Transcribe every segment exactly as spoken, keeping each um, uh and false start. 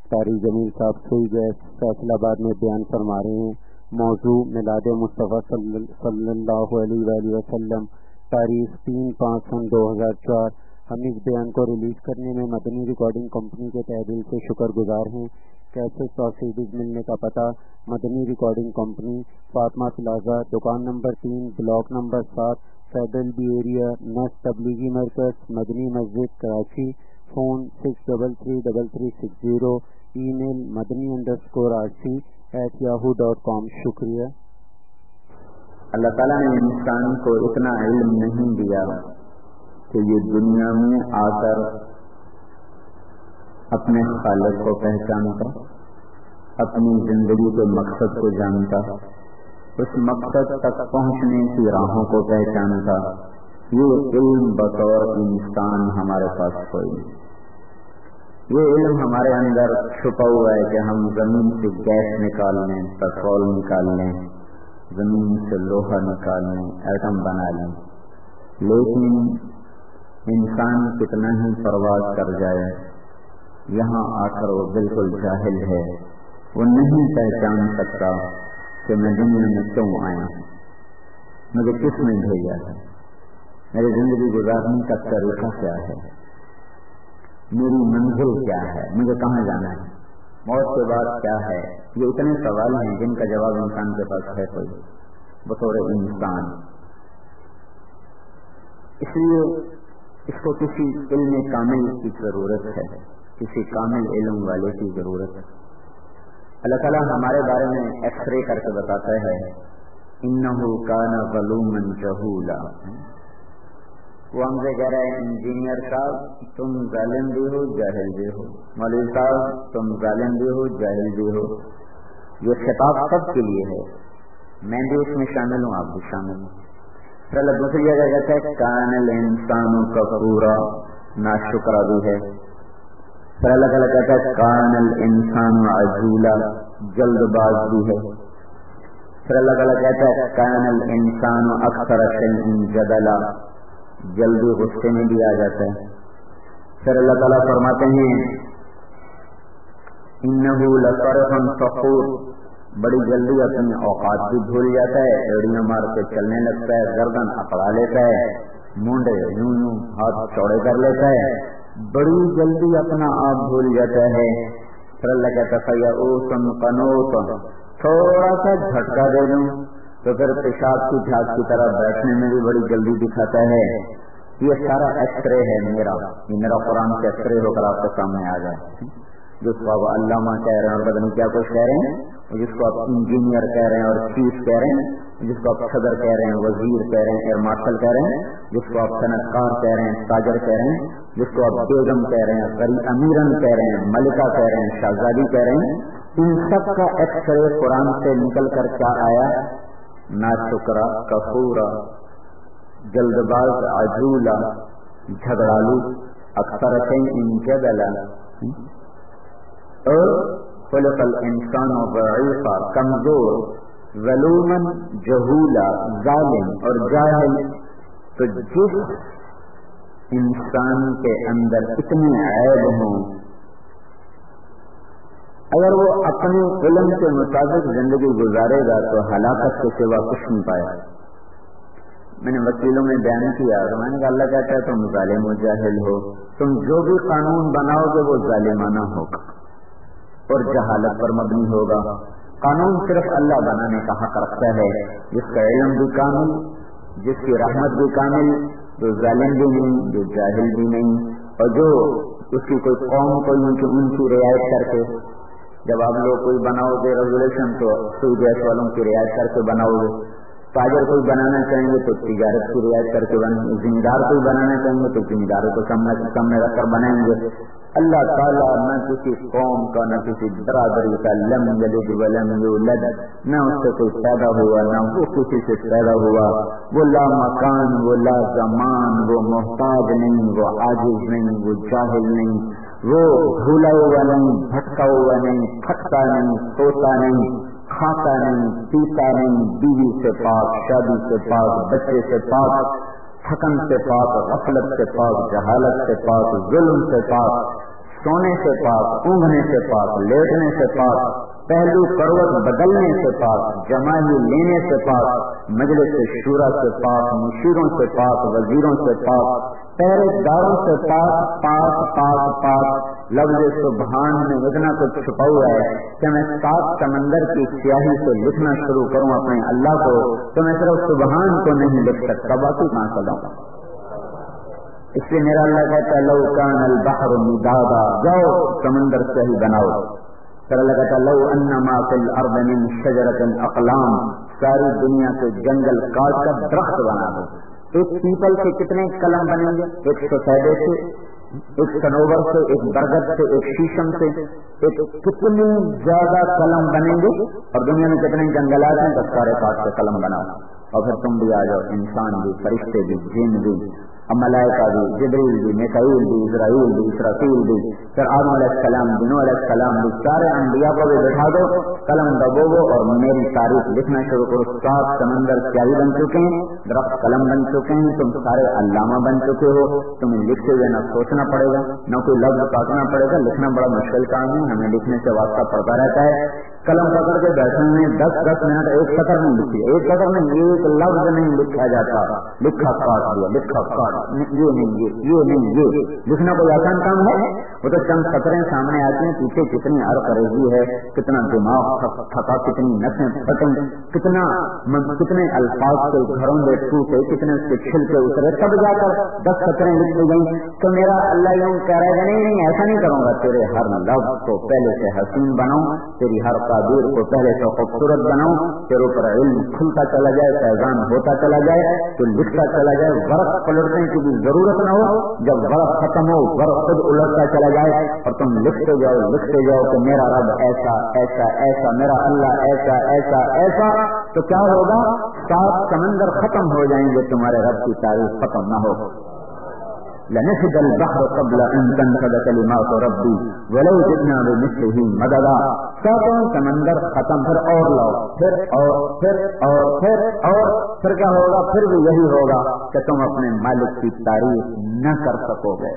قاری جمیل صاحب سوئی گیس فیصل آباد میں بیان فرما رہے ہیں۔ موضوع میلاد مصطفیٰ صلی اللہ علیہ وآلہ وسلم، تاریخ تین پانچ سن دو ہزار چار۔ ہم اس بیان کو ریلیز کرنے میں مدنی ریکارڈنگ کمپنی کے تہہ دل سے شکر گزار ہیں۔ کیسٹ اور سیڈیز ملنے کا پتہ: Madani recording company, Fatima Plaza, دکان نمبر تین، بلاک نمبر سات، Federal B Area, next Tablighi Markaz, Madani Masjid, Karachi. Phone six double three double three six zero. Email Madani underscore R C eight Yahoo dot com. شکریہ۔ اللہ تعالیٰ نے انسان کو اتنا علم نہیں دیا کہ یہ دنیا میں آ کر اپنے خالق کو پہچانتا، اپنی زندگی کے مقصد کو جانتا، اس مقصد تک پہنچنے کی راہوں کو پہچانتا۔ یہ علم بطور انسان ہمارے پاس کوئی نہیں۔ یہ علم ہمارے اندر چھپا ہوا ہے کہ ہم زمین سے گیس نکال لیں، پیٹرول نکال لیں، زمین سے لوہا نکال لیں، ایٹم بنا لیں، لیکن انسان کتنا ہی پرواز کر جائے، یہاں آ کر وہ بالکل جاہل ہے۔ وہ نہیں پہچان سکتا کہ میں دنیا میں کیوں آیا ہوں، مجھے کس نے بھیجا ہے، میری زندگی گزارنے کا طریقہ کیا ہے، میری منزل کیا ہے، مجھے کہاں جانا ہے، موت کے بعد کیا ہے۔ یہ اتنے سوال ہیں جن کا جواب انسان کے پاس ہے کوئی بطور انسان۔ اس لیے اس کو کسی علم کامل کی ضرورت ہے، کسی کامل علم والے کی ضرورت ہے۔ اللہ تعالیٰ ہمارے بارے میں ایکس رے کر کے بتاتا ہے، انہ کان ظلوما جہولا۔ وہ ہم سے کہہ رہے ہیں انجینئر صاحب تم ظالم بھی ہو جاہل بھی ہو، مولوی صاحب تم ظالم بھی ہو جاہل بھی ہو۔ یہ خطاب سب کے لیے ہے، میں بھی اس میں شامل ہوں، آپ بھی شامل ہوں۔ پھر اللہ دوسری جگہ کہتا ہے کان الانسان کفورا، ناشکرا بھی ہے۔ پھر اللہ تعالیٰ کہتا ہے کان الانسان عجولا، جلد باز بھی ہے۔ پھر اللہ تعالیٰ کہتا ہے کان الانسان اکثر شیء جدلا، جلدی غصے میں بھی آ جاتا ہے۔ پھر اللہ تعالیٰ فرماتے ہیں انہ لفرح فخور، بڑی جلدی اپنے اوقات بھی بھول جاتا ہے، ایڑیاں مار کے چلنے لگتا ہے، گردن اکڑا لیتا ہے، مونڈے یوں یوں ہاتھ چوڑے کر لیتا ہے، بڑی جلدی اپنا آپ بھول جاتا ہے۔ پھر اللہ کہتا ہے یئوس قنوط، تھوڑا سا جھٹکا دے دوں تو پھر پیشاب کی جھاگ کی طرح بیٹھنے میں بھی بڑی جلدی دکھاتا ہے۔ یہ سارا ایکس رے ہے میرا، یہ میرا قرآن سے ایکس رے ہو کر آپ کے سامنے آ جائے، جس کو آپ علامہ کہہ رہے ہیں اور پتہ نہیں کیا کچھ کہہ رہے ہیں، جس کو آپ انجینئر کہہ رہے ہیں اور چیف کہہ رہے ہیں، جس کو آپ صدر کہہ رہے ہیں، وزیر کہہ رہے ہیں، ایئر مارشل کہہ رہے ہیں، جس کو آپ صنعت کار کہہ رہے ہیں، تاجر کہہ رہے ہیں، جس کو آپ بیگم کہہ رہے ہیں، غری امیرن کہہ رہے ہیں، ملکہ کہہ رہے ہیں، شہزادی کہہ رہے ہیں، ان سب کا ایکس رے قرآن سے نکل کر کیا آیا؟ ناشکرا، کفورا، جلد باز، عجولا، جھگڑالو، اکثر شیء جدلا، اور خلق الانسان ضعیفا، کمزور، ظلوما جہولا، ظالم اور جاہل۔ تو جس انسان کے اندر اتنے عیب ہوں، اگر وہ اپنے علم کے مطابق زندگی گزارے گا تو ہلاکت کے سوا کچھ نہیں پایا۔ میں نے وکیلوں میں بیان کیا، میں نے کہا اللہ کہتا ہے تم ظالم و جاہل ہو، تم جو بھی قانون بناؤ گے وہ ظالمانہ ہوگا اور جہالت پر مبنی ہوگا۔ قانون صرف اللہ بنانے کا حق رکھتا ہے، جس کا علم بھی کامل، جس کی رحمت بھی کامل، جو ظالم بھی نہیں، جو جاہل بھی نہیں، اور جو اس کی کوئی قوم کوئی ان کی ان کی رعایت کر کے، جب آپ لوگ کوئی بناؤ گے ریگولیشن تو سوئی گیس والوں کی رعایت کر کے بناؤ گے، تاجر کوئی بنانا چاہیں گے تو تجارت کی رعایت کر کے بنائیں گے، ذمہ دار کوئی بنانا چاہیں گے تو ذمہ داروں کو سامنے رکھ کر بنائیں گے۔ اللہ تعالیٰ نہ کسی قوم کا، نہ کسی برادری کا، لم یلد ولم یولد، نہ اس سے کوئی پیدا ہوا نہ وہ کسی سے پیدا ہوا، وہ لا مکان، وہ لا زمان، وہ محتاج نہیں، وہ عاجز نہیں، وہ جاہل نہیں، وہ بھولا ہوا نہیں، بھٹکا ہوا نہیں، تھکتا نہیں، سوتا نہیں، کھاتا نہیں، پیتا نہیں، بیوی سے پاک، شادی سے پاک، بچے سے پاک، تھکن سے پاک، غفلت سے پاک، جہالت سے پاک، ظلم سے پاک، सोने से पाक, ऊँघने से पाक, लेटने से पाक, पहलू करवट बदलने से पाक, जमाही लेने से पाक, मजलिस शूरा से पाक, मुशीरों से पाक, वजीरों से पाक, पहरेदारों से पाक, पाक पाक पाक। लफ्ज़ सुबहान में इतना कुछ छुपा हुआ है कि मैं सात समंदर की स्याही से लिखना शुरू करूं अपने अल्लाह को, तो मैं सिर्फ सुबहान को नहीं लिख सकता, बाकी कहां से लाऊंगा। इसलिए मेरा अल्लाह कहता है लौ कान अल बहर मिदादा, जाओ समंदर से ही बनाओ। फिर अल्लाह कहता है लौ अन्नमा फिल अर्द मिन शजरतिन अक़लाम, सारी दुनिया से जंगल काट कर दरख्त बना दो। एक पीपल से कितने कलम बनेंगे, एक सफेदे से, एक सनोवर से, एक बरगद से, एक शीशम से, एक कितने ज्यादा कलम बनेंगे। और दुनिया में कितने जंगलात हैं, दस सारे काट के कलम बनाओ। और फिर तुम भी आ जाओ, इंसान भी, फरिश्ते भी, जिन भी, मलाइका भी, जिब्रील भी, मिकाईल भी, इज़राइल भी, इसराफील भी, फिर आदम अलैहिस्सलाम भी, नूह अलैहिस्सलाम भी, सारे अंबिया को भी बैठा दो, कलम दबोगो और मेरी तारीफ लिखना शुरू करो। सात समंदर स्याही बन चुके हैं, दरख्त कलम बन चुके हैं, तुम सारे अल्लामा बन चुके हो। तुम्हें लिखते हुए न सोचना पड़ेगा, न कोई लफ्ज काटना पड़ेगा। लिखना बड़ा मुश्किल काम है, हमें लिखने से वास्ता पड़ता रहता है। कलम पकड़ के बैठने में दस दस मिनट एक सतर नहीं लिखी, एक सतर में एक लफ्ज नहीं लिखा जाता, लिखा काट दिया, लिखा काट, ये नहीं ये ये नहीं ये। लिखना कोई आसान काम है? वो तो चंद सतरें सामने आती हैं, पीछे कितनी अरकरेजी है, कितना दिमाग थका, कितनी नसें फटें, कितना कितने अल्फाज के घरों में टूटे, कितने उसके छिलके उतरे, तब जाकर दस सतरें लिख दी गई। तो मेरा अल्लाह यूं कह रहा है नहीं नहीं ऐसा नहीं करूंगा, तेरे हर लफ्ज को पहले से हसीन बनाऊं, तेरी हर ताबीर को पहले से खूबसूरत बनाऊं, तेरे ऊपर इल्म खुलता चला जाए, फैजान होता चला जाए, तो लिखता चला जाए, वर्क पलटने की भी जरूरत न हो। जब वर्क खत्म हो, वर्क खुद उलटता चला जाए और तुम लिखते जाओ लिखते जाओ कि मेरा रब ऐसा ऐसा ऐसा, मेरा अल्लाह ऐसा ऐसा ऐसा, तो क्या होगा? सात समंदर खत्म हो जाएंगे, तुम्हारे रब की तारीफ खत्म न हो। लनफ़िदल बहर क़ब्ल अन तनफ़द कलिमातु रब्बी वलौ जितना बिमिस्लिही मददा। सातों समंदर खत्म, फिर और लाओ, फिर और फिर और फिर और फिर क्या होगा? फिर भी यही होगा कि तुम अपने मालिक की तारीफ न कर सकोगे।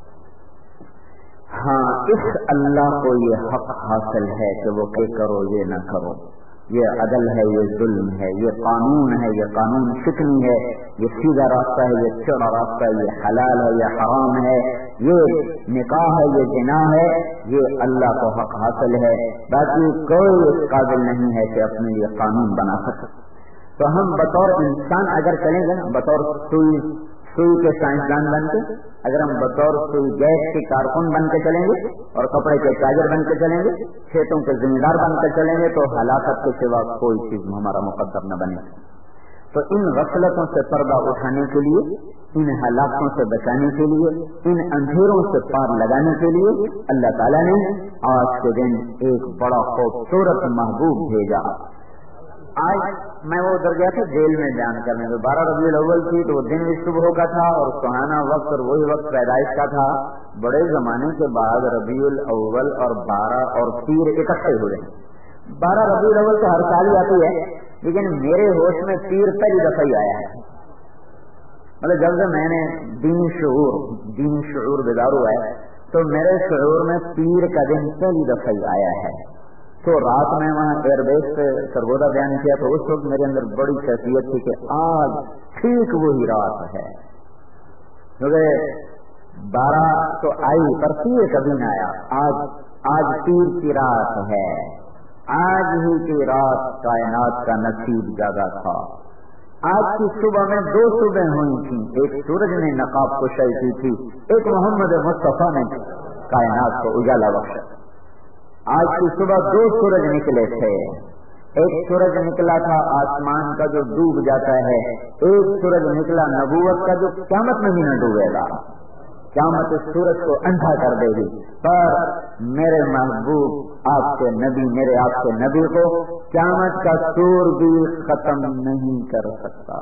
हाँ, इस अल्लाह को ये हक हासिल है कि वो ये करो ये न करो, ये अदल है, ये जुल्म है, ये कानून है, ये कानून शिकनी है, ये सीधा रास्ता है, ये चौड़ा रास्ता है, ये हलाल है, ये हराम है, ये निकाह है, ये जिना है, ये अल्लाह को हक हासिल है। बाकी कोई इस काबिल नहीं है कि अपने ये कानून बना सके। तो हम बतौर इंसान अगर चलेंगे ना, बतौर सुई सुई के साइंसदान बन के, अगर हम बतौर सुई गैस के कारकुन बन के चलेंगे और कपड़े के ताजर बन के चलेंगे, खेतों के जिम्मेदार बन के चलेंगे, तो हलाकत के सिवा कोई चीज हमारा मुकद्दर न बने। तो इन गफलतों से पर्दा उठाने के लिए, इन हलाकों से बचाने के लिए, इन अंधेरों से पार लगाने के लिए अल्लाह ताला ने आज के दिन एक बड़ा खूबसूरत महबूब भेजा। आज मैं वो उधर गया था जेल में बयान करने, तो बारह रबीउल अव्वल थी, तो वो दिन भी सुबह का था और सुहाना वक्त और वही वक्त पैदाइश का था। बड़े जमाने के बाद रबीउल अव्वल और बारह और पीर इकट्ठे हुए। बारह रबीउल अव्वल तो हर साल ही आती है, लेकिन मेरे होश में पीर पहली दफा ही आया है। मतलब जब से मैंने दीनी शऊर दीनी शऊर बेदार हुआ है, तो मेरे शऊर में पीर का दिन पहली दफा ही आया है। तो रात में वहाँ एयरबेस पे सरगोदा बयान किया, तो उस वक्त मेरे अंदर बड़ी कैफियत थी कि आज ठीक वही रात है, क्योंकि बारह तो आई पर पीर कभी न आया। आज आज पीर की रात है, आज ही की रात कायनात का नसीब जागा था। आज की सुबह में दो सुबह हुई थी, एक सूरज ने नकाब कुशाई की थी, एक मोहम्मद मुस्तफा ने कायनात को उजाला बख्शा। आज की सुबह दो सूरज निकले थे, एक सूरज निकला था आसमान का जो डूब जाता है, एक सूरज निकला नबूवत का जो क़यामत में भी न डूबेगा। क़यामत इस सूरज को अंधा कर देगी, पर मेरे महबूब आपके नबी, मेरे आपके नबी को क़यामत का सूर भी खत्म नहीं कर सकता।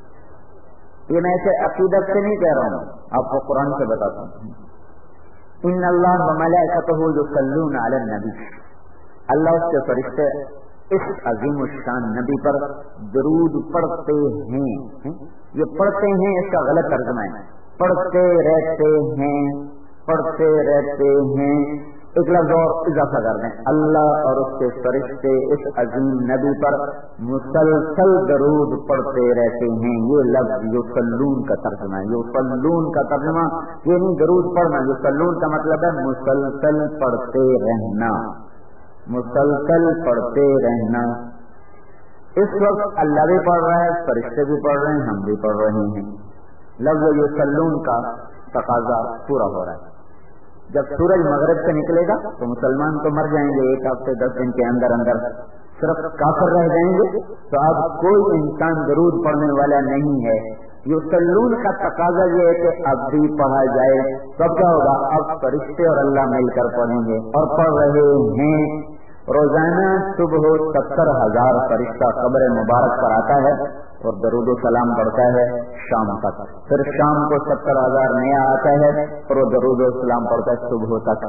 ये मैं ऐसे अकीदत से नहीं कह रहा हूँ, आपको कुरान से बताता हूँ। इन्ना अल्लाह व मलाइकतहु युसल्लूना अलन नबी, अल्लाह उसके फरिश्ते इस अजीम शान नबी पर दरूद पढ़ते हैं। ये पढ़ते हैं इसका गलत तर्जुमा है, पढ़ते रहते हैं, पढ़ते रहते हैं। एक लफ्ज और इजाफा कर दें, अल्लाह और उसके फरिश्ते इस अजीम नबी पर मुसलसल दरूद पढ़ते रहते हैं। ये लफ्ज युसल्लून का तर्जुमा है। युसल्लून का तर्जुमा ये नहीं दरूद पढ़ना, युसल्लून का मतलब है मुसलसल पढ़ते रहना, मुसलसल पढ़ते रहना। इस वक्त अल्लाह भी पढ़ रहा है, फरिश्ते भी पढ़ रहे हैं, हम भी पढ़ रहे हैं। लफ्ज युसल्लून का तकाजा पूरा हो रहा है। जब सूरज मगरिब से निकलेगा तो मुसलमान तो मर जाएंगे, एक हफ्ते दस दिन के अंदर अंदर सिर्फ काफिर रह जाएंगे। तो अब कोई इंसान दरूद पढ़ने वाला नहीं है। युसल्लून का तकाजा ये है कि अब भी पढ़ा जाए। तब क्या होगा, अब फरिश्ते और अल्लाह मिलकर पढ़ेंगे और पढ़ रहे हैं। रोजाना सुबह सत्तर हजार फरिश्ता कब्र मुबारक पर आता है और दरूद सलाम पढ़ता है शाम तक। फिर शाम को सत्तर हजार नया आता है और वो दरूद सलाम पढ़ता है सुबह तक।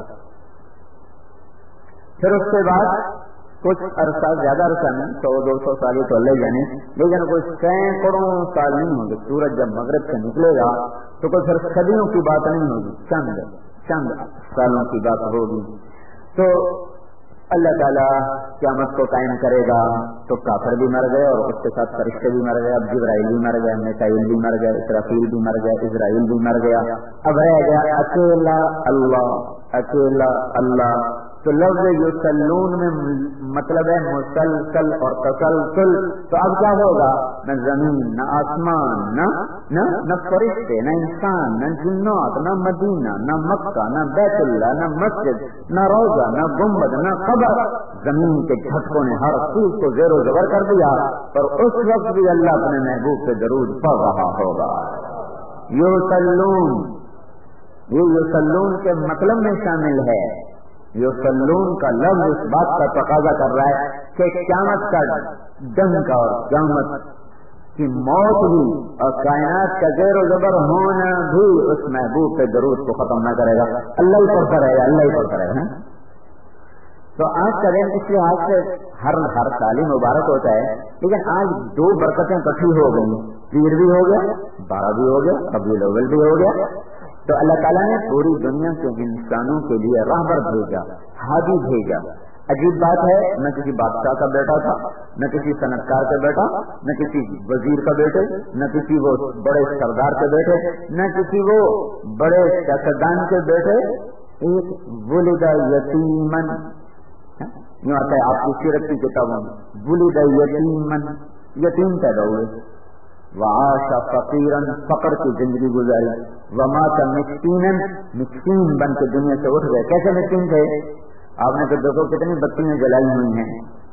फिर उसके बाद कुछ अरसा, ज्यादा अरसा नहीं, सौ दो सौ साल तो ले जाने, लेकिन कुछ सैकड़ों साल नहीं होंगे। सूरज जब मगरिब से निकलेगा तो कोई फिर सदियों की बात नहीं होगी, चंद चंद सालों की बात होगी। तो अल्लाह ताला क़यामत को कायम करेगा तो काफिर भी मर गए और उसके साथ फरिश्ते भी मर गए। अब जिब्राइल भी मर गए, मीकाईल भी मर गए, इसराफील भी मर गए, इजराइल भी मर गया। अब रह गया अकेला अल्लाह, अकेला अल्लाह। तो लफ्ज़ युसल्लून में मतलब है मुसलसल और तसलसल। तो अब क्या होगा, न जमीन, न आसमान, न न न फरिश्ते, न इंसान, न जिन्नात, न मदीना, न मक्का, न बैतुल्लाह, न मस्जिद, न रोजा, न गुम्बद, न कब्र। जमीन के झटकों ने हर चीज को ज़ेरो ज़बर कर दिया। पर उस वक्त भी अल्लाह अपने महबूब पे दरूद पढ़ रहा होगा। युसल्लून, ये युसल्लून के मतलब में शामिल है। युसल्लून का लफ्ज इस बात का तकाजा कर रहा है कि क़यामत का डंका और क़यामत की मौत भी और कायनात का ज़ेरो ज़बर होना भी उस महबूब पे दरूद को खत्म न करेगा। अल्लाह ही पढ़ता रहेगा, अल्लाह ही पढ़ता रहेगा। तो आज का दिन इसलिए आज से हर हर साल ही मुबारक होता है, लेकिन आज दो बरकतें इकट्ठी हो गई। पीर भी हो गया, बारह भी हो गया, रबीउल अव्वल भी हो गया। तो अल्लाह ताला ने पूरी दुनिया के इंसानों के लिए राहबर भेजा, हादी भेजा। अजीब बात है, न किसी बादशाह का बेटा था, न किसी सनतकार का बेटा, न किसी वजीर का बेटे, न किसी वो बड़े सरदार के बेटे, न किसी वो बड़े सियासतदान के बेटे। एक वुलिदा यतीमन, यूं आता है आपकी सीरत की किताबों में, वुलिदा यतीमन, यतीम पैदा हुए। वआशा फकीरन, फकर की जिंदगी गुजारी। वमाता मिस्कीनन, मिस्कीन बन के दुनिया से उठ गए। कैसे मिस्कीन थे, आपने तो देखो कितनी बत्तियां जलाई हुई हैं।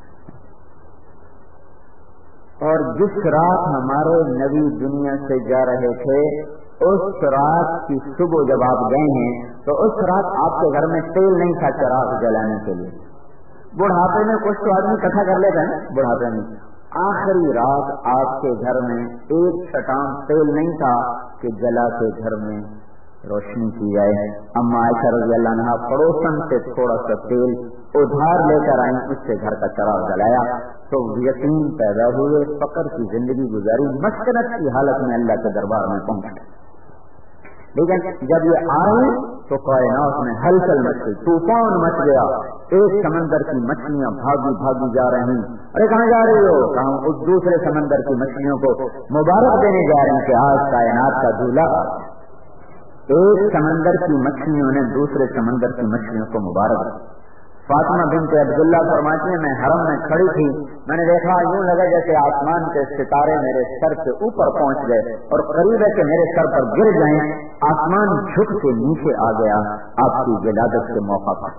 और जिस रात हमारे नबी दुनिया से जा रहे थे, उस रात की सुबह जब आप गए हैं तो उस रात आपके घर में तेल नहीं था चिराग जलाने के लिए। बुढ़ापे में कुछ तो आदमी इकट्ठा कर लेता है, बुढ़ापे में आखिरी रात आपके घर में एक छटान तेल नहीं था कि जला के घर में रोशनी की जाए। अम्मा आयशा रज़ियल्लाहु अन्हा पड़ोसन से थोड़ा सा तेल उधार लेकर आई, उससे घर का चिराग जलाया। तो यतीम पैदा हुए, फकर की जिंदगी गुजारी, मस्कनत की हालत में अल्लाह के दरबार में पहुंचे। लेकिन जब ये आए तो कायनात में हलचल मच गई, तूफान मच गया। एक समंदर की मछलियां भागी भागी जा रही। अरे कहाँ जा रही हो, कहा उस दूसरे समंदर की मछलियों को मुबारक देने जा रहे हैं कि आज कायनात का दूल्हा। एक समंदर की मछलियों ने दूसरे समंदर की मछलियों को मुबारक। फातिमा बिन्त अब्दुल्लाह फरमाती है, मैं हरम में खड़ी थी, मैंने देखा यूं लगा जैसे आसमान के सितारे मेरे सर के ऊपर पहुंच गए और करीब है कि मेरे सर पर गिर जाएं। आसमान झुक के नीचे आ गया आपकी विलादत के मौका पर।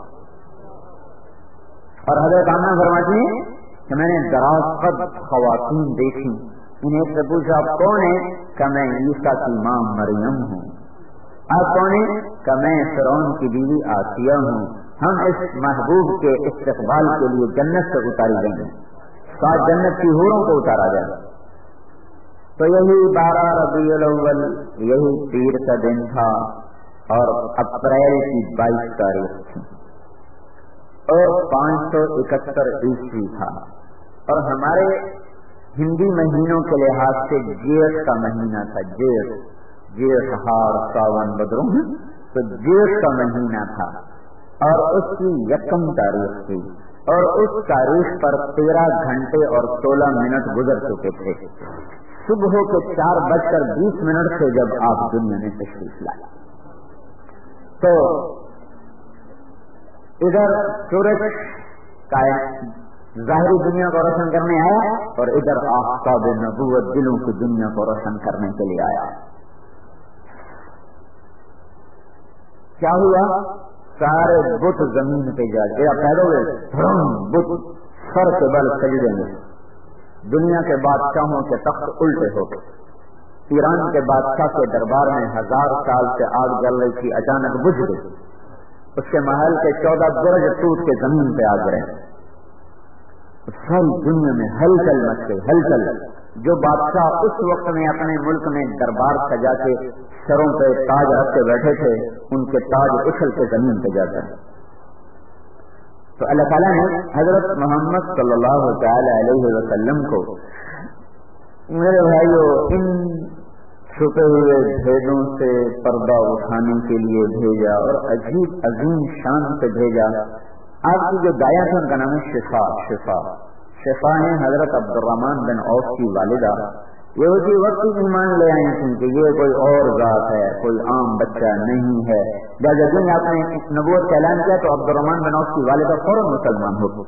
और हज़रत आमना फरमाती है कि मैंने दराज कद ख़वातीन देखी, इन्हें से पूछा आप कौन है, कि मैं ईसा की मां मरियम हूँ। आप कौन है, कि मैं फिरौन की बीवी आसिया हूँ। हम इस महबूब के इस्तकबाल के लिए जन्नत से उतारी गए, सात जन्नत की हूरों को उतारा गया। तो यही बारह रबीउल अव्वल, यही पीर का दिन था और अप्रैल की बाईस तारीख थी और पांच सौ इकहत्तर ईस्वी था। और हमारे हिंदी महीनों के लिहाज से जेठ का महीना था। जेठ, जेठ हार सावन बदरों, تو जेठ का महीना था और उसकी यकम तारीख थी और उस तारीख पर तेरह घंटे और सोलह मिनट गुजर चुके थे। सुबह के चार बजकर बीस मिनट से जब आप दुनिया में तशरीफ लाए तो इधर सूरज का ज़ाहिरी दुनिया को रोशन करने आया और इधर आफ़ताब नबूवत दिलों की दुनिया को रोशन करने के लिए आया। क्या हुआ? सारे बुत जमीन पे जा गया, पैदा हुए बुत सर के बल सजदे में। दुनिया के बादशाहों के तख्त उल्टे हो गए। ईरान के बादशाह के दरबार में हजार साल से आग जल रही थी, अचानक बुझ गई। उसके महल के चौदह बुर्ज टूट के जमीन पे आ गिरे। सारी दुनिया में हलचल मच गई, हलचल। जो बादशाह उस वक्त में अपने मुल्क में दरबार सजा के सरों पे ताज रख के बैठे थे, उनके ताज उछल के जमीन पे जाते हैं। तो अल्लाह ताला ने हजरत मोहम्मद सल्लल्लाहु अलैहि वसल्लम को, मेरे भाइयों, इन छुपे हुए भेदों से पर्दा उठाने के लिए भेजा और अजीब अजीम शान से भेजा। आपकी जो दाया थी उनका नाम है शिफा। शिफा शिफा है हजरत अब्दुर्रहमान बिन औफ की वालिदा। ये उसी वक्त ईमान ले आई थी कि ये कोई और जात है, कोई आम बच्चा नहीं है। जब यकीन आपने नबूवत का ऐलान किया तो अब्दुर्रहमान बिन औफ की वालिदा फौरन मुसलमान हो।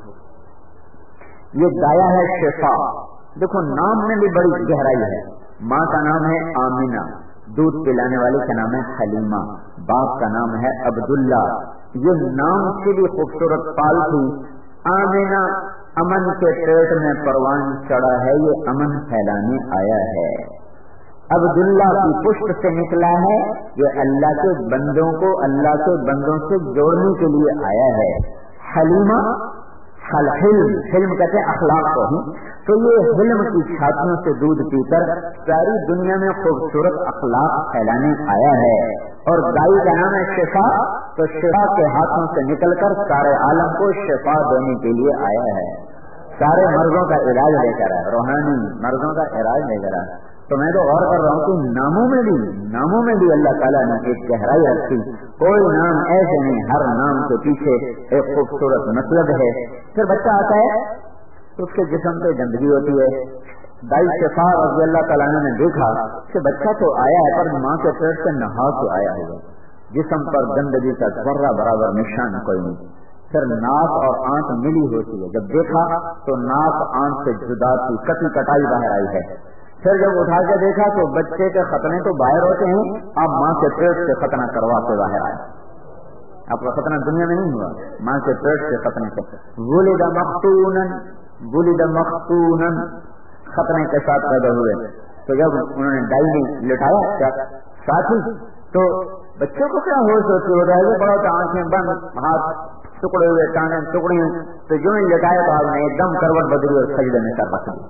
ये दाया है शिफा। देखो नाम में भी बड़ी गहराई है। माँ का नाम है आमिना, दूध पिलाने वाले का नाम है हलीमा, बाप का नाम है अब्दुल्ला। ये नाम से भी खूबसूरत पाल थी। आमिना अमन के पेट में परवान चढ़ा है, ये अमन फैलाने आया है। अब्दुल्ला की पुष्ट से निकला है, ये अल्लाह के बंदों को अल्लाह के बंदों से जोड़ने के लिए आया है। हलीमा हल हिल्म, हिल्म कहते हैं अखलाक को ही। तो ये हिल्म की छातियों से दूध पीकर सारी दुनिया में खूबसूरत अखलाक फैलाने आया है। और गाय का नाम है शिफा, तो शिफा के हाथों से निकलकर सारे आलम को शिफा देने के लिए आया है। सारे मर्जों का इलाज लेकर आया, रूहानी मर्जों का इलाज लेकर आया। तो मैं तो गौर कर रहा हूँ कि नामों में भी नामों में भी अल्लाह ताला ने एक गहराई रखी। कोई नाम ऐसे नहीं, हर नाम के पीछे एक खूबसूरत मतलब है। फिर बच्चा आता है तो उसके जिस्म पे गंदगी होती है। दाई शिफा रज़ी अल्लाह ताला ने देखा कि बच्चा तो आया है पर माँ के पेट से नहा के आया हुआ, जिस्म पर गंदगी का जर्रा बराबर निशान कोई नहीं। फिर नाक और आंख मिली होती है। जब देखा तो नाक आंख से जुदा थी, कटी कटाई बाहर आई है। फिर जब उठा के देखा तो बच्चे के खतने तो बाहर होते हैं, आप माँ के पेट से खतना करवा के बाहर आए। आपका खतना दुनिया में नहीं हुआ, माँ के पेट से खतने से। वुलिद मख्तूनन, वुलिद मख्तूनन, खतने के साथ पैदा हुए। तो जब उन्होंने दाई ने लिटाया क्या साथी, तो बच्चों को क्या होश होती हो रहा है, बड़ा तो आंखें बंद, हाथ टुकड़े हुए, टांगे टुकड़ी हुई। तो जो ही लिटाया तो आपने एकदम करवट बदली और सजदे में कर रख दी।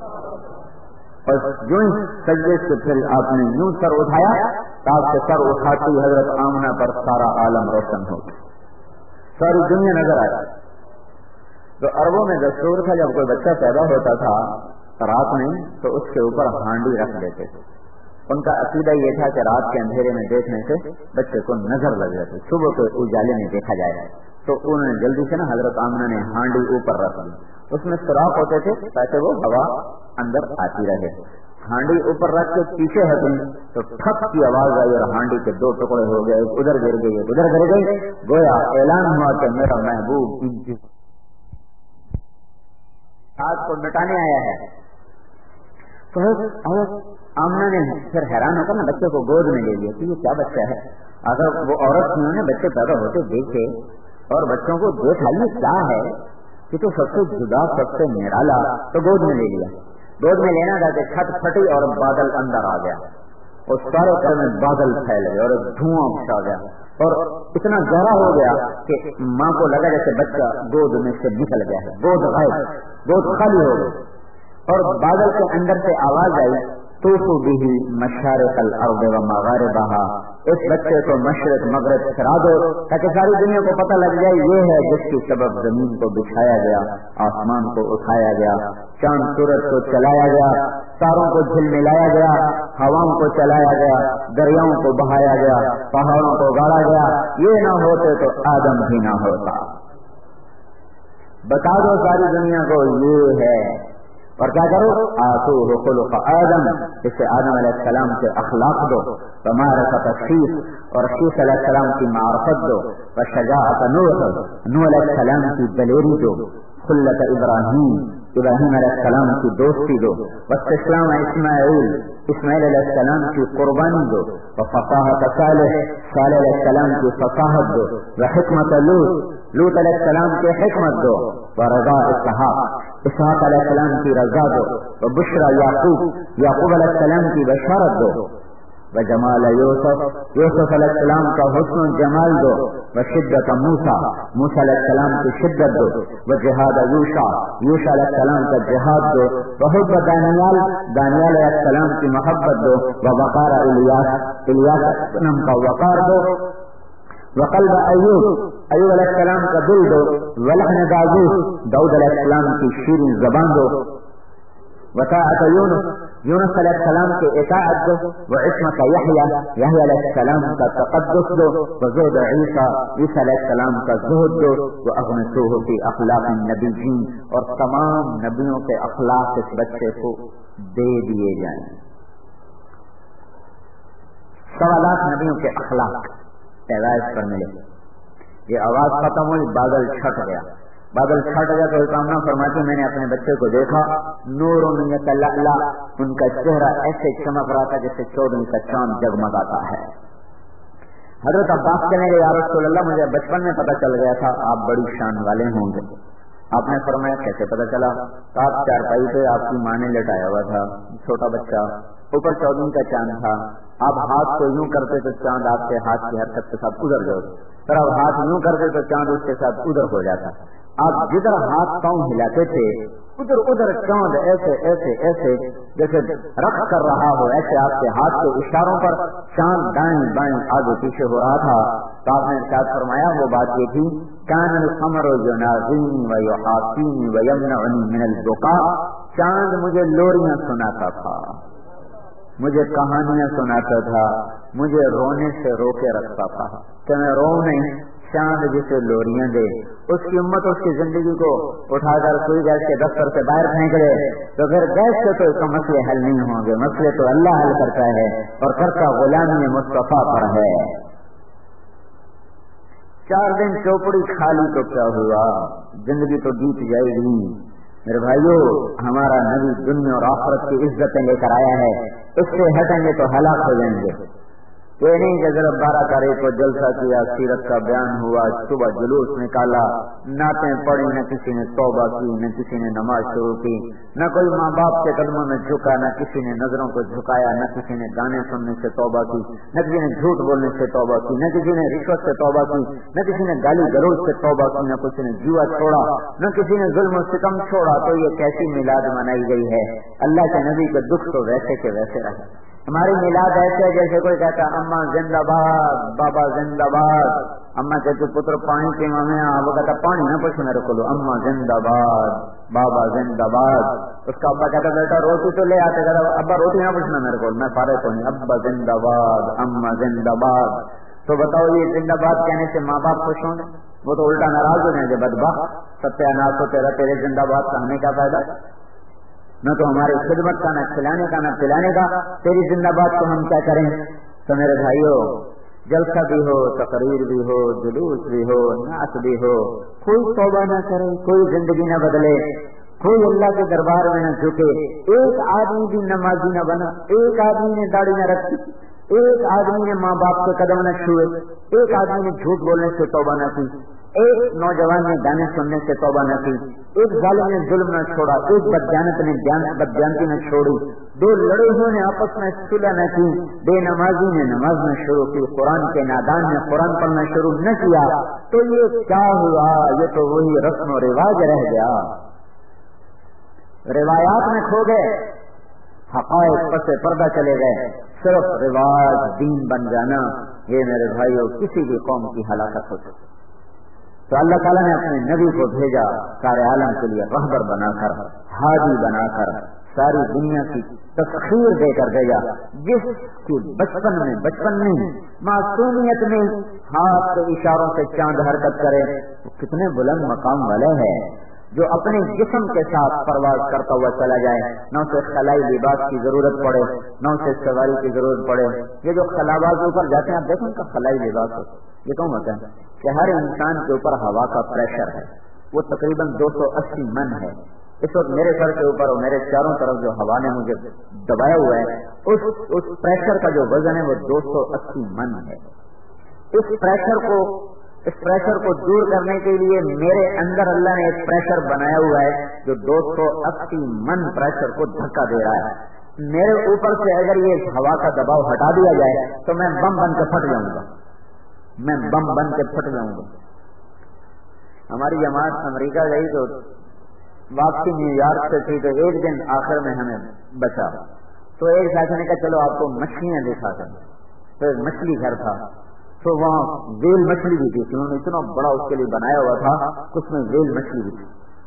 और जो ही सजदे से फिर आपने यूं सर उठाया तो आपसे सर उठाती हजरत आमना पर सारा आलम रोशन हो, सारी दुनिया नजर आई। तो अरबों में दस्तूर था, जब कोई बच्चा पैदा होता था रात में तो उसके ऊपर हांडी रख देते थे। उनका अकीदा ये था कि रात के अंधेरे में देखने से बच्चे को नजर लग जाती, सुबह के उजाले में देखा जाए। तो उन्होंने जल्दी से ना हजरत आमना ने हांडी ऊपर रख दी, उसमें सुराख होते थे ताकि वो हवा अंदर आती रहे। हांडी ऊपर रख के पीछे हटी तो ठप की आवाज आई और हांडी के दो टुकड़े हो गए, उधर गिर गई, उधर गिर गई। गोया ऐलान हुआ कि मेरा महबूब आज को मिटाने आया है। तो आमना ने फिर हैरान होकर ना बच्चे को गोद में ले लिया कि ये क्या बच्चा है। अगर वो औरत उन्होंने बच्चे पैदा होते देखे और बच्चों को देखा ये क्या है कि तो सबसे जुदा सबसे निराला, तो गोद में ले लिया। गोद में लेना था कि छत फटी और बादल अंदर आ गया और सारे घर में बादल फैल गए और धुआं उठा गया और इतना गहरा हो गया कि माँ को लगा जैसे बच्चा गोद में से निकल गया है, गोद गायब, गोद खाली हो गई। और बादल के अंदर से आवाज आई, तूफू बिही मशारिक़ल अर्द व मगारिबहा, اس بچے کو مشرق مغرب کرا دو تاکہ ساری دنیا کو پتہ لگ جائے یہ ہے جس کی سبب زمین کو بچھایا گیا، آسمان کو اٹھایا گیا، چاند سورج کو چلایا گیا، تاروں کو جھل ملایا گیا، ہواؤں کو چلایا گیا، دریاؤں کو بہایا گیا، پہاڑوں کو گاڑا گیا۔ یہ نہ ہوتے تو آدم بھی نہ ہوتا۔ بتا دو ساری دنیا کو یہ ہے، اور کیا کرو؟ آتوہ خلق آدم، اسے آدم علیہ السلام کے اخلاق دو، ومعرفت شیخ اور شیخ علیہ السلام کی معرفت دو، وشجاعت نوح نوح علیہ السلام کی دلیری دو، خلت ابراہیم ابراہیم علیہ السلام کی دوستی دو، واستسلام اسماعیل اسماعیل علیہ السلام کی قربانی دو، وفصاحت صالح صالح علیہ السلام کی فصاحت دو، وحکمت لوط لوط علیہ السلام کی حکمت دو، ورضا اسحاق اسحاق علیہ السلام کی رضا دو، وبشرا یعقوب یعقوب علیہ السلام کی بشارت دو، وجمال یوسف یوسف علیہ السلام کا حسن و جمال دو، وشدت موسیٰ موسیٰ علیہ السلام کی شدت دو، وجہاد یوشع یوشع علیہ السلام کا جہاد دو، وحب دانیال دانیال علیہ السلام کی محبت دو، ووقار الیاس الیاس علیہ السلام کا وقار دو، وقلب ایوب ایوب علیہ السلام کا دل دو، ولحن داؤد داؤد علیہ السلام کی شیریں زبان دو، وطاعت یونس یونس علیہ السلام کے اطاعت دو، وعصمت یحییٰ یحییٰ علیہ السلام کا تقدس دو، وزہد عیسیٰ عیسیٰ علیہ السلام کا زہد دو، واغمسوہ فی اخلاق النبیین اور تمام نبیوں کے اخلاق اس بچے کو دے دیے جائیں۔ سوا لاکھ نبیوں کے اخلاق پیدائش پر ملے۔ یہ آواز ختم ہوئی، بادل چھٹ گیا بادل چھٹ گیا تو کامنا فرماتی میں نے اپنے بچے کو دیکھا، نور یتلألأ ان کا چہرہ ایسے چمک رہا تھا جیسے چودھویں کا چاند جگمگاتا ہے۔ حضرت عباس کہنے لگے یا رسول اللہ مجھے بچپن میں پتہ چل گیا تھا آپ بڑی شان والے ہوں گے۔ آپ نے فرمایا کیسے پتہ چلا؟ آپ چارپائی پہ آپ کی ماں نے لٹایا ہوا تھا، چھوٹا بچہ، اوپر چودھویں کا چاند تھا، آپ ہاتھ کو یوں کرتے تو چاند آپ کے ہاتھ کی حرکت کے ساتھ ادھر جاؤ، پھر آپ ہاتھ یوں کرتے تو چاند اس کے ساتھ ادھر ہو جاتا۔ آپ جدھر ہاتھ پاؤں ہلاتے تھے ادھر ادھر چاند ایسے ایسے ایسے جیسے رقص کر رہا ہو، ایسے آپ کے ہاتھ کے اشاروں پر چاند دائیں بائیں آگے پیچھے ہو رہا تھا۔ تو آپ نے ارشاد فرمایا وہ بات یہ تھی کان القمر ینازینی ویحاصینی ویمنعنی من البکاء، چاند مجھے لوریاں سناتا تھا، مجھے کہانیاں سناتا تھا، مجھے رونے سے روکے رکھتا تھا کہ میں رو نہیں۔ چاند جسے لوریاں دے اس کی امت اس کی زندگی کو اٹھا کر سوئی گیس کے دفتر سے باہر پھینک دے تو پھر گیس سے تو اس کا مسئلے حل نہیں ہوں گے، مسئلے تو اللہ حل کرتا ہے اور کرتا غلامی مصطفیٰ پر ہے۔ چار دن چوپڑی کھالی تو کیا ہوا، زندگی تو بیت جائے گی۔ میرے بھائیو ہمارا نبی دنیا اور آخرت کی عزتیں لے کر آیا ہے، اس سے ہٹیں گے تو ہلاک ہو جائیں گے۔ یہ نہیں کہ ذرا بارہ تاریخ کو جلسہ کیا، سیرت کا بیان ہوا، صبح جلوس نکالا، نعتیں پڑھی، نہ کسی نے توبہ کی، نہ کسی نے نماز شروع کی، نہ کوئی ماں باپ کے قدموں میں جھکا، نہ کسی نے نظروں کو جھکایا، نہ کسی نے گانے سننے سے توبہ کی، نہ کسی نے جھوٹ بولنے سے توبہ کی، نہ کسی نے رشوت سے توبہ کی، نہ کسی نے گالی گلوچ سے توبہ کی، نہ کسی نے جوا چھوڑا، نہ کسی نے ظلم و ستم چھوڑا۔ تو یہ کیسی میلاد منائی گئی ہے؟ اللہ کے نبی کے دکھ تو ویسے کے ویسے رہے۔ ہماری میلاد ایسے جیسے کوئی کہتا اماں زندہ باد، بابا زندہ باد، اماں کہتے پتر پانی پیوا میں، وہ کہتا پانی نہ پوچھ میرے کو، اماں زندہ باد بابا زندہ باد۔ اس کا ابا کہتا بیٹا روٹی تو لے آتے، کہتا ابا روٹی نہ پوچھنا میرے کو، میں فارغ تو نہیں، ابا زندہ باد اماں زندہ باد۔ تو بتاؤ یہ زندہ باد کہنے سے ماں باپ خوش ہوں گے؟ وہ تو الٹا ناراض ہو جائیں گے، بدبخت ستیہ ناش ہو تیرا، تیرے زندہ باد کا ہمیں کیا فائدہ؟ نہ تو ہماری خدمت کا، نہ کھلانے کا، نہ پلانے کا، تیری زندہ باد کو ہم کیا کریں؟ تو میرے بھائیو جلسہ بھی ہو، تقریر بھی ہو، جلوس بھی ہو، نعت بھی ہو، کوئی توبہ نہ کرے، کوئی زندگی نہ بدلے، کوئی اللہ کے دربار میں نہ جھکے، ایک آدمی بھی نمازی نہ بنا، ایک آدمی نے داڑھی نہ رکھی، ایک آدمی نے ماں باپ کے قدم نہ چھوئے، ایک آدمی نے جھوٹ بولنے سے توبہ نہ کی، ایک نوجوان نے گانے سننے سے توبہ نہ کی، ایک ظالم نے ظلم نہ چھوڑا، ایک بدجانت نے بدجانتی نہ چھوڑی، دو لڑے ہوئے نے آپس میں صلح نہ کی، بے نمازی نے نماز نہ شروع کی، قرآن کے نادان نے قرآن پڑھنا شروع نہ کیا، تو یہ کیا ہوا؟ یہ تو وہی رسم و رواج رہ گیا، روایات میں کھو گئے، حقائق پس پردہ چلے گئے، صرف رواج دین بن جانا، یہ میرے بھائیوں کسی بھی قوم کی ہلاکت ہو سکتی. تو اللہ تعالیٰ نے اپنے نبی کو بھیجا سارے عالم کے لیے رہبر بنا کر, ہادی بنا کر, ساری دنیا کی تسخیر دے کر بھیجا, جس کی بچپن میں بچپن میں معصومیت میں ہاتھ کے اشاروں سے چاند حرکت کرے, وہ کتنے بلند مقام والے ہیں. جو اپنے جسم کے ساتھ پرواز کرتا ہوا چلا جائے, نہ اسے خلائی لباس کی ضرورت پڑے, نہ اسے سواری کی ضرورت پڑے. یہ جو خلاباز اوپر جاتے ہیں آپ دیکھیں ان کا خلائی لباس ہو, یہ کون ہوتا ہے کہ ہر انسان کے اوپر ہوا کا پریشر ہے, وہ تقریباً دو سو اسی من ہے. اس وقت میرے سر کے اوپر اور میرے چاروں طرف جو ہوا نے مجھے دبایا ہوا ہے, اس اس پریشر کا جو وزن ہے وہ دو سو اسی من ہے. اس پریشر کو اس پریشر کو دور کرنے کے لیے میرے اندر اللہ نے ایک پریشر بنایا ہوا ہے جو دو سو اسی من پریشر کو دھکا دے رہا ہے. میرے اوپر سے اگر یہ ہوا کا دباؤ ہٹا دیا جائے تو میں بم بن کے پھٹ جاؤں گا, میں بم بن کے پھٹ جاؤں گا. ہماری جماعت امریکہ گئی تو واپسی نیو یارک سے تھی, تو ایک دن آخر میں ہمیں بچا, تو ایک ساتھی نے کہا چلو آپ کو مچھلیاں دکھاتے ہیں. تو ایک مچھلی گھر تھا, تو وہاں ویل مچھلی بھی تھی, انہوں نے اتنا بڑا اس کے لیے بنایا ہوا تھا, اس میں ویل مچھلی بھی تھی.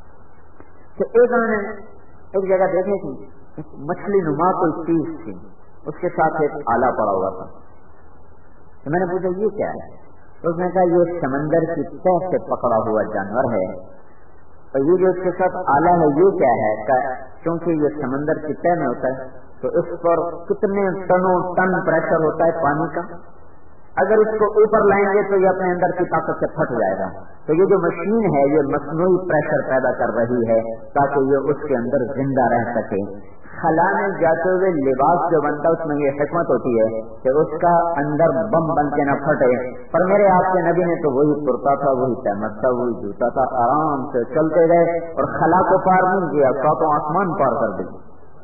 تو ایک انہوں نے ایک جگہ دیکھی تھی مچھلی نما کوئی چیز تھی, اس کے ساتھ ایک آلہ پڑا ہوا تھا. تو میں نے پوچھا یہ کیا ہے؟ تو اس نے کہا یہ سمندر کی تہ سے پکڑا ہوا جانور ہے, اور یہ جو اس کے ساتھ آلہ ہے یہ کیا ہے؟ کیونکہ یہ سمندر کی تہ میں ہوتا ہے تو اس پر کتنے ٹنوں ٹن پریشر ہوتا ہے پانی کا, اگر اس کو اوپر لائیں گے تو یہ اپنے اندر کی طاقت سے پھٹ جائے گا. تو یہ جو مشین ہے یہ مصنوعی پریشر پیدا کر رہی ہے تاکہ یہ اس کے اندر زندہ رہ سکے. خلا میں جاتے ہوئے لباس جو بنتا ہے اس میں یہ حکمت ہوتی ہے کہ اس کا اندر بم بن کے نہ پھٹے. پر میرے آپ کے نبی نے تو وہی کرتا تھا, وہی تہمت تھا, وہی جوتا تھا, آرام سے چلتے گئے اور خلا کو پار نہیں کیا, ساتوں آسمان پار کر دی.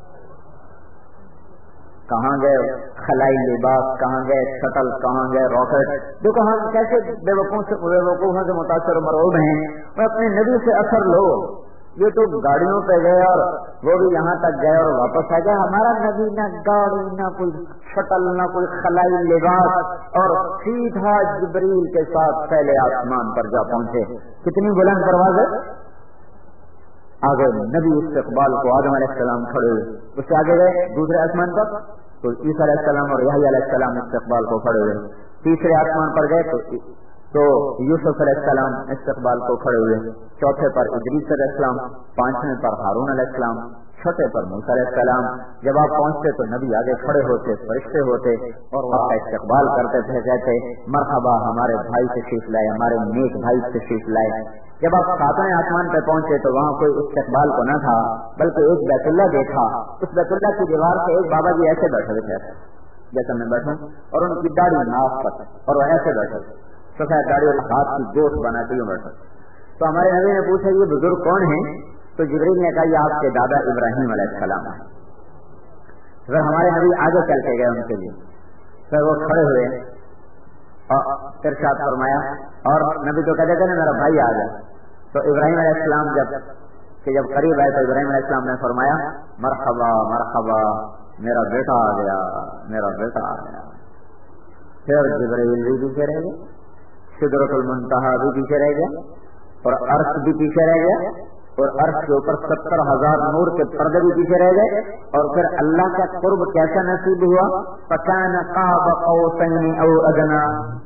کہاں گئے خلائی لباس, کہاں گئے شٹل, کہاں گئے راکٹ. دیکھو ہم کیسے بے وقوفوں سے متاثر مرعوب ہیں. اور اپنے نبی سے اثر لو, یہ تو گاڑیوں پہ گئے اور وہ بھی یہاں تک گئے اور واپس آ گئے. ہمارا نبی نہ گاڑی, نہ کوئی شٹل, نہ کوئی خلائی لباس, اور سیدھا جبریل کے ساتھ پہلے آسمان پر جا پہنچے. کتنی بلند پرواز ہے. آگے نبی استقبال کو آدم علیہ السلام کھڑے ہوئے, اس سے آگے گئے دوسرے آسمان پر تو عیسیٰ علیہ السلام اور یحییٰ علیہ السلام استقبال کو کھڑے ہوئے. تیسرے آسمان پر گئے تو تو یوسف علیہ السلام استقبال کو کھڑے ہوئے. چوتھے پر ادریس علیہ السلام, پانچویں پر ہارون علیہ السلام, چھٹے پر موسیٰ علیہ السلام. جب آپ پہنچتے تو نبی آگے کھڑے ہوتے, فرشتے ہوتے اور آپ کا استقبال کرتے تھے, کہتے مرحبا ہمارے بھائی تشریف لائے, ہمارے نیک بھائی تشریف لائے. جب آپ ساتویں آسمان پہ پہنچے تو وہاں کوئی استقبال کو نہ تھا, بلکہ ایک بیت اللہ دیکھا. اس بیت اللہ کی دیوار سے ایک بابا جی ایسے بیٹھے ہوئے تھے جیسے میں بیٹھوں, اور ان کی داڑھی ناف پر, اور وہ ایسے بیٹھے, سفید داڑھی اور ہاتھ کی گوشت بناتے ہوئے بیٹھے. تو ہمارے نبی نے پوچھا یہ بزرگ کون ہیں؟ تو جبریل نے کہا یہ آپ کے دادا ابراہیم علیہ السلام ہیں. پھر ہمارے نبی آگے چل کے گئے ان کے لیے, پھر وہ کھڑے ہوئے اور ارشاد فرمایا, اور نبی تو کہتے تھے نا میرا بھائی آ گیا. تو ابراہیم علیہ السلام جب کہ جب قریب آئے تو ابراہیم علیہ السلام نے فرمایا مرحبا مرحبا میرا بیٹا آ گیا, میرا بیٹا آ گیا. پھر جبرائیل بھی پیچھے رہ گئے, سدرۃ المنتہا بھی پیچھے رہ گیا, اور عرش بھی پیچھے رہ گیا, اور عرش کے اوپر ستر ہزار نور کے پردے بھی پیچھے رہ گئے. اور پھر اللہ کا قرب کیسا نصیب ہوا, فکان قاب قوسین او ادنی.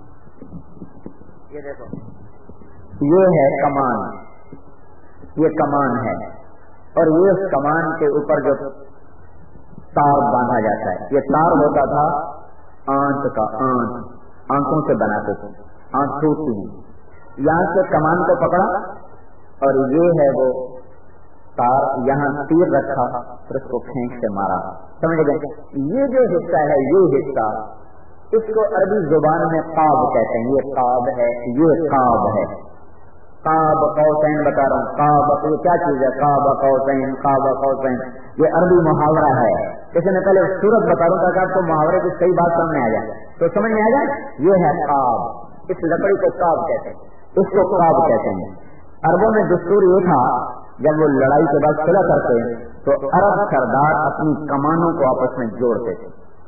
یہ دیکھو یہ ہے کمان, یہ کمان ہے, اور یہ اس کمان کے اوپر جو تار باندھا جاتا ہے, یہ تار ہوتا تھا آنت کا, آنت آنکھوں سے بناتے تھے, آنکھ ٹوٹتی ہیں, یہاں سے کمان کو پکڑا اور یہ ہے وہ تار, یہاں تیر رکھا پھر اس کو کھینچ سے مارا. سمجھ گئے؟ یہ جو حصہ ہے یہ حصہ اس کو عربی زبان میں قاب کہتے ہیں. یہ قاب ہے, یہ قاب ہے. قاب قوسین بتا رہا ہوں, قاب یہ کیا چیز ہے؟ قاب قوسین, قاب قوسین یہ عربی محاورہ ہے. جیسے میں پہلے صورت بتا رہا ہوں تاکہ آپ کو محاورے کی صحیح بات سامنے آ جائے, تو سمجھ میں آ جائے. یہ ہے قاب, اس لکڑی کو قاب کہتے ہیں, اس کو قاب کہتے ہیں. عربوں میں دستور یہ تھا جب وہ لڑائی کے بعد صلح کرتے تو عرب سردار اپنی کمانوں کو آپس میں جوڑتے تھے.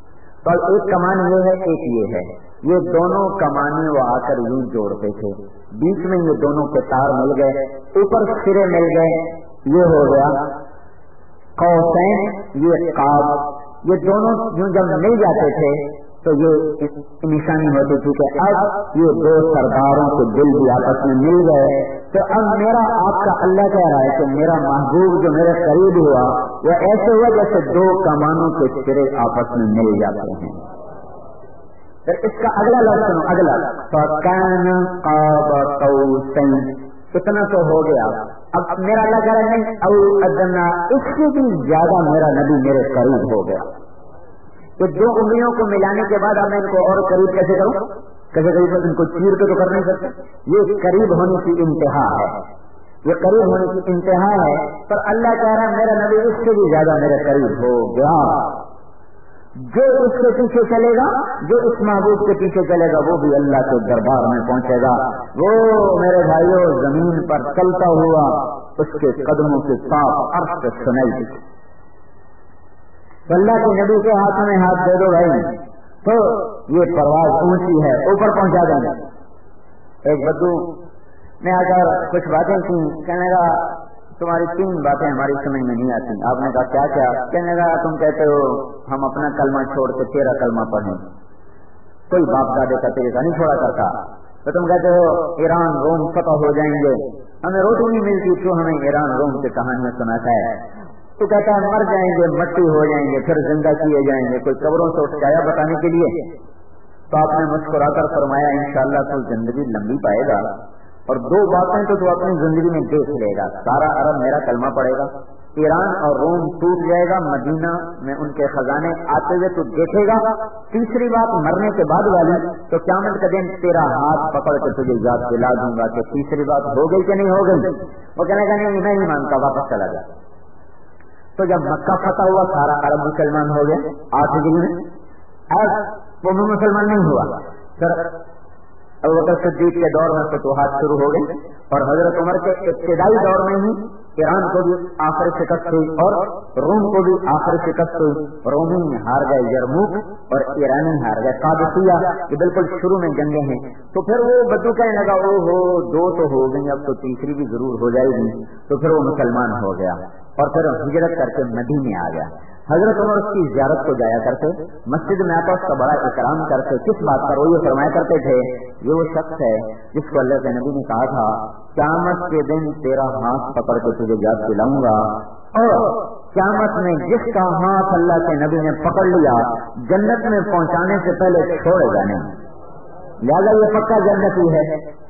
تو ایک کمان یہ ہے ایک یہ ہے، یہ دونوں کمانے وہ آ کر یوں جوڑتے تھے، بیچ میں یہ دونوں کے تار مل گئے، اوپر سرے مل گئے، یہ ہو گیا قوسین، یہ قاب، یہ دونوں یوں جب مل جاتے تھے تو یہ نشانی ہوتی تھی کہ اب یہ دو سرداروں کے دل بھی آپس میں مل گئے۔ تو اب میرا آپ کا اللہ کہہ رہا ہے کہ میرا محبوب جو میرے قریب ہوا وہ ایسے ہوا جیسے دو کمانوں کے سرے آپس میں مل جاتے ہیں۔ پھر اس کا اگلا لفظ سنو، اگلا فَكَانَ قَابَ قَوْسَيْنِ، اتنا تو ہو گیا۔ اب میرا اللہ کہہ رہا ہے نہیں او ادنا، اس سے بھی زیادہ میرا نبی میرے قریب ہو گیا۔ تو دو انگلیوں کو ملانے کے بعد اب میں ان کو اور قریب کیسے کروں؟ کیسے قریب؟ ان کو چیر کے تو کر نہیں سکتے، یہ قریب ہونے کی انتہا ہے، یہ قریب ہونے کی انتہا ہے، پر اللہ کہہ رہا ہے میرا نبی اس سے بھی زیادہ میرے قریب ہو گیا۔ جو اس کے پیچھے چلے گا، جو اس محبوب کے پیچھے چلے گا، وہ بھی اللہ کے دربار میں پہنچے گا۔ وہ میرے بھائیوں زمین پر چلتا ہوا اس کے قدموں کے ساتھ عرش پہ سنائی دی۔ اللہ کے نبی کے ہاتھ میں ہاتھ دے دو بھائی تو یہ پرواز اونچی ہے، اوپر پہنچا دیں گے۔ ایک بدو نے آ کر کچھ باتیں کی، کہنے لگا تمہاری تین باتیں ہماری سمجھ میں نہیں آتی۔ آپ نے کہا کیا کیا؟ کہنے لگا تم کہتے ہو ہم اپنا کلمہ چھوڑ کے تیرا کلمہ پڑھیں، کوئی باپ دادے کا طریقہ نہیں چھوڑا کرتا، تو تم کہتے ہو ایران روم فتح ہو جائیں گے، ہمیں روٹی نہیں ملتی تو ہمیں ایران روم کی کہانیاں سناتا ہے، تو کہتا ہے مر جائیں گے مٹی ہو جائیں گے پھر زندہ کیے جائیں گے، کوئی قبروں سے اٹھایا بتانے کے لیے۔ تو آپ نے مسکرا کر فرمایا انشاءاللہ تو زندگی لمبی پائے گا، اور دو باتیں تو تو اپنی زندگی میں دیکھ لے گا، سارا عرب میرا کلمہ پڑے گا، ایران اور روم ٹوٹ جائے گا، مدینہ میں ان کے خزانے آتے ہوئے تو دیکھے گا، تیسری بات مرنے کے بعد والی تو قیامت کا دن تیرا ہاتھ پکڑ کے تجھے یاد دلا دوں گا کہ تیسری بات ہو گئی کہ نہیں ہو گئی۔ وہ کہنے کا نہیں میں نہیں مانتا، واپس چلا جا۔ تو جب مکہ فتح ہوا سارا عرب مسلمان ہو گئے آٹھ ہجری میں، اب وہ مسلمان نہیں ہوا، سر ابو بکر صدیق کے دور میں فتوحات شروع ہو گئی، اور حضرت عمر کے ابتدائی دور میں ہی ایران کو بھی آخر شکست ہوئی اور روم کو بھی آخر شکست ہوئی، رومی ہار گئے یرموک اور ایرانی ہار گئے قادسیہ، یہ بالکل شروع میں جنگیں ہیں۔ تو پھر وہ بدو کہنے لگا او ہو دو تو ہو گئی، اب تو تیسری بھی ضرور ہو جائے گی، تو پھر وہ مسلمان ہو گیا اور پھر ہجرت کر کے مدینے آ گیا۔ حضرت عمر اس کی زیارت کو جایا کرتے، مسجد میں آتا اس کا بڑا اکرام کرتے، کس بات پر؟ وہ یہ فرمایا کرتے تھے یہ وہ شخص ہے جس کو اللہ کے نبی نے کہا تھا قیامت کے دن تیرا ہاتھ پکڑ کے تجھے یاد دلاؤں گا، اور قیامت میں جس کا ہاتھ اللہ کے نبی نے پکڑ لیا جنت میں پہنچانے سے پہلے چھوڑے گا نہیں، لہٰذا یہ پکا جنتی ہے۔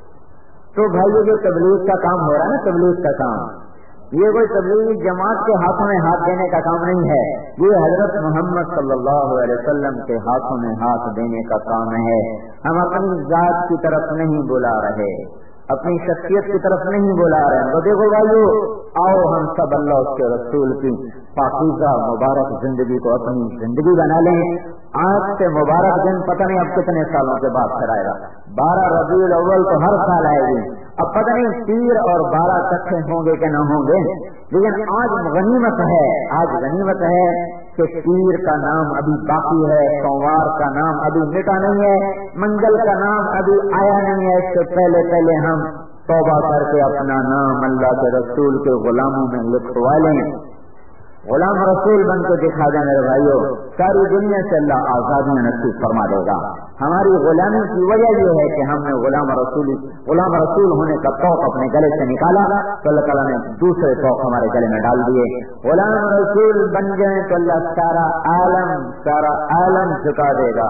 تو بھائی جو تبلیغ کا کام ہو رہا ہے نا، تبلیغ کا کام، یہ کوئی تبلیغی جماعت کے ہاتھوں میں ہاتھ دینے کا کام نہیں ہے، یہ حضرت محمد صلی اللہ علیہ وسلم کے ہاتھوں میں ہاتھ دینے کا کام ہے۔ ہم اپنی ذات کی طرف نہیں بلا رہے، اپنی شخصیت کی طرف نہیں بلا رہے ہیں۔ تو دیکھو بھائیو آؤ ہم سب اللہ اس کے رسول کی پاکیزہ مبارک زندگی کو اپنی زندگی بنا لیں۔ آج سے مبارک دن پتہ نہیں اب کتنے سالوں کے بعد پھر آئے گا، بارہ ربیع الاول تو ہر سال آئے گی، اب پتہ نہیں پیر اور بارہ اکٹھے ہوں گے کہ نہ ہوں گے، لیکن آج غنیمت ہے، آج غنیمت ہے کہ پیر کا نام ابھی باقی ہے، سوموار کا نام ابھی مٹا نہیں ہے، منگل کا نام ابھی آیا نہیں ہے، اس سے پہلے پہلے ہم توبہ کر کے اپنا نام اللہ کے رسول کے غلاموں میں لکھوا لیں، غلام رسول بن کے دکھا دیں میرے بھائیوں، ساری دنیا سے اللہ آزادی نصیب فرما دے گا۔ ہماری غلامی کی وجہ یہ ہے کہ ہم نے غلام رسول غلام رسول ہونے کا توق اپنے گلے سے نکالا تو اللہ تعالیٰ نے دوسرے توق ہمارے گلے میں ڈال دیے۔ غلام رسول بن جائیں تو اللہ سارا عالم سارا عالم جھکا دے گا۔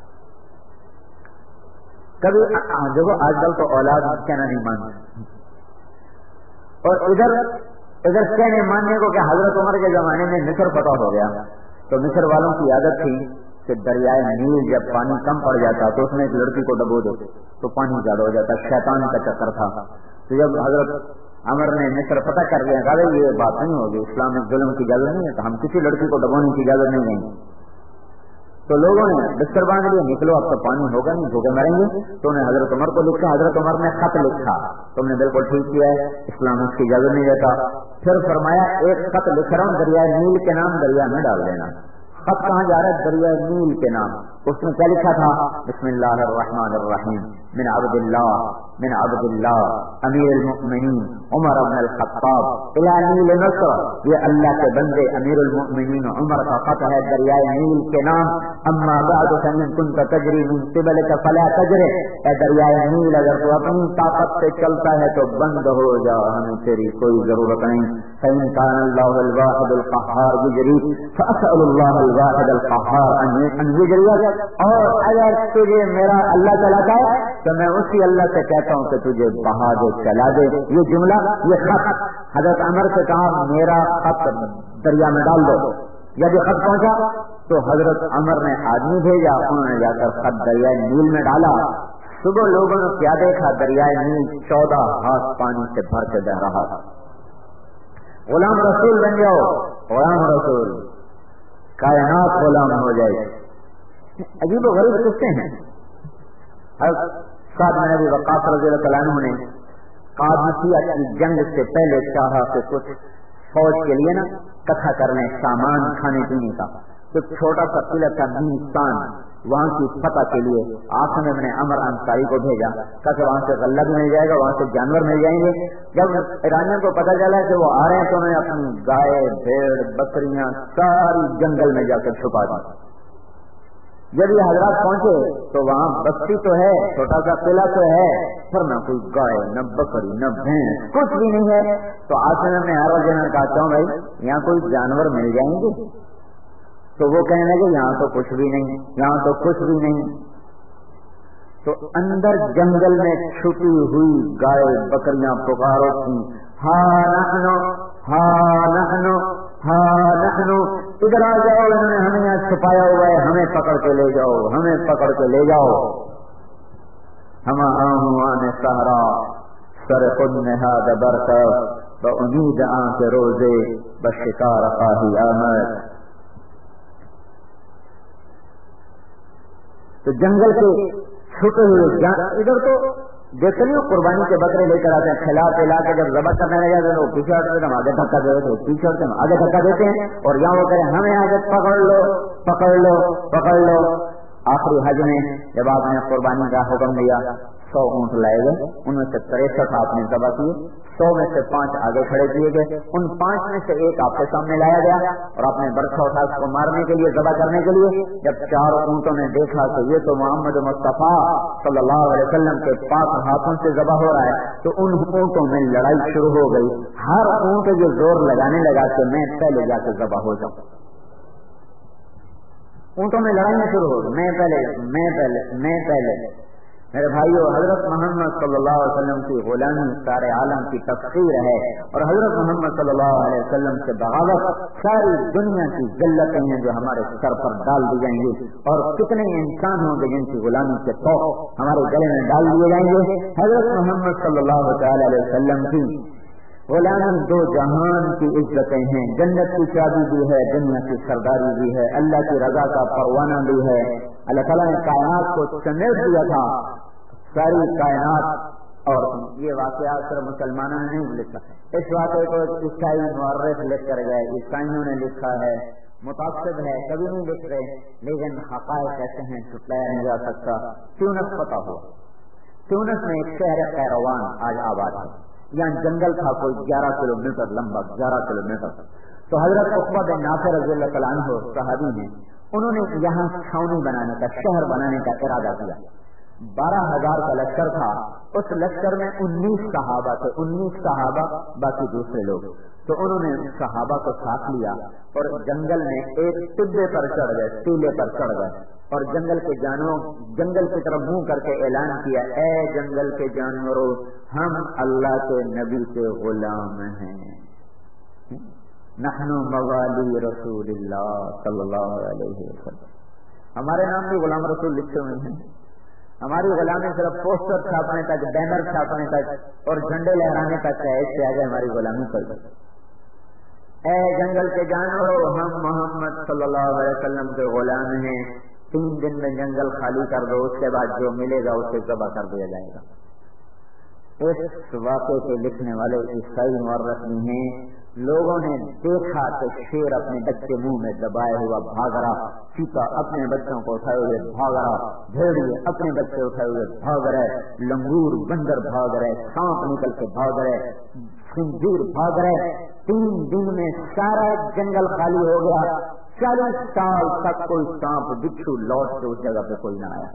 کبھی دیکھو آج کل تو اولاد کہنا نہیں مانتی، اور ادھر ادھر کہنے ماننے کو کہ حضرت عمر کے زمانے میں مصر فتح ہو گیا تو مصر والوں کی عادت تھی کہ دریائے نیل جب پانی کم پڑ جاتا تو اس میں ایک لڑکی کو ڈبو دو تو پانی زیادہ ہو جاتا، شیطان کا چکر تھا۔ تو جب حضرت عمر نے مصر فتح کر دیا کہا یہ بات نہیں ہوگی، اسلام میں ظلم کی اجازت نہیں ہے، تو ہم کسی لڑکی کو ڈبونے کی اجازت نہیں دیں گے۔ تو لوگوں نے بستر باندھ لیا، نکلو اب تو پانی ہوگا نہیں، بھوکے مریں گے، تو انہیں حضرت عمر کو لکھا، حضرت عمر نے خط لکھا، تم نے بالکل ٹھیک کیا ہے، اسلام اس کی اجازت نہیں دیتا۔ پھر فرمایا ایک خط لکھ رہا ہوں، دریائے نیل کے نام دریا میں ڈال دینا، خط کہاں جا رہا ہے؟ دریا نیل کے نام. اس میں کیا لکھا تھا؟ بسم اللہ الرحمن الرحیم من عبد اللہ من عبد اللہ امیر المؤمنین عمر بن الخطاب الی نیل نصر. یہ اللہ کے بندے امیر المؤمنین عمر کا خط ہے دریائے نیل کے نام. اما بعد فإن كنت تجری من قبلك فلا تجری. اے دریائے نیل اگر تو اپنی طاقت سے چلتا ہے تو بند ہو جا، ہمیں تیری کوئی ضرورت نہیں. فإن كان الله الواحد القهار يجري فأسأل الله الواحد القهار أن يجري. اور اگر تجھے میرا اللہ چلاتا ہے تو میں اسی اللہ سے کہتا ہوں کہ تجھے بہا دے، چلا دے. یہ جملہ، یہ خط حضرت عمر سے کہا میرا خط دریا میں ڈال دو. جب یہ خط پہنچا تو حضرت عمر نے آدمی بھیجا، انہوں نے جا کر خط دریائے نیل میں ڈالا. صبح لوگوں نے کیا دیکھا؟ دریائے نیل چودہ ہاتھ پانی سے بھر کے بہ رہا تھا. غلام رسول بن جاؤ، غلام رسول، کائنات غلام ہو جائے. عجیب و غریب قصے ہیں. حضرت سعد بن ابی وقاص رضی اللہ عنہ نے قادسیہ کی جنگ سے پہلے چاہا کہ کچھ فوج کے لیے نا اکٹھا کر لیں سامان کھانے پینے کا. تو چھوٹا سا قلعہ تھا نیستان، وہاں کی فتح کے لیے عاصم ابن عمر انصاری کو بھیجا کہ وہاں سے غلہ بھی مل جائے گا، وہاں سے جانور مل جائیں گے. جب ایرانیوں کو پتہ چلا کہ وہ آ رہے ہیں تو انہوں نے اپنی گائے بھیڑ بکریاں ساری جنگل میں جا کر چھپا دی. جب یہ حضرات پہنچے تو وہاں بستی تو ہے، چھوٹا سا قلعہ تو ہے، پر نہ کوئی گائے نہ بکری نہ بھینس، کچھ بھی نہیں ہے. تو عاصم نے ہر جنرل کہا کہوں بھائی یہاں کوئی جانور مل جائیں گے؟ تو وہ کہنے لگے یہاں تو کچھ بھی نہیں، یہاں تو کچھ بھی نہیں. تو اندر جنگل میں چھپی ہوئی گائے بکریاں پکارو تھی، ہاں نحنو ہاں نحنو ہاں نحنو، ادھر آ جاؤ، انہوں نے ہمیں یہاں چھپایا ہوا ہے، ہمیں پکڑ کے لے جاؤ، ہمیں پکڑ کے لے جاؤ. ہم آہوان سہرا سر خود نہاد برکت بامید آنکھ روزے بشکار خواہی آمد. تو جنگل کے چھپے ہوئے ادھر تو دیکھ لیے قربانی کے بکرے لے کر آتے ہیں، کھلا پلا کے جب ذبح کرنے لگے تو وہ پیچھے ہٹتے ہم آگے دھکا دے تو پیچھے ہٹتے ہم آگے دھکا دیتے ہیں. اور یہاں وہ کریں ہمیں آگے پکڑ لو پکڑ لو پکڑ لو. آخری حج میں جب آپ نے قربانی کا حکم دیا سو اونٹ لائے گئے، ان میں سے تریسٹھ آپ نے ذبح کیے، سو میں سے پانچ آگے کھڑے کیے گئے. ان پانچ میں سے ایک آپ کے سامنے لایا گیا اور آپ نے برکھا اٹھا اس کو مارنے کے لیے ذبح کرنے کے لیے. جب چار اونٹوں نے دیکھا کہ یہ تو محمد مصطفیٰ صلی اللہ علیہ وسلم کے پاک ہاتھوں سے ذبح ہو رہا ہے تو ان اونٹوں میں لڑائی شروع ہو گئی. ہر اونٹ جو زور لگانے لگا کہ میں پہلے جا کے ذبح ہو جاؤں. اونٹوں میں لڑائیاں شروع ہو گئی، میں پہلے میں پہلے میں پہلے. میرے بھائیو، حضرت محمد صلی اللہ علیہ وسلم کی غلامی سارے عالم کی تفسیر ہے، اور حضرت محمد صلی اللہ علیہ وسلم سے بغاوت ساری دنیا کی ذلتیں ہیں جو ہمارے سر پر ڈال دی جائیں گی. اور کتنے انسان ہوں گے جن کی غلامی کے توق ہمارے گلے میں ڈال دیے جائیں گے. حضرت محمد صلی اللہ تعالی علیہ وسلم کی غلامی دو جہان کی عزتیں ہیں، جنت کی چابی بھی ہے، دنیا کی سرداری بھی ہے، اللہ کی رضا کا پروانہ بھی ہے. اللہ تعالیٰ نے کائنات کو سمیٹ دیا تھا، ساری کائنات. اور یہ واقعہ صرف مسلمانوں نے نہیں لکھا، اس واقعے کو عیسائی مورخ لکھ کر گئے، عیسائیوں نے لکھا ہے، متعصب ہے، کبھی نہیں لکھ رہے، لیکن حقائق ایسے ہیں چھپلایا نہیں جا سکتا. تیونس پتہ ہوا، تیونس میں ایک شہر قیروان آج آباد ہے. یہاں جنگل تھا کوئی گیارہ کلو میٹر لمبا، گیارہ کلو میٹر. تو حضرت عقبہ بن نافع رضی اللہ تعالیٰ عنہ صحابی ہیں، انہوں نے یہاں چھاؤنی بنانے کا، شہر بنانے کا ارادہ کیا. بارہ ہزار کا لشکر تھا، اس لشکر میں انیس صحابہ تھے، انیس صحابہ باقی دوسرے لوگ. تو انہوں نے صحابہ کو ساتھ لیا اور جنگل میں ایک ٹبے پر چڑھ گئے، ٹیلے پر چڑھ گئے اور جنگل کے جانوروں جنگل کی طرف منہ کر کے اعلان کیا، اے جنگل کے جانوروں، ہم اللہ کے نبی کے غلام ہیں، نحن موالی رسول اللہ صلی اللہ علیہ وسلم. ہمارے نام بھی غلام رسول لکھے ہوئے ہیں. ہماری غلامی صرف پوسٹر چھاپنے تک، بینر چھاپنے تک اور جھنڈے لہرانے تک ہے، اس سے آگے ہماری غلامی کر دیں. اے جنگل کے جانوروں، ہم محمد صلی اللہ علیہ وسلم کے غلام ہیں، تین دن میں جنگل خالی کر دو، اس کے بعد جو ملے گا اسے ذبح کر دیا جائے گا. اس واقعے کے لکھنے والے عیسائی مورخ ہیں، لوگوں نے دیکھا تو شیر اپنے بچے منہ میں دبائے ہوا بھاگ رہا، چیتا اپنے بچوں کو اٹھائے ہوئے بھاگ رہا، بھیڑیے اپنے بچے اٹھائے ہوئے بھاگ رہے، لنگور بندر بھاگ رہے، سانپ نکل کے بھاگ رہے، خنزیر بھاگ رہے۔ تین دن میں سارا جنگل خالی ہو گیا، چالیس سال تک کوئی سانپ بچھو لوٹ کے اس جگہ پہ کوئی نہ آیا۔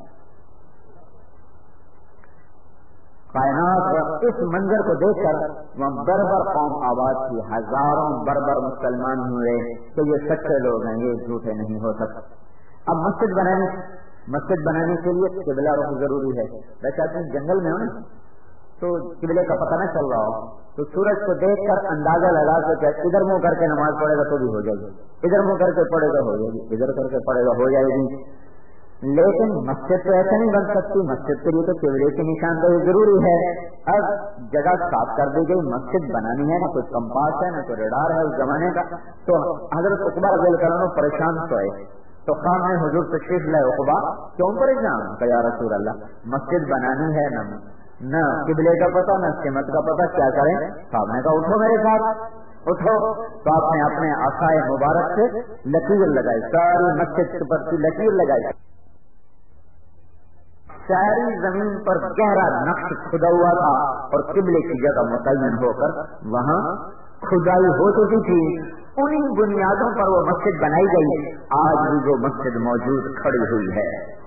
کائنات اس منظر کو دیکھ کر وہاں بربر قوم آباد کی، ہزاروں بربر مسلمان ہوئے کہ یہ سچے لوگ ہیں، یہ جھوٹے نہیں ہو سکتے۔ اب مسجد بنانے مسجد بنانے کے لیے قبلہ رخ ضروری ہے۔ ویسے تم جنگل میں ہو نا تو قبلے کا پتہ نہ چل رہا ہو تو سورج کو دیکھ کر اندازہ لگا سکتے ادھر منہ کر کے نماز پڑھے گا تو بھی ہو جائے گی، ادھر منہ کر کے پڑھے گا ہو جائے گی، ادھر کر کے پڑھے گا ہو جائے گی۔ لیکن مسجد تو ایسا نہیں بن سکتی، مسجد کے لیے تو قبلے کی نشاندہی ضروری ہے۔ اب جگہ صاف کر دی گئی، مسجد بنانی ہے، نہ کوئی کمپاس ہے نہ کوئی ریڈار ہے اس زمانے کا۔ تو حضرت عقبہ رضی اللہ عنہ پریشان سوئے تو خام میں حضور تشریف لائے، عقبہ کیوں پریشان؟ کہ یا رسول اللہ مسجد بنانی ہے، نہ نہ قبلے کا پتہ نہ سمت کا پتہ، کیا کریں؟ صاحب نے کہا اٹھو میرے ساتھ، اٹھو۔ تو آپ نے اپنے عصائے مبارک سے لکیر لگائی، ساری مسجد پر کی لکیر لگائی، ساری زمین پر گہرا نقش کھدا ہوا تھا اور قبلے کی جگہ متعین ہو کر وہاں کھدائی ہو چکی تھی۔ انہی بنیادوں پر وہ مسجد بنائی گئی، آج بھی وہ مسجد موجود کھڑی ہوئی ہے۔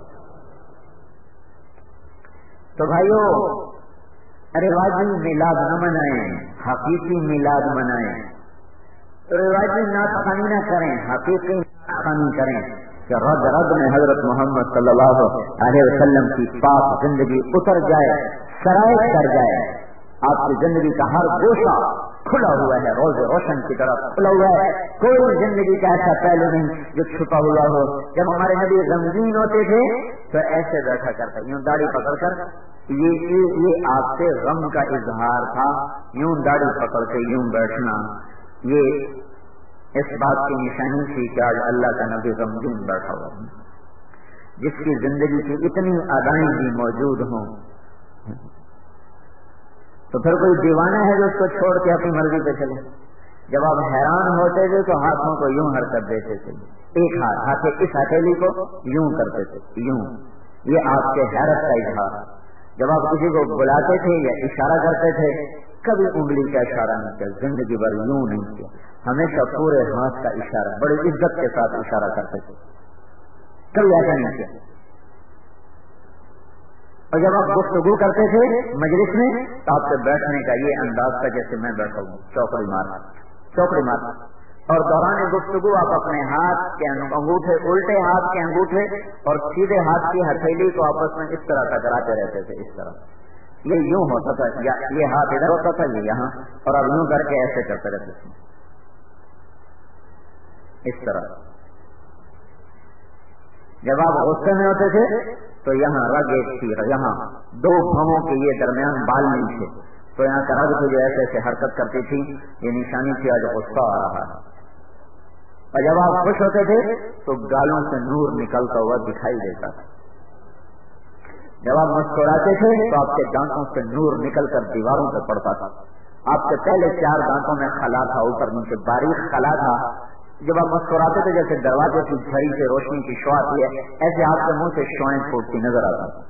تو بھائیو رواجی میلاد نہ منائیں، حقیقی میلاد منائیں۔ رواجی نعت خوانی نہ کریں، حقیقی نعت خوانی کریں کہ رد رد میں حضرت محمد صلی اللہ علیہ وسلم کی پاک زندگی اتر جائے، سرائے کر جائے۔ آپ کی زندگی کا ہر گوشہ کھلا ہوا ہے، روز روشن کی طرف کھلا ہوا ہے، کوئی زندگی کا ایسا پہلو نہیں جو چھپا ہوا ہو۔ جب ہمارے نبی غمگین ہوتے تھے تو ایسے بیٹھا کرتا، یوں داڑھی پکڑ کر، یہ یہ آپ سے غم کا اظہار تھا، یوں داڑھی پکڑ کے یوں بیٹھنا، یہ اس بات کی نشانی تھی کہ آج اللہ کا نبی غمگین بیٹھا ہوا ہے، جس کی زندگی کی اتنی ادائیں بھی موجود ہوں۔ تو پھر کوئی دیوانہ ہے جو اس کو چھوڑ کے اپنی مرضی پہ چلے؟ جب آپ حیران ہوتے تھے تو ہاتھوں کو یوں حرکت دیتے تھے، ایک ہاتھ ہاتھ اس ہتھیلی کو یوں کرتے تھے، یوں، یہ آپ کے حیرت کا اظہار۔ جب آپ کسی کو بلاتے تھے یا اشارہ کرتے تھے کبھی انگلی کا اشارہ نہیں کیا، زندگی بھر یوں نہیں کیا، ہمیشہ پورے ہاتھ کا اشارہ، بڑی عزت کے ساتھ اشارہ کرتے تھے، کبھی ایسا نہیں کیا۔ اور جب آپ گفتگو کرتے تھے مجلس میں تو آپ سے بیٹھنے کا یہ انداز تھا جیسے میں بیٹھا ہوں، چوکڑی مار چوکڑی مار اور دوران گفتگو آپ اپنے ہاتھ کے انگوٹھے، الٹے ہاتھ کے انگوٹھے اور سیدھے ہاتھ کی ہتھیلی کو آپس میں اس طرح ٹکراتے رہتے تھے، اس طرح، یہ یوں ہوتا تھا، یہ ہاتھ ادھر ہوتا تھا، یہ یہاں، اور اب یوں کر کے ایسے کرتے رہتے تھے، اس طرح۔ جب آپ غصے میں ہوتے تھے تو یہاں رگ ایک تھی، یہاں دو بھووں کے یہ درمیان بال نہیں تھے، تو یہاں کا رگ جو ایسے ایسے حرکت کرتی تھی، یہ نشانی تھی آج غصہ آ رہا ہے۔ اور جب آپ خوش ہوتے تھے تو گالوں سے نور نکلتا ہوا دکھائی دیتا تھا، جب آپ مسکراتے تھے تو آپ کے دانتوں سے نور نکل کر دیواروں پہ پڑتا تھا، آپ کے پہلے چار دانتوں میں خلا تھا، اوپر نیچے باریک خلا تھا، جب آپ مسکراتے تھے جیسے دروازے کی جھڑی سے روشنی کی شعاع آتی ہے، ایسے آپ کے منہ سے شعائیں پھوٹتی نظر آتا تھا۔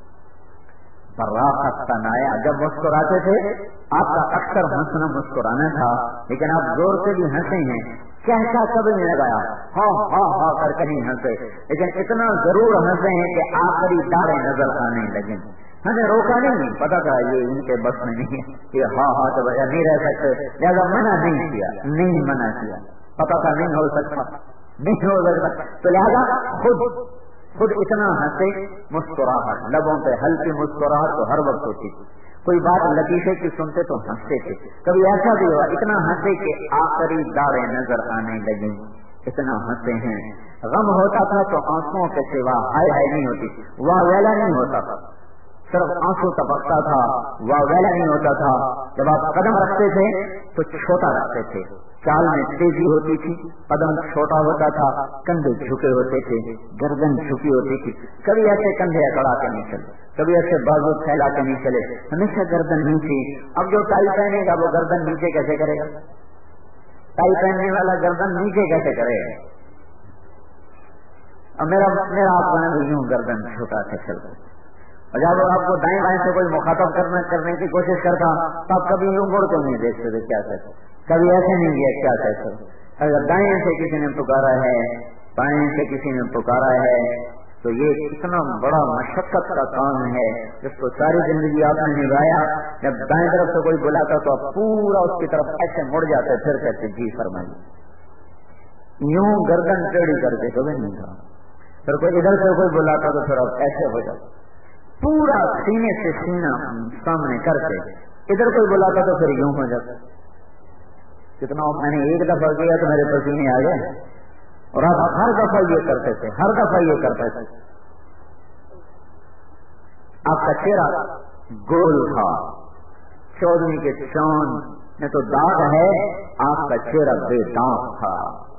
براقت تنایا، جب مسکراتے تھے آپ کا اکثر ہنسنا مسکرانا تھا، لیکن آپ زور سے بھی ہنسے ہیں، کیسا کبھی نہیں لگایا، ہاں ہاں ہاں کر کے نہیں ہنسے، لیکن اتنا ضرور ہنسے ہیں کہ آخری داڑیں نظر آنے لگے۔ ہمیں روکا نہیں، پتا تھا یہ ان کے بس میں نہیں ہے، یہ ہاں ہاں تو بجا نہیں رہ سکتے، لہٰذا منع نہیں کیا، نہیں منع کیا، پتا تھا نہیں ہو سکتا، نہیں ہو سکتا، تو لہٰذا خود خود اتنا ہنسے، مسکراہٹ لبوں پہ ہلکی مسکراہٹ تو ہر وقت ہوتی تھی، کوئی بات لطیفے کی سنتے تو ہنستے تھے، کبھی ایسا بھی ہوا اتنا ہنسے کہ آخری داڑیں نظر آنے لگی، اتنا ہنسے ہیں۔ غم ہوتا تھا تو آنسوؤں کے سوا ہائے ہائے نہیں ہوتی، واہ ویلا نہیں ہوتا تھا، صرف آنسو ٹپکتا تھا، واہ ویلا نہیں ہوتا تھا۔ جب آپ قدم رکھتے تھے تو چھوٹا رکھتے تھے، چال میں تیزی ہوتی تھی، قدم چھوٹا ہوتا تھا، کندھے جھکے ہوتے تھے، گردن جھکی ہوتی تھی، کبھی ایسے کندھے اکڑا کے نہیں چلے، کبھی ایسے بازو پھیلا کے نہیں چلے، ہمیشہ گردن نیچے۔ اب جو ٹائی پہنے گا وہ گردن نیچے کیسے کرے گا؟ टाई पहनने वाला गर्दन नीचे कैसे करे? अब मेरा मेरा आप बना भी यूं गर्दन छोटा से चलता, और जब आपको दाएं बाएं से कोई मुखातब करने करने की कोशिश करता तो आप कभी यूं मुड़ के नहीं देखते थे क्या कहते, कभी ऐसे नहीं किया क्या कहते। अगर दाएं से किसी ने पुकारा है, बाएं से किसी ने पुकारा है, तो ये इतना बड़ा मशक्कत का काम है जिसको सारी जिंदगी आपने निभाया। जब दाएं तरफ से कोई बुलाता तो आप पूरा उसकी तरफ ऐसे मुड़ जाते, फिर कहते जी फरमाइए, यूं गर्दन टेढ़ी करके कभी नहीं था। फिर कोई इधर से कोई बुलाता तो फिर आप ऐसे हो जाते, पूरा सीने से सीना सामने करके। इधर कोई बुलाता तो फिर यूं हो जाता। कितना मैंने एक दफा किया तो मेरे पसीने आ गए, और आप हर दफा ये करते थे, हर दफा ये करते थे। आपका चेहरा गोल था, चौदहवीं के चांद में तो दाग है, आपका चेहरा बेदाग था।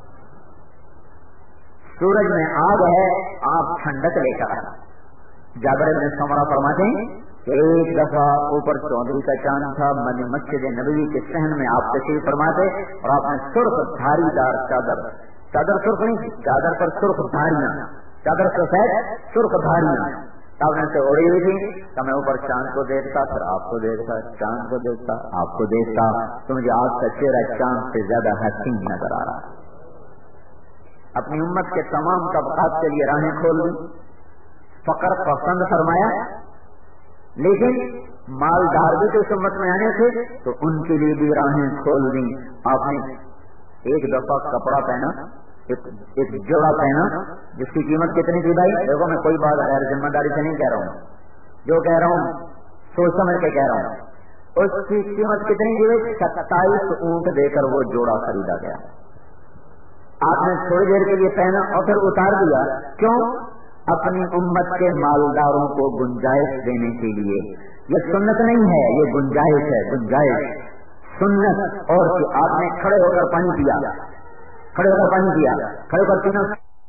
सूरज में आग है, आप ठंडक लेकर आए। जाबिर इब्न समरा फरमाते हैं कि एक दफा ऊपर चौधरी का चांद था, मैंने मस्जिद नबवी के सहन में आप तशरीफ फरमाते और आपने सुर्ख धारीदार चादर, चादर सुर्ख नहीं, चादर पर सुर्ख धारियां, चादर सफेद सुर्ख धारियां आपने से ओढ़ी हुई थी। तो मैं ऊपर चांद को देखता, फिर आपको देखता, चांद को देखता, आपको देखता, तो मुझे आपका चेहरा चांद से ज्यादा हसीन नजर आ रहा। अपनी उम्मत के तमाम तबकात के लिए राहें खोल दी, फकर पसंद फरमाया, लेकिन मालदार भी तो इस उम्मत में आने थे तो उनके लिए भी राहें खोल दी। आपने एक दफा कपड़ा पहना, एक, एक जोड़ा पहना, जिसकी कीमत कितनी थी भाई? देखो मैं कोई बात गैर जिम्मेदारी से नहीं कह रहा हूँ, जो कह रहा हूँ सोच समझ के कह रहा हूँ। उसकी कीमत कितनी थी? सत्ताईस ऊंट देकर वो जोड़ा खरीदा गया। आपने थोड़ी देर के लिए पहना और फिर उतार दिया। क्यों? अपनी उम्मत के मालदारों को गुंजाइश देने के लिए। ये सुन्नत नहीं है, ये गुंजाइश है, गुंजाइश सुन्नत। और कि आपने खड़े होकर पानी पिया, खड़े होकर पानी पिया, खड़े होकर पीना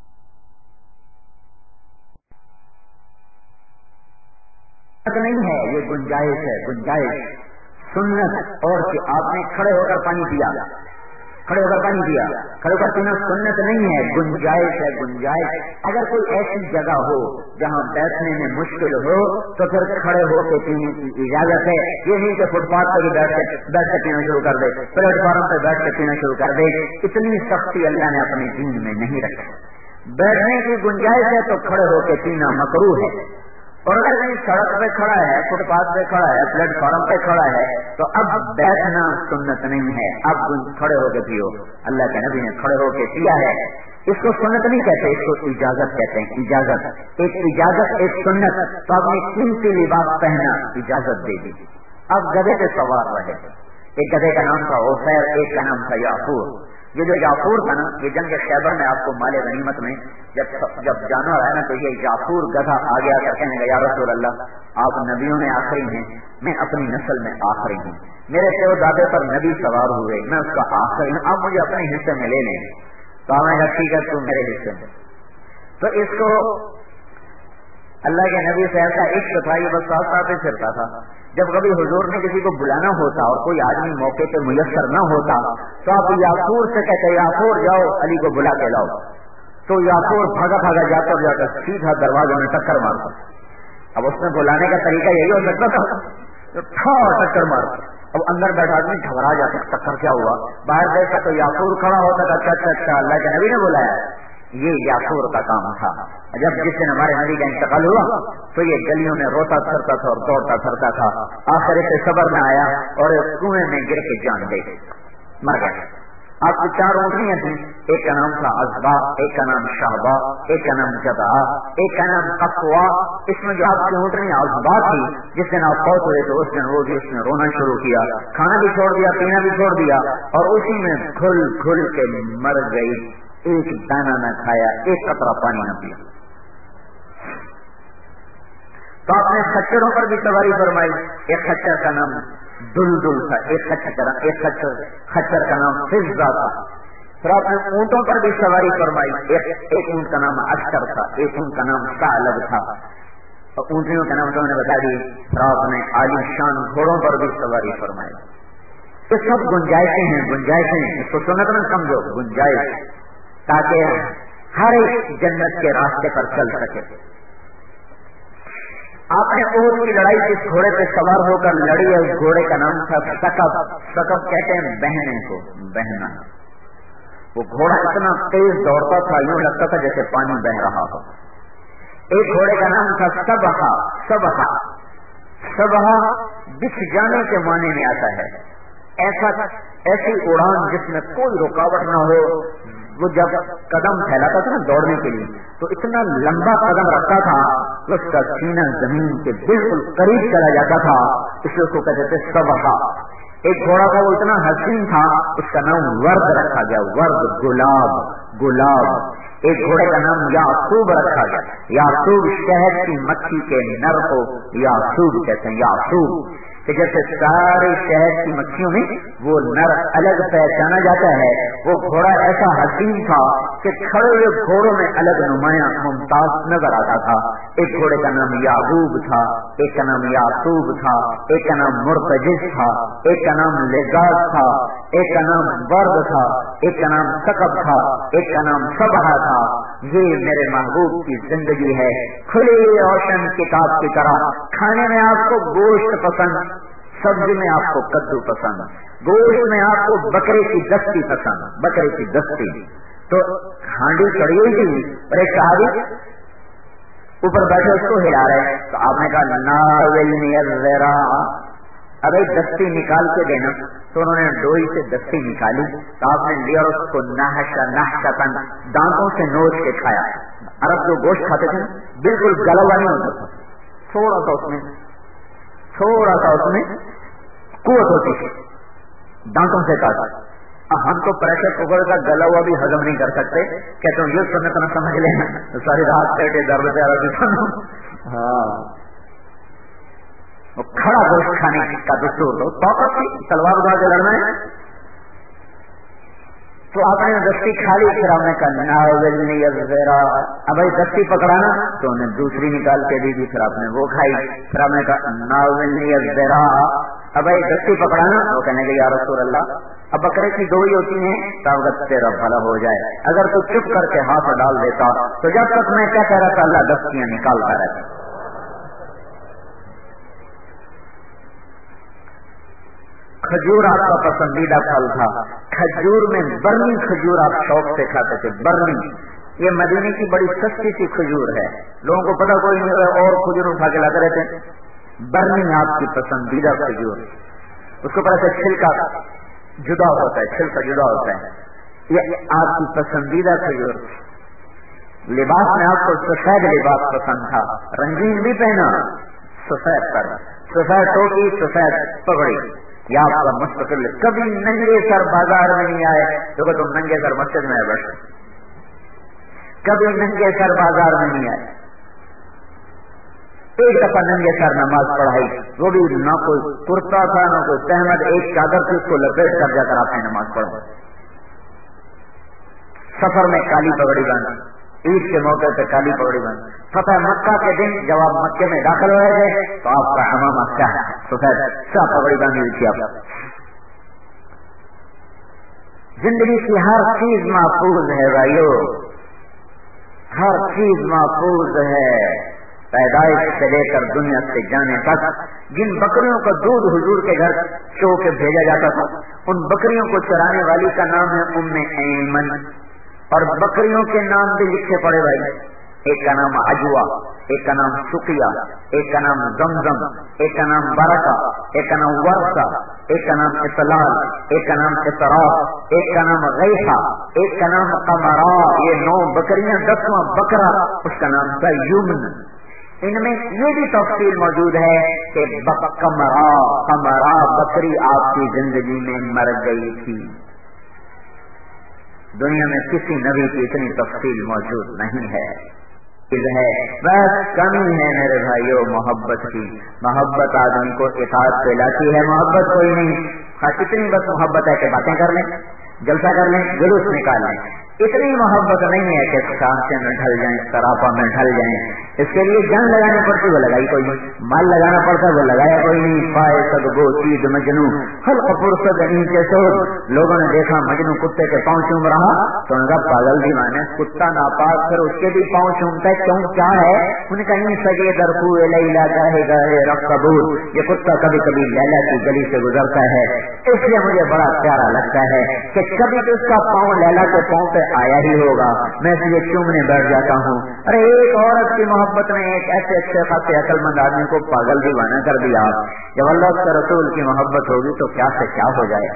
नहीं है, ये गुंजाइश है, गुंजाइश सुन्नत। और कि आपने खड़े होकर पानी पिया, खड़े होकर पानी पिया, खड़े होकर पीना सुन्नत नहीं है, गुंजाइश है, गुंजाइश। अगर कोई ऐसी जगह हो जहाँ बैठने में मुश्किल हो तो फिर खड़े होकर पीने की इजाजत है। ये नहीं कि फुटपाथ पर भी बैठ के बैठ के पीना शुरू कर दे, प्लेटफॉर्म पर बैठ के पीना शुरू कर दे। इतनी सख्ती अल्लाह ने अपने दीन में नहीं रखी। बैठने की गुंजाइश है तो खड़े होकर पीना मकरूह है। और अगर कहीं सड़क पे खड़ा है, फुटपाथ पे खड़ा है, प्लेटफॉर्म पे खड़ा है, तो अब बैठना सुन्नत नहीं है, अब खड़े होके पियो। अल्लाह के नबी ने खड़े होके पिया है। इसको सुन्नत नहीं कहते, इसको इजाजत कहते हैं। इजाजत, एक इजाजत, एक सुन्नत। तो अपनी कीमती लिबास पहना, इजाजत दे दी। अब गधे पे सवार रहे। एक गधे का नाम था ओफैर, एक का नाम था याकूर। ये जो याकूर था ना, ये जंग खैबर में आपको माले गनीमत में जब जब जानवर है ना, तो ये याकूर गधा आ गया कर कहेंगे या रसूल अल्लाह, आप नबियों में आखिरी हैं, मैं अपनी नस्ल में आखिरी हूँ, मेरे तेरे दादे पर नबी सवार हुए, मैं उसका आखिरी हूँ, आप मुझे अपने हिस्से में ले लें। तो हमें ठीक है, तू मेरे हिस्से में। तो इसको अल्लाह के नबी से ऐसा इश्क था, ये बस साथ साथ ही फिरता था। जब कभी हुजूर ने किसी को बुलाना होता और कोई आदमी मौके पे मुयस्सर न होता तो आप याकूर से कहते, याकूर जाओ अली को बुला के लाओ। तो याकूर भागा भागा जाकर जाकर सीधा दरवाजे में टक्कर मारता। अब उसमें बुलाने का तरीका यही हो सकता था, तो ठा टक्कर मारता। अब अंदर बैठा आदमी घबरा जाता, टक्कर क्या हुआ? बाहर देखा तो याकूर खड़ा होता था, अच्छा अच्छा अच्छा अल्लाह के नबी ने बुलाया। ये याकूर का काम था। जब जिस दिन हमारे नबी का इंतकाल हुआ तो ये गलियों में रोता फिरता था और दौड़ता फिरता था। आखिर से सबर न आया और एक कुएं में गिर के जान दे मर गया। आपकी चार ऊँटनियां थी, एक का नाम था अज़बा, एक का नाम शाहबा, एक का नाम जदा, एक का नाम कफ़वा। इसमें जो आपकी ऊँटनी अज़बा थी, जिस दिन आप पहुंच हुए तो उस दिन वो भी उसने रोना शुरू किया, खाना भी छोड़ दिया, पीना भी छोड़ दिया और उसी में घुल घुल के मर गई। एक दाना न खाया, एक कतरा पानी न पिया। तो आपने खच्चरों पर भी सवारी फरमाई। एक खच्चर का नाम दुलदुल था, एक खच्चर एक खच्चर खच्चर का नाम फिज़्ज़ा था। फिर आपने ऊंटों पर भी सवारी फरमाई। एक एक ऊंट का नाम अश्तर था, एक ऊंट का नाम सालब था। और ऊंटनियों का नाम तो मैंने बता दी। फिर आपने आलीशान घोड़ों पर भी सवारी फरमाई। یہ سب گنجائشیں ہیں، گنجائشیں اس کو سنت نہ سمجھو، گنجائش، تاکہ ہر ایک جنت کے راستے پر چل سکے۔ آپ نے احد کی لڑائی جس گھوڑے پہ سوار ہو کر لڑی ہے اس گھوڑے کا نام تھا سکب۔ سکب کہتے ہیں بہنے کو، بہنا۔ وہ گھوڑا اتنا تیز دوڑتا تھا یوں لگتا تھا جیسے پانی بہ رہا ہو۔ ایک گھوڑے کا نام تھا سبہا۔ سبہا سبہا بچھ جانے کے معنی میں آتا ہے، ایسا ایسی اڑان جس میں کوئی رکاوٹ نہ ہو۔ وہ جب قدم پھیلاتا تھا نا دوڑنے کے لیے تو اتنا لمبا قدم رکھتا تھا کہ اس کا سینہ زمین کے بالکل قریب چلا جاتا تھا، اس لیے اس کو کہتے تھے سبہا۔ ایک گھوڑا تھا وہ اتنا حسین تھا، اس کا نام ورد رکھا گیا، ورد، گلاب، گلاب۔ ایک گھوڑے کا نام یعقوب رکھا گیا۔ یعقوب شہد کی مکھی کے نر کو یعقوب کہتے ہیں، یعقوب، کہ جیسے سارے شہد کی مکھیوں میں وہ نر الگ پہچانا جاتا ہے، وہ گھوڑا ایسا حسین تھا کہ کھڑے ہوئے گھوڑوں میں الگ نمایاں ممتاز نظر آتا تھا۔ ایک گھوڑے کا نام یعقوب تھا، ایک کا نام یعقوب تھا، ایک کا نام مرتجز تھا، ایک کا نام لذاذ تھا، ایک کا نام ورد تھا، ایک کا نام سکب تھا، ایک کا نام سبہا تھا۔ یہ میرے محبوب کی زندگی ہے، کھلی روشن کتاب کی طرح۔ کھانے میں آپ کو گوشت پسند، سبزی میں آپ کو کدو پسند، گوشت میں آپ کو بکرے کی دستی پسند، بکرے کی دستی۔ تو ہانڈی چڑھی ہوئی تھی اور ایک صحابی اوپر بیٹھے اس کو ہلا رہے، تو آپ نے کہا ناولنی الذرا، ابھی دستی نکال کے دینا۔ تو انہوں نے ڈوئی سے دستی نکالی تو آپ نے لیا اور اس کو نحشا نحشتن دانتوں سے نوچ کے کھایا۔ عرب جو گوشت کھاتے تھے بالکل گلا ہوا نہیں ہوتا تھا، تھوڑا سا اس میں تھوڑا سا اس میں قوت ہوتی تھی، دانتوں سے کاٹا۔ اب ہم تو پریشر کوکر کا گلا ہوا بھی ہضم نہیں کر سکتے، کہتے ہیں یہ سنت نہ سمجھ لینا، ساری رات پیٹے درد سے عرب۔ ہاں وہ کھڑا گوشت کھانے کا دستور دو، طاقت کی تلوار اٹھا کے لڑنا ہے۔ تو آپ نے دستی کھا لی، پھر آپ نے کہا ناولنی الذرا، اب بھائی دستی پکڑانا، تو انہیں دوسری نکال کے دی تھی، پھر آپ نے وہ کھائی، پھر آپ نے کہا ناولنی الذرا، اب بھائی دستی پکڑانا، وہ کہنے کہ یا رسول اللہ اب بکرے کی ڈوئی ہوتی ہیں طاقت تیرا بھلا ہو جائے، اگر تو چپ کر کے ہاتھ ڈال دیتا تو جب تک میں کیا کہہ رہا تھا اللہ دستیاں نکالتا رہتا۔ کھجور آپ کا پسندیدہ پھل تھا، کھجور میں برنی کھجور آپ شوق سے کھاتے تھے، برنی۔ یہ مدینے کی بڑی سستی سی کھجور ہے، لوگوں کو پتا کوئی نہیں اور کھجور اٹھا کے لاتے رہتے ہیں۔ برنی آپ کی پسندیدہ کھجور، اس کو پتا سے چھلکا جدا ہوتا ہے، چھلکا جدا ہوتا ہے، یہ آپ کی پسندیدہ کھجور۔ لباس میں آپ کو سفید لباس پسند تھا، رنگین بھی پہنا، سفید پر سفید ٹوپی، سفید پگڑی، یا آپ کا مستقل۔ کبھی ننگے سر بازار میں نہیں آئے کیونکہ تم ننگے سر مسجد میں بیٹھے، کبھی ننگے سر بازار میں نہیں آئے۔ ایک دفعہ ننگے سر نماز پڑھائی، وہ بھی نہ کوئی کرتا تھا نہ کوئی تہمت، ایک چادر سے اس کو لپیٹ کر جا کر آپ نے نماز پڑھا۔ سفر میں کالی پگڑی بند، عید کے موقع پہ کالی پگڑی بند۔ فتح مکہ کے دن جب آپ مکے میں داخل ہوئے تھے تو آپ کا امامہ کیا ہے، سفید کیا پگڑی باندھی ہوئی تھی آپ۔ زندگی کی ہر چیز محفوظ ہے بھائیو، ہر چیز محفوظ ہے، پیدائش سے لے کر دنیا سے جانے تک۔ جن بکریوں کا دودھ حضور کے گھر چو کے بھیجا جاتا تھا، ان بکریوں کو چرانے والی کا نام ہے ام ایمن، اور بکریوں کے نام بھی لکھے پڑے بھائی، ایک کا نام عجوا، ایک کا نام سقیا، ایک کا نام زمزم، ایک کا نام برکہ، ایک کا نام ورثہ، ایک کا نام اطلال، ایک کا نام اطراف، ایک کا نام غیثہ، ایک کا نام قمرا۔ یہ نو بکریاں، دسواں بکرا اس کا نام تھا یمن۔ ان میں یہ بھی تفصیل موجود ہے کہ قمرا قمرا بکری آپ کی زندگی میں مر گئی تھی۔ دنیا میں کسی نبی کی اتنی تفصیل موجود نہیں ہے، ہے بس کمی ہے میرے بھائیوں محبت کی۔ محبت آدمی کو اطاعت پہ لاتی ہے، محبت کوئی نہیں، اتنی بس محبت ہے کہ باتیں کر لیں، جلسہ کر لیں، جلوس نکال لیں، اتنی محبت نہیں ہے کہ سانسیں میں ڈھل جائیں, سراپا میں ڈھل جائیں. اس کے لیے جان لگانی پڑتی, وہ لگائی کوئی نہیں. مال لگانا پڑتا, وہ لگایا کوئی نہیں. پائے سب گو چیز مجنو خلق فرصت نیچے سور. لوگوں نے دیکھا مجنو کتے کے پاؤں چوم رہا تو ان کا پاگل دیوانا کتا ناپاک, پھر اس کے بھی پاؤں چومتا ہے, کیوں کیا ہے؟ ان کا نہیں سجے درخو لیلا گاہے گاہے رخ قبور. یہ کتا کبھی کبھی لیلا کی گلی سے گزرتا ہے, اس لیے مجھے بڑا پیارا لگتا ہے کہ کبھی تو اس کا پاؤں لیلا کے پاؤں پہ آیا ہی ہوگا, میں اس لیے چومنے بیٹھ جاتا ہوں. ارے ایک عورت کی محبت نے ایک ایسے اچھے خاصے عقل مند آدمی کو پاگل دیوانہ کر دیا. جب اللہ کے رسول کی محبت ہوگی تو کیا سے کیا ہو جائے.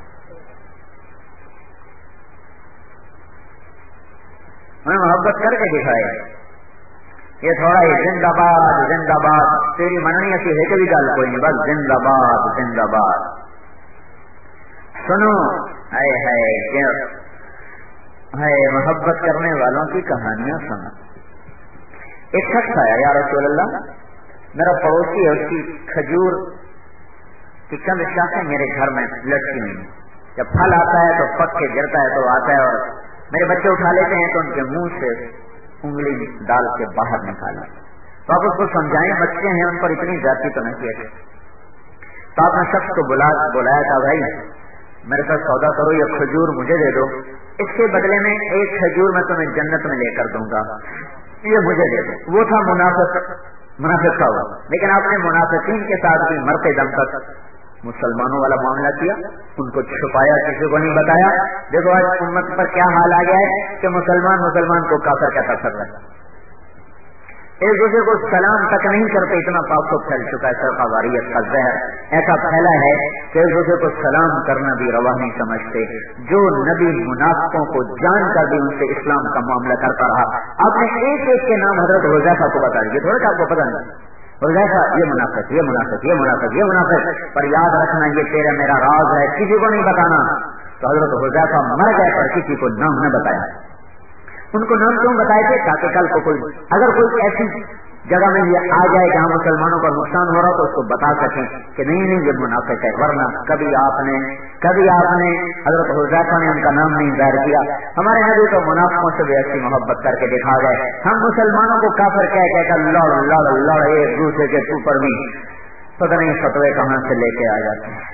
میں محبت کر کے دکھائے, یہ تھوڑا ہی زندہ باد زندہ باد تیری مننی ایسی ہے کہ بھی گل کوئی نہیں, بس زندہ باد زندہ باد. سنو ہائے ہائے ہے محبت کرنے والوں کی کہانیاں سنا. ایک شخص آیا, یا رسول اللہ میرا پڑوسی ہے, اس کی کھجور کی چند شاخیں میرے گھر میں لٹکی ہوئی, جب پھل آتا ہے تو پک کے گرتا ہے تو آتا ہے, اور میرے بچے اٹھا لیتے ہیں تو ان کے منہ سے انگلی ڈال کے باہر نکالا. تو آپ اس کو سمجھائیں, بچے ہیں ان پر اتنی زیادتی تو نہیں کیے. تو آپ نے شخص کو بلا بلایا تھا, بھائی میرے ساتھ سودا کرو, یہ کھجور مجھے دے دو, اس کے بدلے میں ایک کھجور میں تمہیں جنت میں لے کر دوں گا, یہ مجھے دے دو. وہ تھا منافق, منافق کا ہوا. لیکن آپ نے منافقین کے ساتھ بھی مرتے دم تک مسلمانوں والا معاملہ کیا, ان کو چھپایا, کسی کو نہیں بتایا. دیکھو آج امت پر کیا حال آ گیا ہے کہ مسلمان مسلمان کو کافر کہتا پھر رہا ہے, ایک دوسرے کو سلام تک نہیں کرتے, اتنا پاپو پھیل چکا ہے. فرقہ واریت کا زہر ایسا پھیلا ہے کہ ایک دوسرے کو سلام کرنا بھی روا نہیں سمجھتے. جو نبی منافقوں کو جان کر بھی ان سے اسلام کا معاملہ کرتا رہا. آپ نے ایک ایک کے نام حضرت حذیفہ کو بتا دیے, تھوڑا کہ آپ کو پتا نہیں. حذیفہ یہ منافق, یہ منافق, یہ منافق, یہ منافق, پر یاد رکھنا یہ تیرا میرا راز ہے, کسی کو نہیں بتانا. تو حضرت حذیفہ مر گئے پر کسی کو نام نہ بتایا. ان کو نام کیوں بتائے تھے؟ تاکہ کل کو کوئی اگر کوئی ایسی جگہ میں یہ آ جائے جہاں مسلمانوں کا نقصان ہو رہا تو اس کو بتا سکیں کہ نہیں نہیں یہ منافق ہے. ورنہ کبھی آپ نے کبھی آپ نے حضرت حذیفہ نے ان کا نام نہیں ظاہر کیا. ہمارے نبی تو منافقوں سے بھی ایسی محبت کر کے دکھا گئے. ہم مسلمانوں کو کافر کہہ کہہ کر لڑ لڑ لڑ ایک دوسرے کے اوپر بھی پتہ نہیں فتوے کہاں سے لے کے آ جاتے ہیں.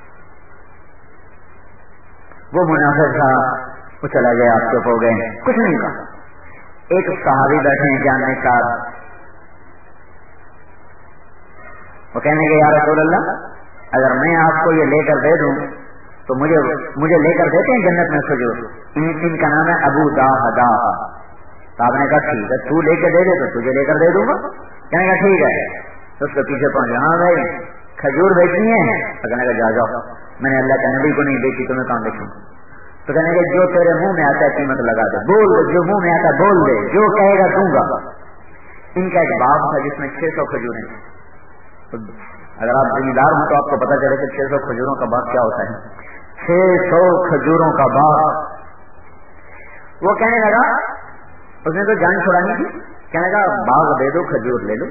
وہ منافق تھا, وہ چلا گیا, آپ چپ ہو گئے, کچھ نہیں کہا. ایک صحابی بیٹھے ہیں جاننے کا, وہ کہنے کے یا رسول اللہ اگر میں آپ کو یہ لے کر دے دوں تو مجھے مجھے لے کر دیتے ہیں جنت میں کھجور. ان کا نام ہے ابو داہدہ. تو آپ نے کہا ٹھیک ہے, تو لے کے دے دے تو تجھے لے کر دے دوں گا. کہنے کا ٹھیک ہے. تو اس کے پیچھے پہنچ, ہاں بھائی کھجور بیچنی ہے؟ تو کہنے کا جا جاؤ, میں نے اللہ کے نبی کو نہیں بیچی, تمہیں کہاں بیچوں. تو کہنے کہ جو تیرے منہ میں آتا ہے قیمت لگا دے, بول دے, جو منہ میں آتا ہے بول دے, جو کہے گا دوں گا. ان کا ایک باغ تھا جس میں چھ سو کھجوریں. اگر آپ ذمہ دار ہوں تو آپ کو پتا چلے کہ چھ سو کھجوروں کا باغ کیا ہوتا ہے. چھ سو کھجوروں کا باغ. وہ کہنے لگا, اس نے تو جان چھڑانی تھی, کہنے لگا باغ دے دو, کھجور لے لو.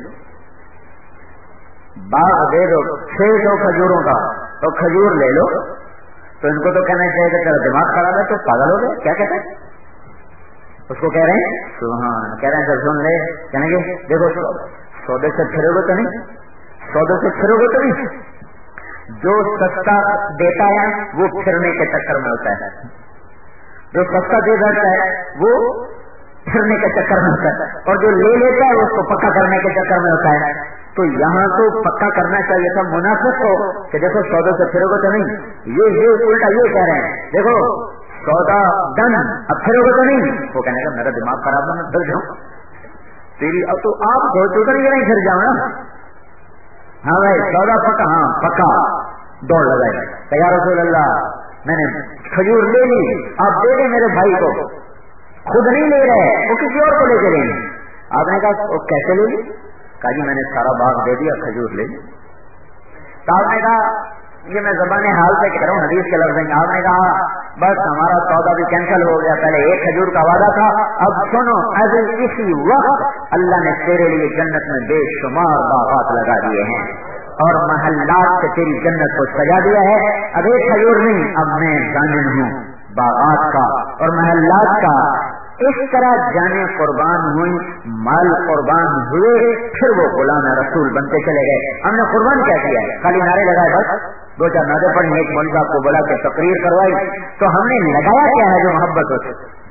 باغ دے دو چھ سو کھجوروں کا, تو کھجور لے لو. تو ان کو تو کہنا چاہیے کہ تیرا دماغ خراب ہے, تو پاگل ہو گئے, کیا کہتے ہیں اس کو کہہ رہے ہیں سبحان, کہہ رہے ہیں سر سن لے. کہنے گے دیکھو سودے سے پھرو گے تو نہیں, سودے سے پھرو گے تو نہیں. جو سستا دیتا ہے وہ پھرنے کے چکر میں ہوتا ہے, جو سستا دے دیتا ہے وہ پھرنے کے چکر میں ہوتا ہے, اور جو لے لیتا ہے اس کو پکا کرنے کے چکر میں ہوتا ہے. تو یہاں تو پکا کرنا چاہیے تھا منافق کو کہ دیکھو سودے سے پھرو گے تو نہیں. یہ یہ الٹا یہ کہہ رہے ہیں دیکھو سودا ڈن, اب پھرو گے تو نہیں. وہ کہنے کا میرا دماغ خراب ہے, میں ڈر جاؤں تیری. اب تو آپ کو تو ادھر یہ نہیں پھر جاؤ نا. ہاں بھائی سودا پکا, ہاں پکا, دوڑ لگائے کہ یا رسول اللہ میں نے کھجور لے لی, آپ دے دیں میرے بھائی کو. خود نہیں لے رہے, وہ کسی اور کو لے کے لیں گے. آپ نے کہا وہ کیسے لے لی؟ کہا جی میں نے سارا باغ دے دیا, کھجور لے لی. تو آپ نے کہا یہ میں زبان حال سے کہہ رہا ہوں, حدیث کے لفظ. آپ نے کہا بس ہمارا سودا بھی کینسل ہو گیا, پہلے ایک کھجور کا وعدہ تھا, اب سنو ایسے اسی وقت اللہ نے تیرے لیے جنت میں بے شمار باغات لگا دیے ہیں اور محلات سے تیری جنت کو سجا دیا ہے. اب ایک کھجور نہیں, اب میں ضامن ہوں باغات کا, اور محلات کا اس طرح جانے قربان ہوئی، مال قربان ہوئے، پھر وہ غلام رسول بنتے چلے گئے۔ ہم نے قربان کیا کیا ہے؟ خالی نعرے لگائے، بس دو چار نعرے پڑھی، ایک مولوی صاحب کو بلا کے تقریر کروائی، تو ہم نے لگایا کیا ہے جو محبت ہوتی؟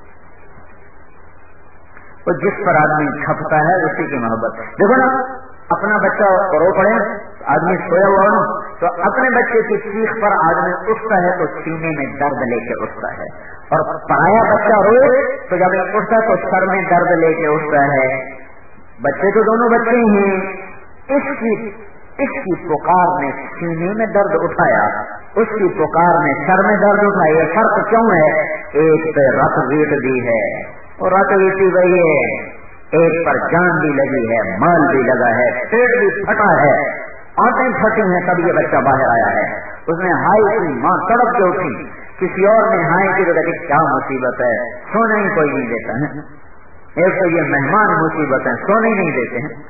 تو جس پر آدمی چھپتا ہے اسی کی محبت۔ دیکھو نا، اپنا بچہ رو پڑے، آدمی سویا ہوا ہو تو اپنے بچے کی چیخ پر آدمی اٹھتا ہے تو سینے میں درد لے کے اٹھتا ہے، اور پرایا بچہ روئے تو جب اٹھتا ہے تو سر میں درد لے کے اٹھتا ہے۔ بچے تو دونوں بچے ہیں، اس کی اس کی پکار نے سینے میں درد اٹھایا، اس کی پکار نے سر میں درد اٹھایا۔ یہ فرق کیوں ہے؟ ایک پہ رت ویٹ دی ہے اور رت ویٹی گئی ہے، ایک پر جان بھی لگی ہے، مال بھی لگا ہے، پیٹ بھی پھٹا ہے، آنکھیں پھٹی ہیں، تب یہ بچہ باہر آیا ہے۔ اس نے ہائی کی، ماں تڑپ کے اٹھی، کسی اور نے ہائی کی تو کہتی کیا مصیبت ہے، سونے ہی کوئی نہیں دیتا ہے، ایک تو یہ مہمان مصیبت ہے، سونے ہی نہیں دیتے ہیں۔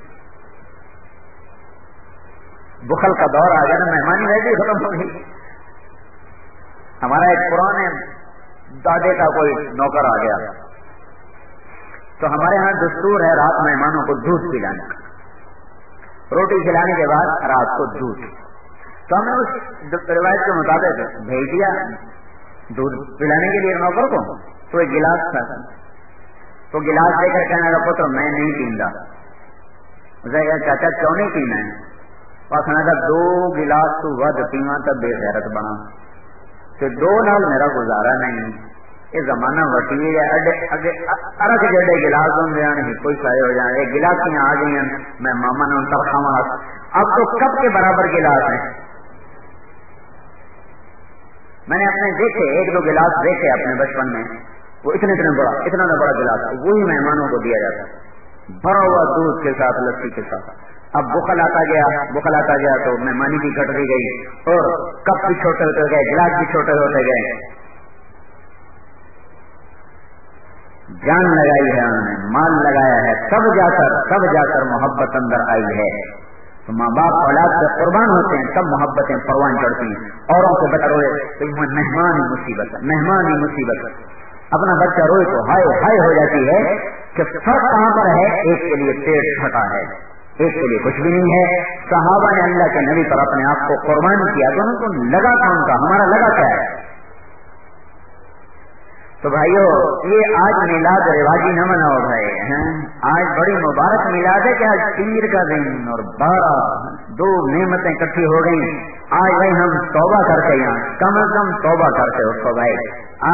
بخل کا دور آ گیا نا، مہمانی ویسے ہی ختم ہو گئی۔ ہمارا ایک پرانے دادے کا کوئی نوکر آ گیا تو ہمارے ہاں دستور ہے رات مہمانوں کو دودھ پلانے کا، روٹی کھلانے کے بعد رات کو دودھ، تو ہم نے اس روایت کے مطابق بھیج دیا دودھ پلانے کے لیے نوکر کو۔ تو ایک گلاس تھا، تو گلاس دے کر کہنے لگا تو میں نہیں پیندا۔ اسے کہا چاچا کیوں نہیں پینا ہے؟ اور کہنے لگا دو گلاس تو ود پیواں تب بے غیرت بنا، تو دو نال میرا گزارا نہیں، یہ زمانہ وٹی ہے، ارک جڑے گلاس ہوں گے نہیں کوئی سائے ہو جائیں، یہ گلاسیاں آ گئی ہیں، میں ماما نے ان پر کھاوا، اب تو کب کے برابر گلاس ہیں۔ میں نے اپنے دیکھے ایک دو گلاس دیکھے اپنے بچپن میں، وہ اتنے اتنے بڑا اتنا بڑا گلاس، وہی مہمانوں کو دیا جاتا بھرا ہوا دودھ کے ساتھ، لسی کے ساتھ۔ اب بخل آتا گیا بخل آتا گیا تو مہمانی بھی گھٹ دی گئی، اور کپ بھی چھوٹے ہوتے گئے، گلاس بھی چھوٹے ہوتے گئے۔ جان لگائی ہے انہوں نے، مال لگایا ہے، تب جا کر تب جا کر محبت اندر آئی ہے۔ تو ماں باپ اولاد سے قربان ہوتے ہیں تب محبتیں پروان چڑھتی ہیں۔ اوروں سے بچہ روئے تو مہمان ہی مصیبت ہے، مہمان ہی مصیبت ہے۔ اپنا بچہ روئے تو ہائے ہائے ہو جاتی ہے کہ فرق کہاں پر ہے؟ ایک کے لیے پیٹ پھٹا ہے، ایک کے لیے کچھ بھی نہیں ہے۔ صحابہ نے اللہ کے نبی پر اپنے آپ کو قربان کیا تو ان کو لگا کون تھا؟ ہمارا لگا کیا ہے؟ تو بھائیو یہ آج میلاد رواجی نہ مناؤ بھائی، آج بڑی مبارک میلاد ہے کہ آج پیر کا دن اور بارہ دو نعمتیں اکٹھی ہو گئی۔ آج بھائی ہم توبہ کرتے ہیں، کم از کم توبہ کرتے ہو تو بھائی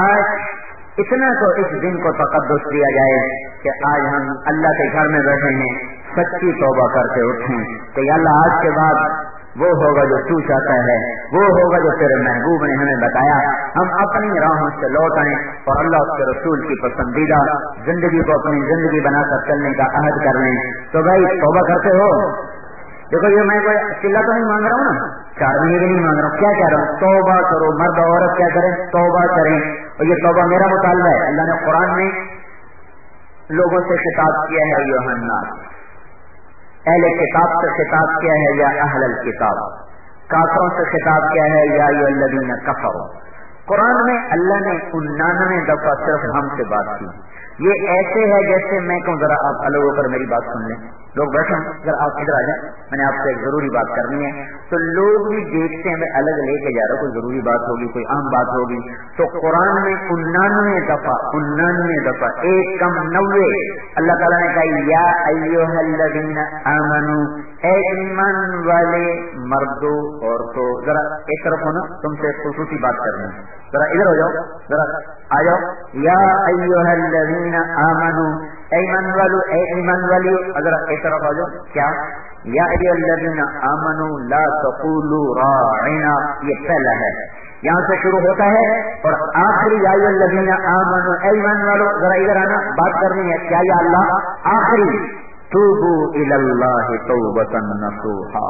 آج اتنا تو اس دن کو تقدس دیا جائے کہ آج ہم اللہ کے گھر میں بیٹھے ہیں، سچی توبہ کرتے اٹھیں کہ یا اللہ آج کے بعد وہ ہوگا جو تو چاہتا ہے، وہ ہوگا جو تیرے محبوب نے ہمیں بتایا، ہم اپنی راہوں سے لوٹ آئیں اور اللہ اس کے رسول کی پسندیدہ زندگی کو اپنی زندگی بنا کر چلنے کا عہد کر لیں۔ تو بھائی توبہ کرتے ہو؟ دیکھو یہ میں کوئی چلا تو نہیں مانگ رہا ہوں نا، چار مہینے بھی نہیں مانگ رہا ہوں، کیا کہہ رہا ہوں؟ توبہ کرو، مرد عورت کیا کریں؟ توبہ کریں۔ اور یہ توبہ میرا مطالبہ ہے، اللہ نے قرآن میں لوگوں سے خطاب کیا ہے، ایھا الناس، اہل کتاب سے خطاب کیا ہے یا اہل الکتاب، کافروں سے خطاب کیا ہے یا ایھا الذین کفروا۔ قرآن میں اللہ نے انانوے دفعہ صرف ہم سے بات کی۔ یہ ایسے ہے جیسے میں کہوں ذرا آپ الگ ہو کر میری بات سن لیں، لوگ بیٹھے ہیں، اگر آپ ادھر آ جائیں، میں نے آپ سے ایک ضروری بات کرنی ہے۔ تو لوگ بھی دیکھتے ہیں میں الگ لے کے جا رہا ہوں، کوئی ضروری بات ہوگی، کوئی عام بات ہوگی۔ تو قرآن میں انانوے دفعہ انانوے دفعہ ایک کم نوے اللہ تعالیٰ نے کہا یا ایھا الذین آمنوا، اے ایمان والے مردوں عورتوں۔ ذرا ایک طرف ہونا، تم سے خصوصی بات کرنی ہے، ذرا ادھر ہو جاؤ، ذرا آ جاؤ۔ یا ایھا الذین آمنوا، اے ایمان والو، اے ایمان والی، اگر ایک طرف آ جاؤ۔ کیا؟ یا ایھا الذین آمنوا لا تقولوا راعنا، یہ پہلا ہے، یہاں سے شروع ہوتا ہے، اور آخری یا ایھا الذین آمنوا، اے ایمان والو، ذرا ادھر آنا، بات کرنی ہے۔ کیا یا اللہ؟ آخری توبوا الی اللہ توبۃ نصوحا،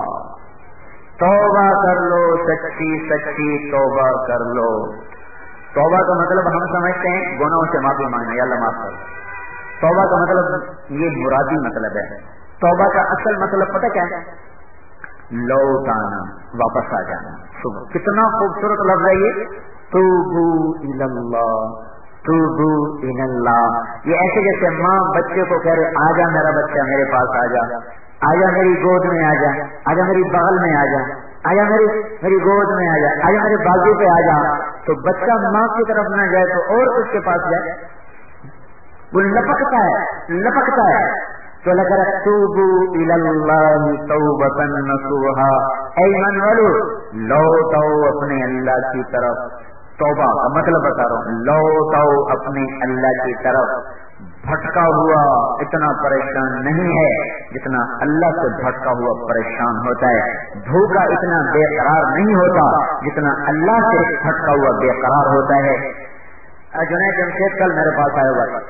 توبہ کر لو، سچی سچی توبہ کر لو۔ توبہ کا مطلب ہم سمجھتے ہیں گناہوں سے معافی مانگنا، یا اللہ معاف کر۔ توبہ کا مطلب یہ مرادی مطلب ہے۔ توبہ کا اصل مطلب پتہ کیا ہے؟ لوٹ آنا، واپس آ جانا۔ کتنا خوبصورت لفظ ہے یہ، توبوا الی اللہ، توبू इलल्लाह, ये ऐसे जैसे माँ बच्चे को कह रहे आजा मेरा बच्चा मेरे पास आजा, आजा मेरी गोद में आजा, आजा मेरी बगल में आजा, आजा मेरी मेरी गोद में आजा, आजा मेरे बाजू पे आजा, तो बच्चा माँ की तरफ न जाए तो और उसके पास जाए, वो लपकता है लपकता है। तो लग रहा तूबू इलल्लाह तौबतन नसूहा, ऐ ईमान वालो लौटो अपने अल्लाह की तरफ। तौबा का मतलब बता रहा हूँ, लौटो अपने अल्लाह की तरफ। भटका हुआ इतना परेशान नहीं है जितना अल्लाह से भटका हुआ परेशान होता है। धोखा इतना बेकरार नहीं होता जितना अल्लाह से भटका हुआ बेकरार होता है। जुनैद जमशेद कल मेरे पास आया हुआ,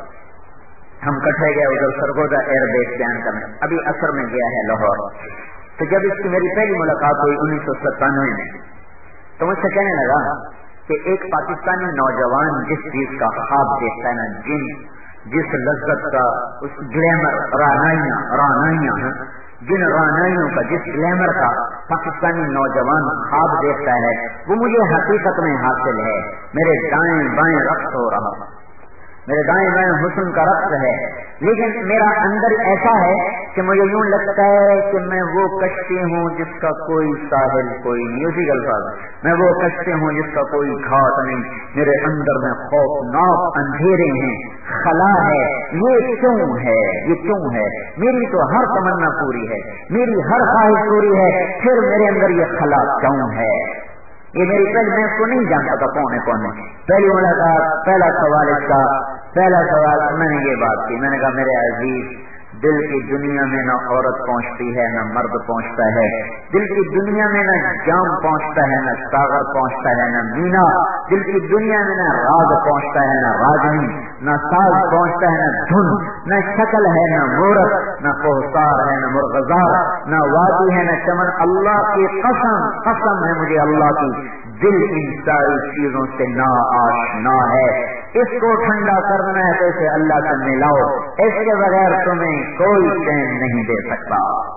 हम कट्ठे गए उधर सरगोदा एयरबेस बयान करने, अभी असर में गया है लाहौर। तो जब इसकी मेरी पहली मुलाकात हुई उन्नीस सौ सत्तानवे में, तो मुझसे कहने लगा कि एक पाकिस्तानी नौजवान जिस चीज का ख्वाब देखता है ना, जिन जिस लज्जत का उस ग्लैमर रानाइयां रानाइयां जिन रानाइयों का जिस ग्लैमर का पाकिस्तानी नौजवान ख्वाब देखता है, वो मुझे हकीकत में हासिल है। मेरे दाएं बाएं रक्त हो रहा, मेरे दाएं बाएं हुस्न का रक्त है, लेकिन मेरा अंदर ऐसा है कि मुझे यूं लगता है कि मैं वो कश्ती हूँ जिसका कोई साहिल कोई नहीं, उसी अल्फाज मैं वो कश्ती हूँ जिसका कोई घाट नहीं। मेरे अंदर में खौफनाक अंधेरे हैं, खला है। ये क्यों है, ये क्यों है? मेरी तो हर तमन्ना पूरी है, मेरी हर ख्वाहिश पूरी है, फिर मेरे अंदर ये खला क्यों है? ये मेरी पहले मैं इसको नहीं जानता था कौन है कौन है। पहली मुलाकात पहला सवाल इसका पहला सवाल मैंने ये बात की, मैंने कहा मेरे अजीज, दिल की दुनिया में न औरत पहुंचती है न मर्द पहुंचता है, दिल की दुनिया में न जाम पहुंचता है न सागर पहुंचता है न मीना, दिल की दुनिया में न राग पहुंचता है न रागनी, न साज पहुंचता है न धुन, न शक्ल है न मूरत, न कोहसार है न मुर्गजार, न वादी है न चमन। अल्लाह की कसम कसम है मुझे अल्लाह की, दिल इन सारी चीजों से ना आशना है। इसको ठंडा करना है तो इसे अल्लाह से मिलाओ, इसके बगैर तुम्हें कोई चैन नहीं दे सकता।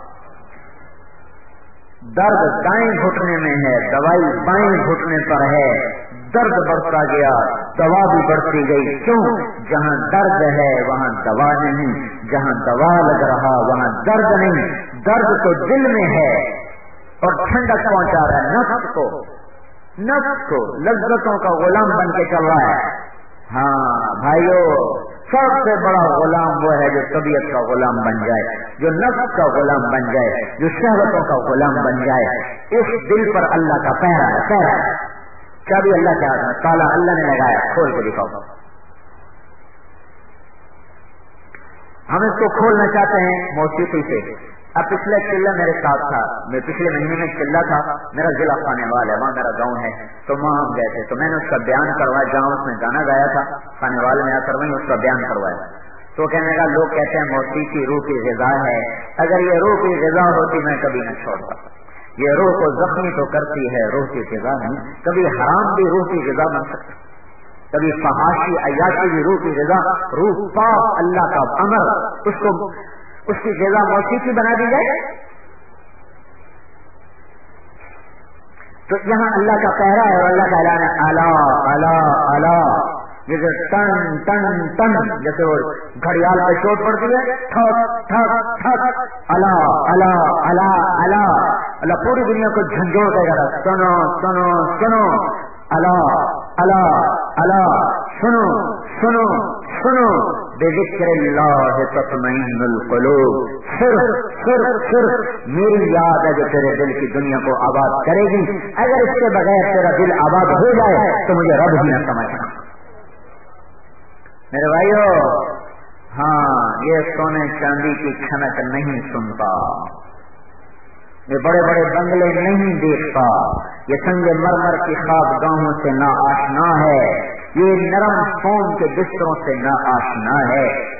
दर्द दाएं घुटने में है, दवाई बाएं घुटने पर है। दर्द बढ़ता गया, दवा भी बढ़ती गई। क्यों? जहाँ दर्द है वहाँ दवा नहीं, जहाँ दवा लग रहा वहाँ दर्द नहीं। दर्द तो दिल में है और ठंडक पहुंचा रहा है नफ्स को, नफ्स को लज्जतों का गुलाम बन के चल रहा है। हाँ भाइयों, सबसे बड़ा गुलाम वो है जो तबीयत का गुलाम बन जाए, जो नफ्स का गुलाम बन जाए, जो शहवतों का गुलाम बन जाए। इस दिल पर अल्लाह का पहरा है, पहरा है। चाबी अल्लाह के हाथ में, ताला अल्लाह ने लगाया, खोल के दिखाओ। हम इसको खोलना चाहते हैं मौसीकी से। अब पिछले चिल्ला मेरे साथ था, मैं पिछले महीने में चिल्ला था, मेरा जिला खानेवाल है, वहाँ मेरा गांव है, तो वहाँ हम गए थे, तो मैंने उसका बयान करवाया, जहाँ उसने गाना गाया था खानेवाल में आकर वहीं उसका बयान करवाया। तो कहने लगा लोग कहते हैं मौसीकी रूह की ग़िज़ा है, अगर ये रूह की ग़िज़ा होती मैं कभी न छोड़ता। ये रूह को जख्मी तो करती है, रूह की ग़िज़ा नहीं। कभी हराम भी रूह की ग़िज़ा बन सकती, कभी फहाशी अय्याशी भी रूह की ग़िज़ा। रूह पाक अल्लाह का अमर, उसको उसकी ग़िज़ा मौसीकी बना दी जाए। तो यहाँ अल्लाह का पहरा है और अल्लाह का ऐलान है, अला अला अला, जैसे टन टन टन, जैसे वो घड़ियाल पे चोट पड़ती है, ठक ठक ठक, अला अला अला अला अल्लाह पूरी दुनिया को झंझोड़ देगा, सुनो सुनो सुनो, अला अला अला, सुनो सुनो सुनो, बिज़िक्रिल्लाह तत्मइन्नुल क़ुलूब, सिर्फ सिर्फ सिर्फ मेरी याद है जो तेरे दिल की दुनिया को आबाद करेगी। अगर इसके बगैर तेरा दिल आबाद हो जाए तो मुझे रब ही न समझना। मेरे भाइयों, हाँ, ये सोने चांदी की खनक नहीं सुनता, ये बड़े बड़े बंगले नहीं देखता, ये संगे मरमर की ख्वाबगाहों से ना आशना है, ये नरम फोम के बिस्तरों से ना आशना है,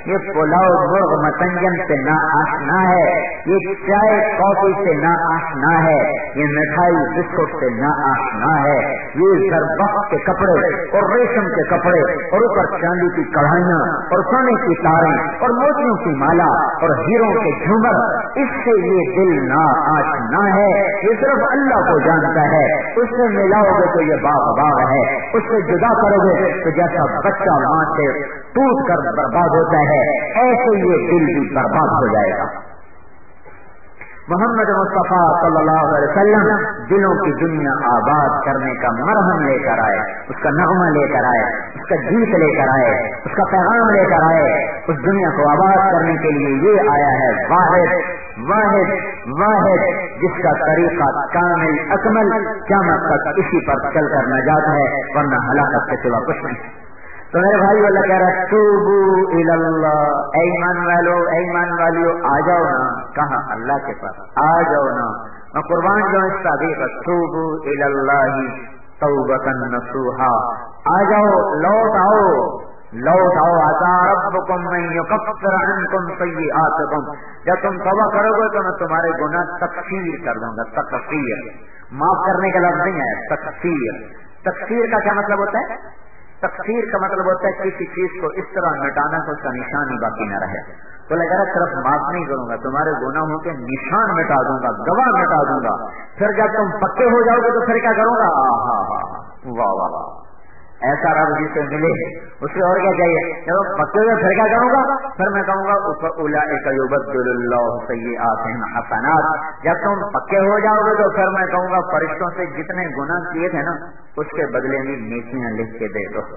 یہ पुलाव मुर्ग मतंजन से ना आशना है, ये चाय कॉफी से ना आशना है, ये मिठाई बिस्कुट से ना आशना है, ये जरबख्त के कपड़े और रेशम के कपड़े और ऊपर चांदी की कढ़ाइयाँ और सोने की तारें और मोतियों की माला और हीरों के झूमर, इससे ये दिल ना आशना है, ये सिर्फ अल्लाह को जानता है। उससे मिलाओगे तो ये बाग बाग है, उससे जुदा करोगे तो जैसा बच्चा मां से टूट कर बर्बाद होता है, ऐसे ये दिल भी बर्बाद हो जाएगा। मोहम्मद मुस्तफा सल्लल्लाहु अलैहि वसल्लम दिलों की दुनिया आबाद करने का मरहम लेकर आए, उसका नगमा लेकर आए, उसका गीत लेकर आए, उसका पैगाम लेकर आए। उस दुनिया को आबाद करने के लिए ये आया है वाहिद वाहिद वाहिद, जिसका तरीका कामिल अकमल, क़यामत तक इसी पर चलकर नजात है, वरना हलाकत के सिवा कुछ नहीं। तो मेरे भाई अल्लाह कह रहा है तूबू इलल्लाह, ऐ ईमान वालो ऐ ईमान वालियो आ जाओ ना, कहा अल्लाह के पास आ जाओ ना, मैं कुर्बान जाऊं इस ताबीर पर, तूबू इलल्लाही तौबतन नसूहा, आ जाओ लौट आओ लौट आओ, अता रब्बुकुम मन युकफ्फिर अन्कुम सय्यिआतिकुम, जब तुम तौबा करोगे तो मैं तुम्हारे गुनाह तकफीर कर दूंगा। तकफीर माफ करने का लफ्ज नहीं है, तकफीर। तकफीर का क्या मतलब होता है? तकफीर का मतलब होता है किसी चीज को इस तरह मिटाना तो उसका निशान ही बाकी न रहे। तो लगा रहा सिर्फ माफ नहीं करूंगा, तुम्हारे गुनाहों के निशान मिटा दूंगा, गवाह मिटा दूंगा। फिर जब तुम पक्के हो जाओगे तो फिर क्या करूंगा? हा हा वाह वाह वाह, ऐसा रब जिसे मिले उससे और क्या चाहिए? जब पक्के हुए फिर क्या करूंगा? फिर मैं कहूंगा उलाइका युबद्दिलुल्लाहु सय्यिआतिहिम हसनात, जब तुम पक्के हो जाओगे तो फिर मैं कहूंगा फरिश्तों से जितने गुनाह किए थे ना उसके बदले में नेकियां लिख के दे दो।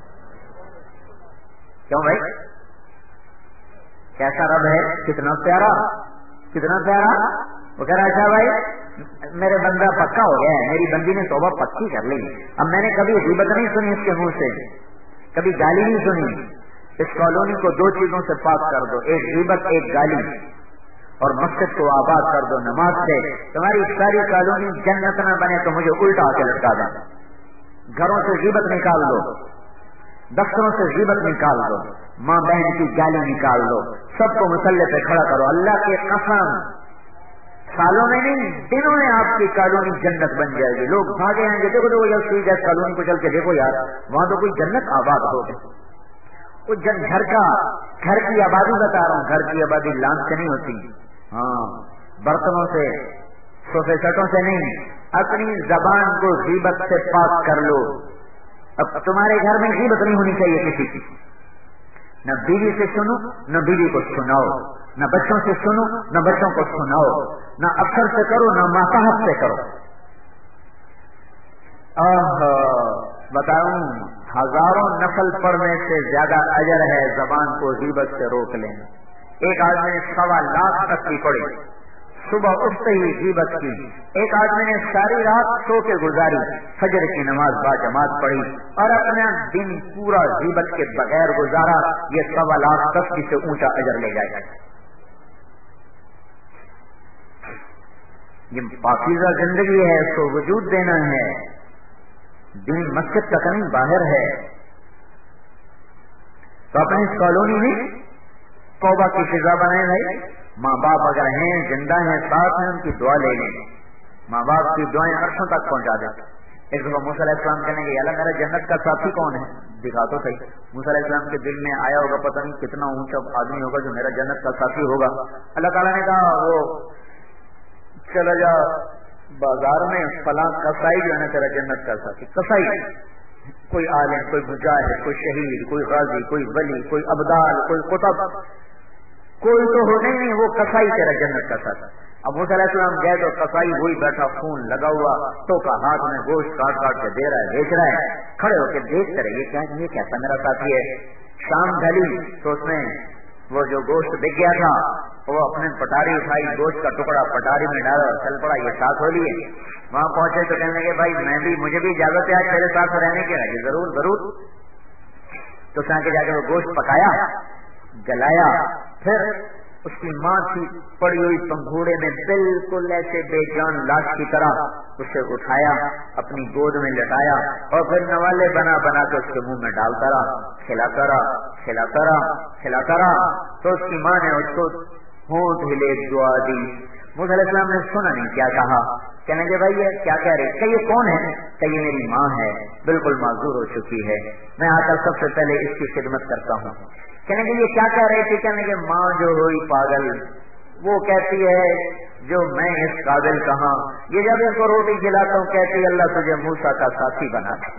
क्यों भाई? कैसा रब है, कितना प्यारा कितना प्यारा। वो कह रहा अच्छा भाई मेरे बंदा पक्का हो गया है, मेरी बंदी ने तौबा पक्की कर ली, अब मैंने कभी गीबत नहीं सुनी इसके मुंह से, कभी गाली नहीं सुनी। इस कॉलोनी को दो चीजों से पाक कर दो, एक गीबत एक गाली, और मस्जिद को आबाद कर दो नमाज से। तुम्हारी सारी कॉलोनी जन्नत न बने तो मुझे उल्टा आके लटका दें। घरों से गीबत निकाल दो, दफ्तरों से गीबत निकाल दो, माँ बहन की गाली निकाल दो, सबको मुसल्ले पे खड़ा करो। अल्लाह की कसम सालों में नहीं दिनों में आपकी कॉलोनी जन्नत बन जाएगी। लोग भागे आएंगे, देखो देखो जब सुई जाए कॉलोनी को चल के देखो यार, वहां तो कोई जन्नत आबाद हो गई। वो जन घर का घर की आबादी बता रहा हूँ, घर की आबादी लांच से नहीं होती, हाँ बर्तनों से सोफे सेटों से नहीं। अपनी जबान को गीबत से पाक कर लो। अब तुम्हारे घर में गीबत नहीं होनी चाहिए किसी की, न बीवी से सुनो न बीवी को सुनाओ, न बच्चों से सुनो न बच्चों को सुनाओ, न अफसर से करो न माताहत से करो। आह बताऊं, हजारों नफल पढ़ने से ज्यादा अजर है जबान को गीबत से रोक लें। एक आदमी ने सवा लाख तक की पढ़ी, सुबह उठते ही गीबत की। एक आदमी ने सारी रात सो के गुजारी, फजर की नमाज बाजमात पढ़ी और अपना दिन पूरा गीबत के बगैर गुजारा। ये सवा लाख तस्बीह से ऊंचा अजर ले जाएगा। ये पाकीज़ा जिंदगी है, इसको वजूद देना है। दिन मस्जिद तक नहीं बाहर है। तो अपनी इस कॉलोनी में तौबा की फिजा बनाए भाई। माँ बाप अगर हैं जिंदा हैं साथ में उनकी दुआ ले लें, माँ बाप की दुआएं अर्शों तक पहुंचा दें। एक दफा मूसा अलैहिस्सलाम कहने के अल्लाह मेरा जन्नत का साथी कौन है, दिखा तो सही। मूसा अलैहिस्सलाम के दिल में आया होगा पता नहीं कितना ऊंचा आदमी होगा जो मेरा जन्नत का साथी होगा। अल्लाह ताला ने कहा वो चला जा बाजार में फलां कसाई जो है तेरा जन्नत का साथी। कसाई कोई आलिम, कोई मुजाहिद, कोई शहीद, कोई गाजी, कोई वली, कोई अब्दाल, कोई कुतब, कोई तो हो नहीं, वो कसाई तेरा जन्नत का साथी। अब मूसा अलैहिस्सलाम गए तो कसाई वही बैठा, खून लगा हुआ, तो का हाथ में गोश्त काट काट के दे रहा है, बेच रहा है। खड़े होकर देखते रहे ये क्या ये कैसा मेरा साथी है। शाम ढली तो उसमें वो जो गोश्त बिक गया था वो अपने पटारी उठाई, गोश्त का टुकड़ा पटारी में डाला, चल पड़ा ये साथ हो लिए। वहां पहुंचे तो कहने लगे भाई मैं भी मुझे भी इजाजत है आज तेरे साथ रहने की। लगे जरूर जरूर। तो जाके जाके वो गोश्त पकाया, जलाया, फिर उसकी माँ की पड़ी हुई पंघूड़े में बिल्कुल ऐसे बेजान लाश की तरह उसे उठाया, अपनी गोद में लटाया और फिर नवाले बना बना के उसके मुंह में डालता रहा, खिलाता रहा, खिलाता रहा खिलाता रहा तो उसकी माँ ने उसको होंठ हिले दुआ दी। मूसा अलैहिस्सलाम ने सुना नहीं क्या कहा। कहने के भाई ये क्या कह रहे? कि ये कौन है? कि ये मेरी माँ है, बिल्कुल माजूर हो चुकी है, मैं आकर सबसे पहले इसकी खिदमत करता हूँ। कहने के ये क्या कह रहे थे? कहने के माँ जो हुई पागल, वो कहती है जो मैं इस काबिल कहाँ, ये जब इसको रोटी खिलाता हूँ कहती अल्लाह तुझे मूसा का साथी बना दे।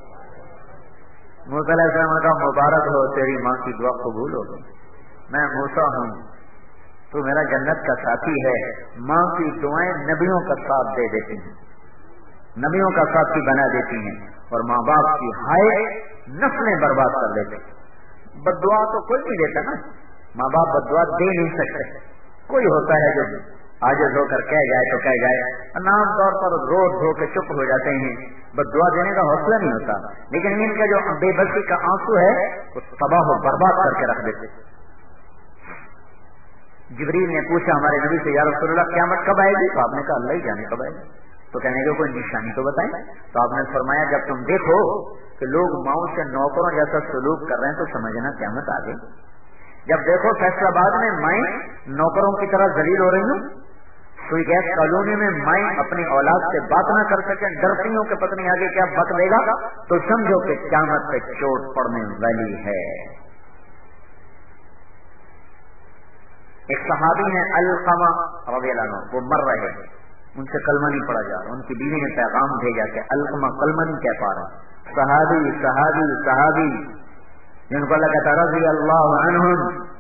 मूसा अलैहिस्सलाम का मुबारक हो, तेरी माँ की दुआ कबूल हो गई। मैं मूसा हूँ, तो मेरा जन्नत का साथी है। माँ की दुआएं नबियों का साथ दे देती हैं, नबियों का साथी बना देती हैं, और माँ बाप की हाय नस्लें बर्बाद कर देते। बद्दुआ तो कोई नहीं देता ना, माँ बाप बद्दुआ दे नहीं सकते। कोई होता है जो आजिज़ होकर कह जाए तो कह जाए, नाम तौर पर रो धो के चुप हो जाते हैं, बद्दुआ देने का हौसला नहीं होता। लेकिन इनका जो बेबसी का आंसू है वो तबाह बर्बाद करके रख देते। जिब्रील ने पूछा हमारे नबी से, या रसूलल्लाह क़यामत कब आएगी? तो आपने कहा अल्लाह ही जाने कब आएगी। तो कहने के कोई निशानी तो बताएं। तो आपने फरमाया जब तुम देखो कि लोग माओ से नौकरों जैसा सलूक कर रहे हैं तो समझना क़यामत आ गई। जब देखो फैसलाबाद में माएं नौकरों की तरह जलील हो रही हूँ, कोई गैस कॉलोनी में माएं अपनी औलाद से बात ना कर सके, डरती हूँ कि पत्नी आगे क्या बक देगा, तो समझो कि क़यामत पे चोट पड़ने वाली है। एक सहाबी है अलकमा रज़ियल्लाहु अन्हु, वो मर रहे हैं, उनसे कलमा नहीं पढ़ा जा रहा, उनकी बीवी ने पैगाम भेजा कि अलकमा कलमा नहीं कह पा रहा। सहाबी सहाबी सहाबी जिनको अल्लाह कहता रज़ियल्लाहु अन्हुम।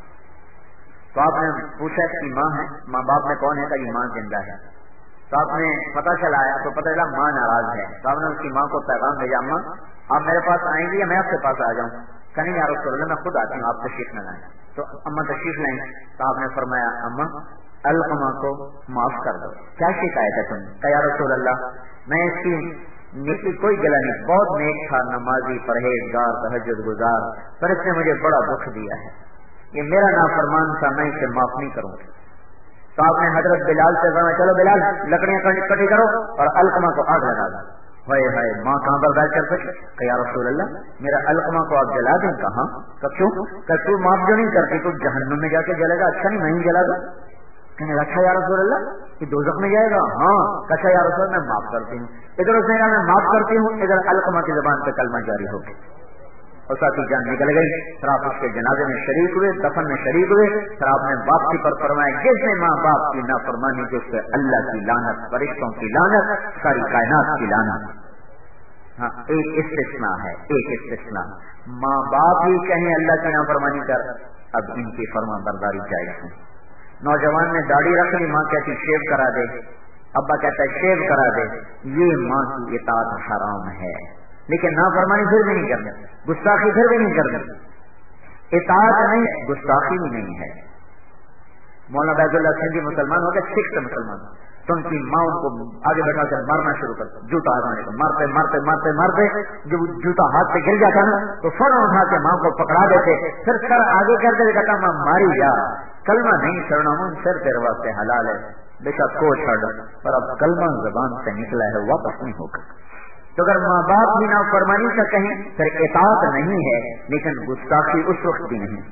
तो आपने पूछा कि माँ है, माँ बाप में कौन है? कि माँ जिंदा है। तो आपने पता चला आया तो पता चला माँ नाराज है। तो आपने उसकी माँ को पैगाम भेजा, अम्मा आप मेरे पास आएंगी या मैं आपके पास आ जाऊँ? कहीं या रसूल अल्लाह मैं खुद आती हूँ, आप तशरीफ न लाएं। तो अम्मा तशरीफ लाएं। तो आपने फरमाया अम्मा अलकमा को माफ कर दो, क्या शिकायत है तुम्हें? क्या या रसूल अल्लाह मैं इसकी नेकी कोई गला नहीं, बहुत नेक था, नमाजी परहेजगार तहज्जुद गुजार, पर इसने मुझे बड़ा दुख दिया है, ये मेरा नाफरमान था, मैं इसे माफ नहीं करूंगी। तो आपने हजरत बिलाल से कहा चलो बिलाल लकड़ियां इकट्ठी करो और अलकमा को आग लगा दो। हाय हाय माँ कहाँ बर्दाश्त कर सके? क्या रसूल अल्लाह मेरा अलकमा को आप जला दें? कहाँ? तो क्यों? क्या तू माफ जो नहीं करती तो जहन्नुम में जाके जलेगा? अच्छा नहीं मैं ही जला दूं? कहने अच्छा या रसूल अल्लाह कि दोज़ख में जाएगा? हाँ। अच्छा या रसूल मैं माफ करती हूँ। इधर उसने कहा मैं माफ करती हूँ, इधर अलकमा की जुबान पे कलमा जारी हो गया और साथ ही जान निकल गई। फिर आप उसके जनाजे में शरीक हुए, दफन में शरीक हुए। फिर आपने वापसी पर फरमाया जिसने माँ बाप की नाफरमानी की उस पर अल्लाह की लानत, फरिश्तों की लानत, सारी कायनात की लानत। हाँ एक इस्तिस्ना है, एक इस्तिस्ना, माँ बाप ही कहें अल्लाह की नाफरमानी कर, अब इनकी फरमा बरदारी जायज है। नौजवान ने दाढ़ी रख ली, माँ कहती शेव करा दे, अब्बा कहता है शेव करा दे, ये माँ की इताअत हराम है। लेकिन नाफरमानी फिर भी नहीं करनी, गुस्ताखी फिर भी नहीं करनी, इताअत नहीं गुस्ताखी भी नहीं है। मौलाना बैजुल्लाह सिंधी मुसलमान हो गए, सिख से मुसलमान, तो उनकी माँ उनको आगे बैठा कर मारना शुरू कर, जूता हटाने को मारते मारते मारते मारते जब जूता हाथ से गिर जाता ना तो फौरन उठा के माँ को पकड़ा देते, फिर सर आगे कर दे, कहता माँ मारी जा, कलमा नहीं छोड़ना हूँ, सिर तेरे वास्ते हलाल है, बेटा को छोड़, पर अब कलमा जबान से निकला है वापस नहीं होगा। तो अगर माँ बाप भी ना फरमानी का कहें फिर इताअत नहीं है, लेकिन गुस्ताखी उस वक्त भी नहीं।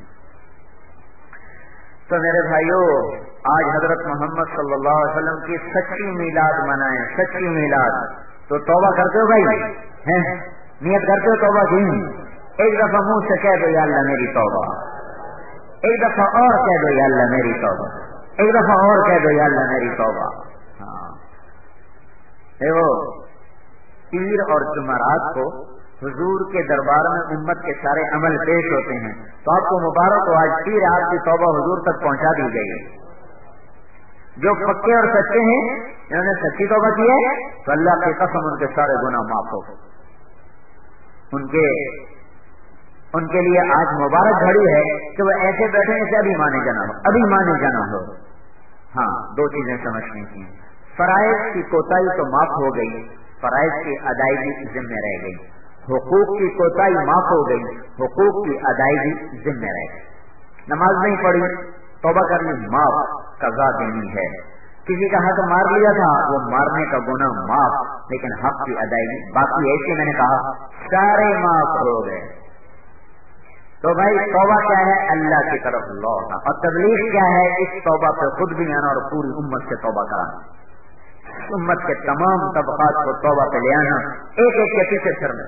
तो मेरे भाइयों आज हजरत मोहम्मद सल्लल्लाहु अलैहि वसल्लम की सच्ची मीलाद मनाएं, सच्ची मीलाद। तो तौबा करते हो भाई, हैं नियत करते हो तौबा की? एक दफा मुंह से कह दो या अल्लाह मेरी तौबा, एक दफा और कह दो या अल्लाह मेरी तौबा, एक दफा और कह दो या अल्लाह मेरी तौबा। हाँ देखो पीर और जुमरात को हुजूर के दरबार में उम्मत के सारे अमल पेश होते हैं, तो आपको मुबारक हो, आज पीर आपकी तौबा हुजूर तक पहुंचा दी गई है। जो पक्के और सच्चे हैं इन्होंने सच्ची तौबा की है तो अल्लाह की कसम उनके सारे गुनाह माफ हो। उनके उनके लिए आज मुबारक घड़ी है कि वो ऐसे बैठे जैसे अभी माने जाना हो, अभी माने जाना हो। हाँ दो चीजें समझनी थी, फराइज की कोताही तो माफ हो गई, फराइज की अदायगी जिम्मे रह गई, हुकूक की कोताही माफ हो गई, हुकूक की अदायगी जिम्मे रह गई। नमाज नहीं पढ़ी, तौबा करनी माफ, कज़ा देनी है। किसी का हक मार लिया था, वो मारने का गुनाह माफ, लेकिन हक की अदायगी बाकी। ऐसे मैंने कहा सारे माफ हो गए। تو भाई तौबा क्या है? अल्लाह की तरफ लौटना। और तबलीग क्या है? इस तौबा पे खुद भी आना और पूरी उम्मत से तौबा कराना। उम्मत के तमाम तबकात को तौबा पे ले आना, एक एक के पीछे फिरना।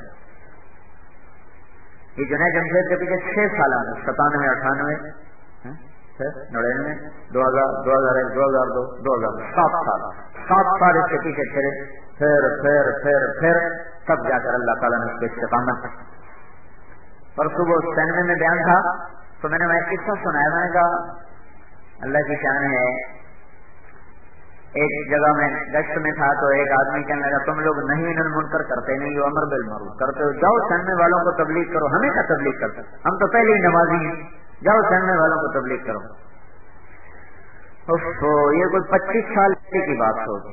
ये जुनैद जमशेद के पीछे छह साल में सतानवे अठानवे नड़िन्वे दो हजार दो हजार एक दो हजार दो दो हजार सात साल सात साल इसके पीछे फिरे, फिर फिर फिर फिर तब जाकर अल्लाह ताला ने उसको इस्तिकामत। और सुबह सैनवे में बयान था तो मैंने वह किस्सा सुनाया। मैंने कहा अल्लाह की शान है, एक जगह में गश्त में था तो एक आदमी कहने लगा तुम लोग नहीं अनिल मुनकर करते नहीं हो, अमर बिल मारूफ करते हो, जाओ सैनवे वालों को तबलीग करो। हमें क्या तबलीग करते, हम तो पहले ही नमाजी हैं, जाओ सैनवे वालों को तबलीग करो। तो ये कोई पच्चीस साल की बात होगी।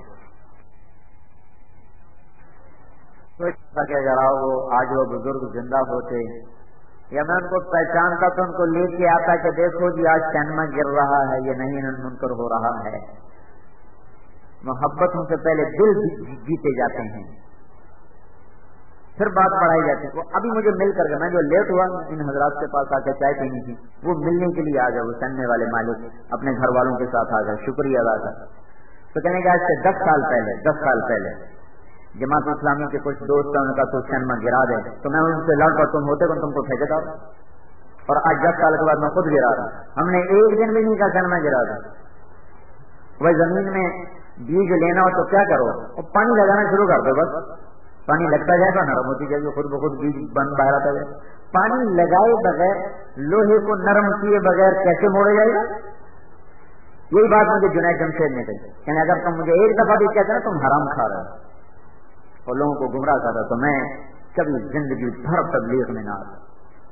तो जरा वो आज वो बुजुर्ग जिंदा होते या मैं उनको पहचानता तो उनको लेके आता कि देखो जी आज सैनमा गिर रहा है, ये नहीं अनिल मुनकर हो रहा है। मोहब्बत उनसे पहले दिल जीते जाते हैं, फिर बात बढ़ाई जाती है। वो अभी मुझे मिल करके, मैं जो लेट हुआ इन हजरात के पास आकर चाय पीनी थी, वो मिलने के लिए आ गए। वो सन्ने वाले मालिक अपने घर वालों के साथ आ गए, शुक्रिया अदा कर। तो कहने का आज से दस साल पहले दस साल पहले जमात इस्लामी के कुछ दोस्त ने कहा तो सैनमा गिरा दे, तो मैं उनसे लड़ कर तुम होते कौन, तुमको ठेकेदार। और आज दस साल के बाद मैं खुद गिरा रहा। हमने एक दिन भी नहीं कहा सैनमा गिरा दे। वह जमीन में बीज लेना हो तो क्या करो, और पानी लगाना शुरू कर दो, बस पानी लगता जाएगा, नरम होती जाएगी, खुद ब खुद बीज बन बाहर आता जाएगा। पानी लगाए बगैर, लोहे को नरम किए बगैर कैसे मोड़े जाएगा? यही बात मुझे जुनैद जमशेद ने कही। यानी अगर तुम मुझे एक दफा भी कहते ना तुम हराम खा रहे हो और लोगों को गुमराह कर रहे हो, तो मैं कभी जिंदगी भर तबलीग में ना आता।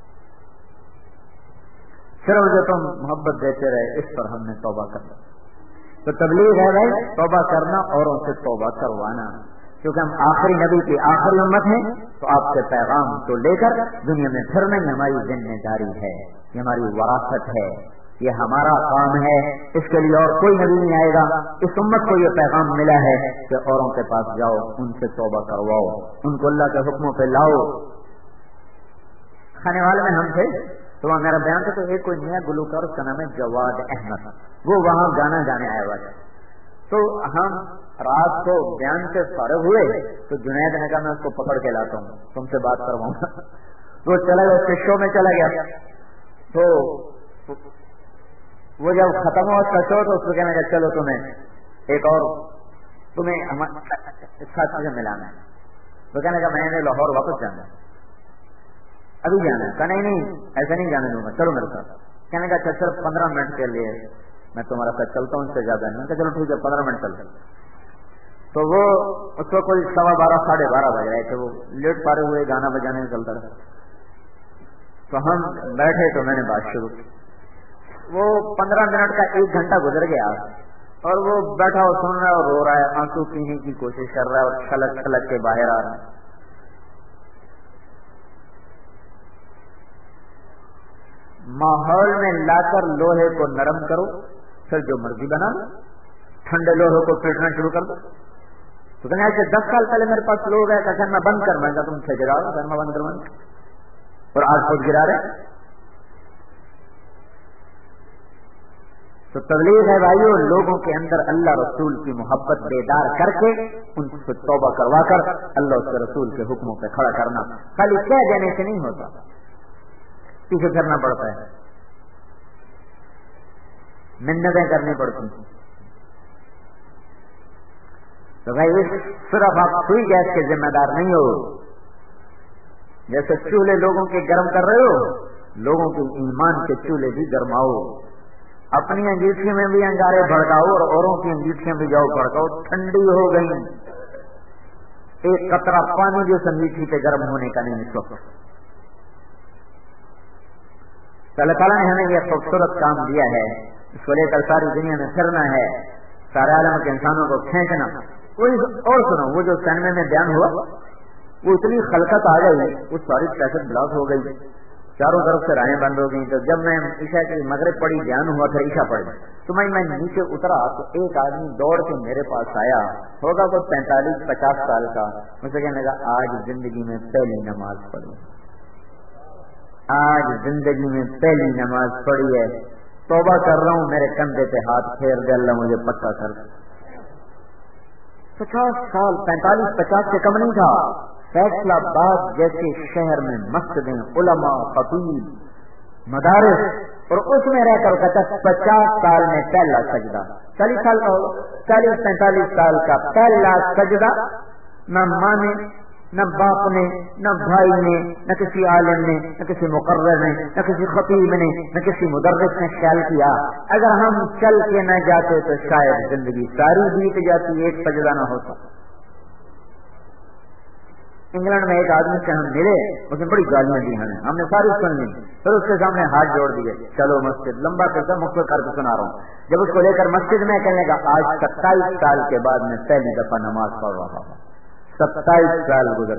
सिर्फ जो तुम मोहब्बत देते रहे, इस पर हमने तौबा करना। तो तबलीग है भाई तौबा करना, औरों से तौबा करवाना। क्योंकि हम आखिरी नबी की आखिरी उम्मत हैं, तो आपके पैगाम को लेकर दुनिया में फिरना ही हमारी जिम्मेदारी है, ये हमारी वरासत है, ये हमारा काम है। इसके लिए और कोई नबी नहीं आएगा। इस उम्मत को ये पैगाम मिला है कि औरों के पास जाओ, उनसे तौबा करवाओ, उनको अल्लाह के हुक्मों पे लाओ। खाने वाले में हम थे तो वहां मेरा बयान था, तो एक कोई नया गुलूकार, उसका नाम है जवाद अहमद, वो वहां गाना गाने आया हुआ था। तो हम रात को बयान से फारिग हुए तो जुनैद ने कहा मैं उसको पकड़ के लाता हूँ, तुमसे बात करवाऊंगा। तो चला गया, उसके शो में चला गया। तो वो जब खत्म हुआ उसका शो तो उसको कहने का चलो तुम्हें एक और तुम्हें हमारे साथी से मिलाना है। तो कहने का मैंने लाहौर वापस जाना है, अभी जाना है। कहा नहीं नहीं ऐसा नहीं जाने दूंगा, चलो मेरे साथ। कहने का अच्छा सिर्फ पंद्रह मिनट के लिए मैं तुम्हारा साथ चलता हूँ, इससे ज्यादा नहीं। चलो ठीक है पंद्रह मिनट चलते। तो वो उसको कोई सवा बारह साढ़े बारह बज रहे थे, वो लेट पारे हुए गाना बजाने में चलता रहा। तो हम बैठे तो मैंने बात शुरू की। वो पंद्रह मिनट का एक घंटा गुजर गया और वो बैठा और सुन रहा है और रो रहा है, आंसू पीने की कोशिश कर रहा है और छलक छलक के बाहर आ रहा है। माहौल में लाकर लोहे को नरम करो, फिर जो मर्जी बना लो, ठंडे लोहे को पीटना शुरू कर दो। तो कहने ऐसे दस साल पहले मेरे पास लोग आए, कहते मैं बंद कर, मैं तुम से गिराओ, मैं बंद कर, और आज खुद गिरा रहे। तो तबलीग है भाइयों, लोगों के अंदर अल्लाह रसूल की मोहब्बत बेदार करके उनसे तौबा करवा कर अल्लाह उसके रसूल के हुक्मों पे खड़ा करना। खाली कह देने से नहीं होता, पीछे करना पड़ता है, मिन्नतें करनी पड़ती। तो भाई सिर्फ आप सुई गैस के जिम्मेदार नहीं हो। जैसे चूल्हे लोगों के गर्म कर रहे हो, लोगों के ईमान के चूल्हे भी गरमाओ। अपनी अंगीठी में भी अंगारे भड़काओ और औरों की अंगीठियां भी जाओ भड़काओ। ठंडी हो गई, एक कतरा पानी भी उस अंगीठी पे गर्म होने का नहीं सोच। अल्लाह ताला ने हमें यह खूबसूरत काम दिया है, इसको लेकर सारी दुनिया में फिरना है, सारे आलम के इंसानों को खींचना। कोई और सुनो, वो जो सैनमे में बयान हुआ वो इतनी खलकत आ गई, वो सारी कैसेट ब्लॉक हो गई, चारों तरफ से राहें बंद हो गई। तो जब मैं ईशा की मगरिब पड़ी, बयान हुआ, फिर ईशा पड़ी, तो मैं मैं नीचे उतरा तो एक आदमी दौड़ के मेरे पास आया, होगा कोई पैंतालीस पचास साल का। मुझसे कहने लगा आज जिंदगी में पहली नमाज पढ़ी। آج زندگی میں پہلی نماز پڑھی ہے، توبہ کر رہا ہوں، میرے کندھے پہ ہاتھ پھیر دے، اللہ مجھے پکا کر دے۔ پچاس سال پینتالیس پچاس سے کم نہیں تھا۔ فیصلہ آباد جیسے شہر میں مسجدیں، علماء، خطیب، مدارس، اور اس میں رہ کر کہتا پچاس سال میں پہلا سجدہ، چالیس سال کا چالیس پینتالیس سال کا پہلا سجدہ، نہ ماں نے، نہ باپ نے، نہ بھائی نے، نہ کسی عالم نے، نہ کسی مقرر نے، نہ کسی خطیب نے، نہ کسی مدرس نے خیال کیا اگر ہم چل کے نہ جاتے تو شاید زندگی ساری بیت جاتی، ایک سجدہ نہ ہوتا۔ انگلینڈ میں ایک آدمی سے ہم ملے، اس نے بڑی گالیاں دی ہمیں، ہم نے ساری سن لی، پھر اس کے سامنے ہاتھ جوڑ دیے، چلو مسجد، لمبا قصہ مختصر کر کے سنا رہا ہوں۔ جب اس کو لے کر مسجد میں کہنے کا آج ستائیس سال کے بعد میں پہلی دفعہ نماز پڑھ رہا ہوں، ستائیس سال گزر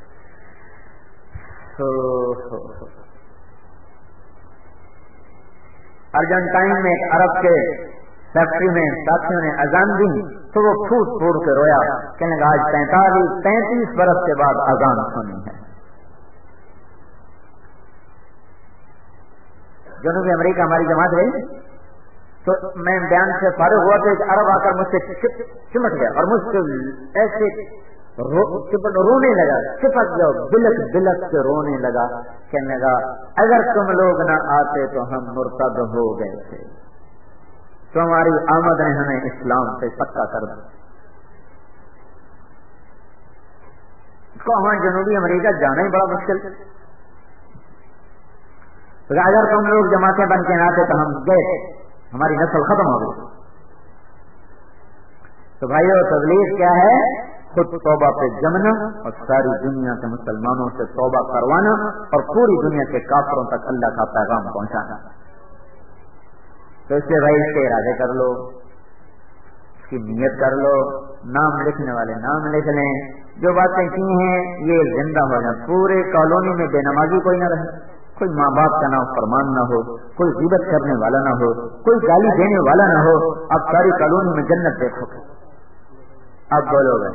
ارجنٹائن میں ایک عرب کے فیکٹری میں ساتھیوں نے اذان دی تو وہ پھوٹ پھوٹ کے رویا، کہنے لگا آج پینتالیس پینتیس برس کے بعد اذان سنی ہے۔ جنوبی امریکہ ہماری جماعت گئی تو میں بیان سے فارغ ہوا تو ایک عرب آ کر مجھ سے چمٹ گیا اور مجھ سے ایسے رونے لگا، چپک گیا، بلک بلک سے رونے لگا، کہنے لگا اگر تم لوگ نہ آتے تو ہم مرتد ہو گئے تھے، تمہاری آمد نے ہمیں اسلام سے پکا کر دیا۔ وہاں جنوبی امریکہ جانا ہی بڑا مشکل، اگر تم لوگ جماعتیں بن کے نہ آتے تو ہم گئے، ہماری نسل ختم ہو گئی۔ تو بھائیو تبلیغ کیا ہے؟ خود توبہ پہ جمنا اور ساری دنیا کے مسلمانوں سے توبہ کروانا اور پوری دنیا کے کافروں تک اللہ کا پیغام پہنچانا۔ تو اس سے بھائی اس کے ارادے کر لو، اس کی نیت کر لو، نام لکھنے والے نام لکھ لیں، جو باتیں کی ہیں یہ زندہ ہو جائیں، پورے کالونی میں بے نمازی کوئی نہ رہے، کوئی ماں باپ کا نام فرمان نہ ہو، کوئی غیبت کرنے والا نہ ہو، کوئی گالی دینے والا نہ ہو، اب ساری کالونی میں جنت دیکھو۔ اب بولو گے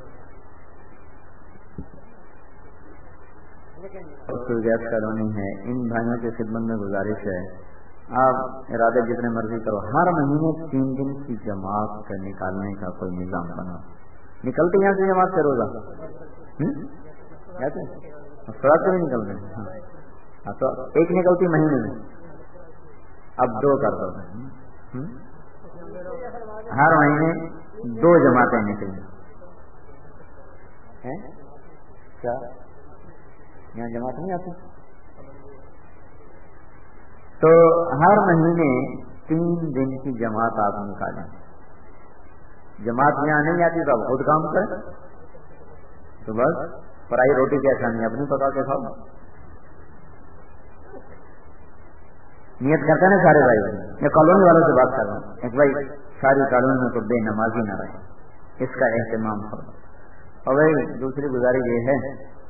گیس کالونی ہے، ان بھائیوں کی خدمت میں گزارش ہے آپ ارادے جتنے مرضی کرو، ہر مہینے تین دن کی جماعت کا نکالنے کا کوئی نظام بنا۔ نکلتے یہاں سے جماعت سے روزہ سڑک سے نہیں نکل رہے، ہاں تو ایک نکلتی مہینے میں، اب دو کر دو، ہر مہینے دو جماعتیں نکلیں۔ کیا یہاں جماعت نہیں آتی؟ تو ہر مہینے تین دن کی جماعت آپ نکالیں۔ جماعت یہاں نہیں آتی تو آپ خود کام کریں، تو بس فرائی روٹی کی آسانی اپنی پکا کے کھاؤ۔ نیت کرتے نا سارے بھائی، میں کالونی والوں سے بات کر رہا ہوں، ایک بھائی ساری کالونی میں تو بے نمازی نہ رہے، اس کا اہتمام کرو۔ اور بھائی دوسری گزارش یہ ہے،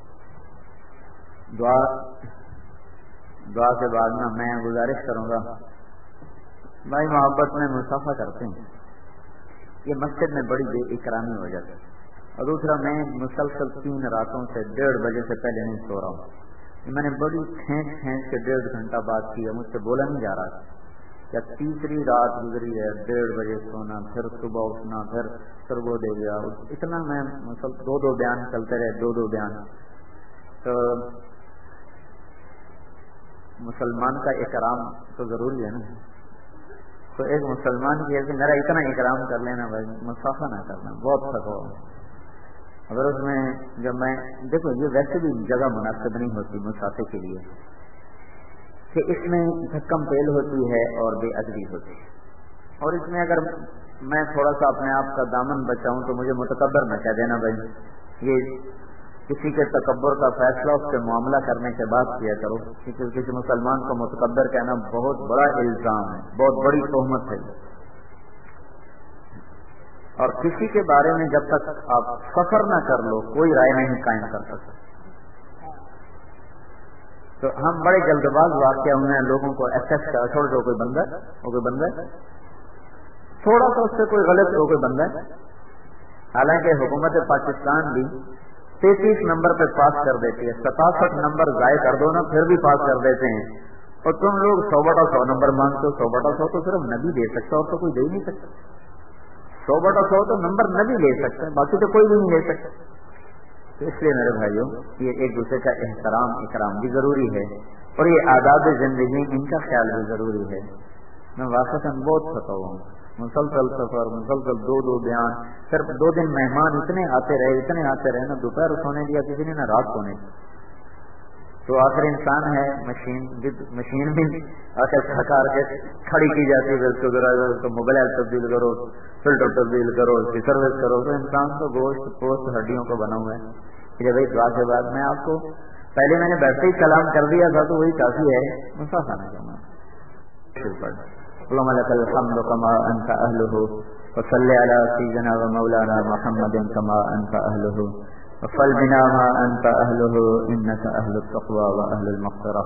دعا دعا کے بعد نا میں گزارش کروں گا بھائی محبت میں مصافحہ کرتے ہیں، یہ مسجد میں بڑی بے اکرامی ہو جاتی ہے۔ اور دوسرا میں مسلسل تین راتوں سے ڈیڑھ بجے سے پہلے نہیں سو رہا ہوں، میں نے بڑی کھینچ کھینچ کے ڈیڑھ گھنٹہ بات کی ہے، مجھ سے بولا نہیں جا رہا کیا تیسری رات گزری ہے، ڈیڑھ بجے سونا، پھر صبح اٹھنا، پھر سرگو دے گیا، اتنا میں مسلسل دو دو بیان چلتے رہے، دو دو بیان۔ تو مسلمان کا اکرام تو ضروری ہے نا، تو ایک مسلمان کی ہے کہ میرا اتنا اکرام کر لینا بھائی، مصافحہ نہ کرنا، بہت تھکو۔ اگر اس میں جب میں دیکھو یہ ویسے بھی جگہ مناسب نہیں ہوتی مسافے کے لیے کہ اس میں دھکم پیل ہوتی ہے اور بے ادبی ہوتی ہے، اور اس میں اگر میں تھوڑا سا اپنے آپ کا دامن بچاؤں تو مجھے متکبر نہ کہہ دینا بھائی، یہ کسی کے تکبر کا فیصلہ اس سے معاملہ کرنے کے بعد کیا کرو، کیونکہ کسی مسلمان کو متکبر کہنا بہت بڑا الزام ہے، بہت بڑی تہمت ہے، اور کسی کے بارے میں جب تک آپ فخر نہ کر لو کوئی رائے نہیں قائم کر سکتے۔ تو ہم بڑے جلد باز واقعہ میں لوگوں کو ایکسس کر چھوڑ دو، کوئی بندہ وہ کوئی بندہ تھوڑا سا اس سے کوئی غلط ہو کوئی بندہ، حالانکہ حکومت پاکستان بھی तैतीस नंबर पे पास कर देती है, सतासठ नंबर जाए कर दो ना फिर भी पास कर देते हैं। और तुम लोग सौ बटा सौ नंबर मांगते हो। सौ बटा सौ तो सिर्फ नबी दे सकता और तो कोई दे ही नहीं सकता। सौ बटा सौ तो नंबर नबी ले सकते हैं, बाकी तो कोई भी नहीं ले सकता। तो इसलिए मेरे भाइयों, ये एक दूसरे का एहतराम इकराम भी जरूरी है और ये आदाब जिंदगी इनका ख्याल भी जरूरी है। मैं वाकई बहुत थका हुआ हूँ, मुसलसल सफर, मुसलसल दो दो बयान, सिर्फ दो दिन मेहमान इतने आते रहे इतने आते रहे ना, दोपहर सोने दिया किसी ने ना रात सोने। तो आखिर इंसान है, मशीन भी मशीन भी आखिर थका के खड़ी की जाती है, तो मोबाइल तब्दील करो, फिल्टर तब्दील करो, सर्विस करो। तो इंसान तो गोश्त पोस्ट हड्डियों को बना हुआ है। कि भाई दुआ के बाद मैं आपको पहले मैंने वैसे ही सलाम कर दिया था तो वही काफी है। मुसाफाना करना الحمد كما أنت أهله وصل على سيدنا ومولانا محمد كما أنت أهله وصل بنا ما أنت أهله إنك أهل التقوى وأهل المغفرة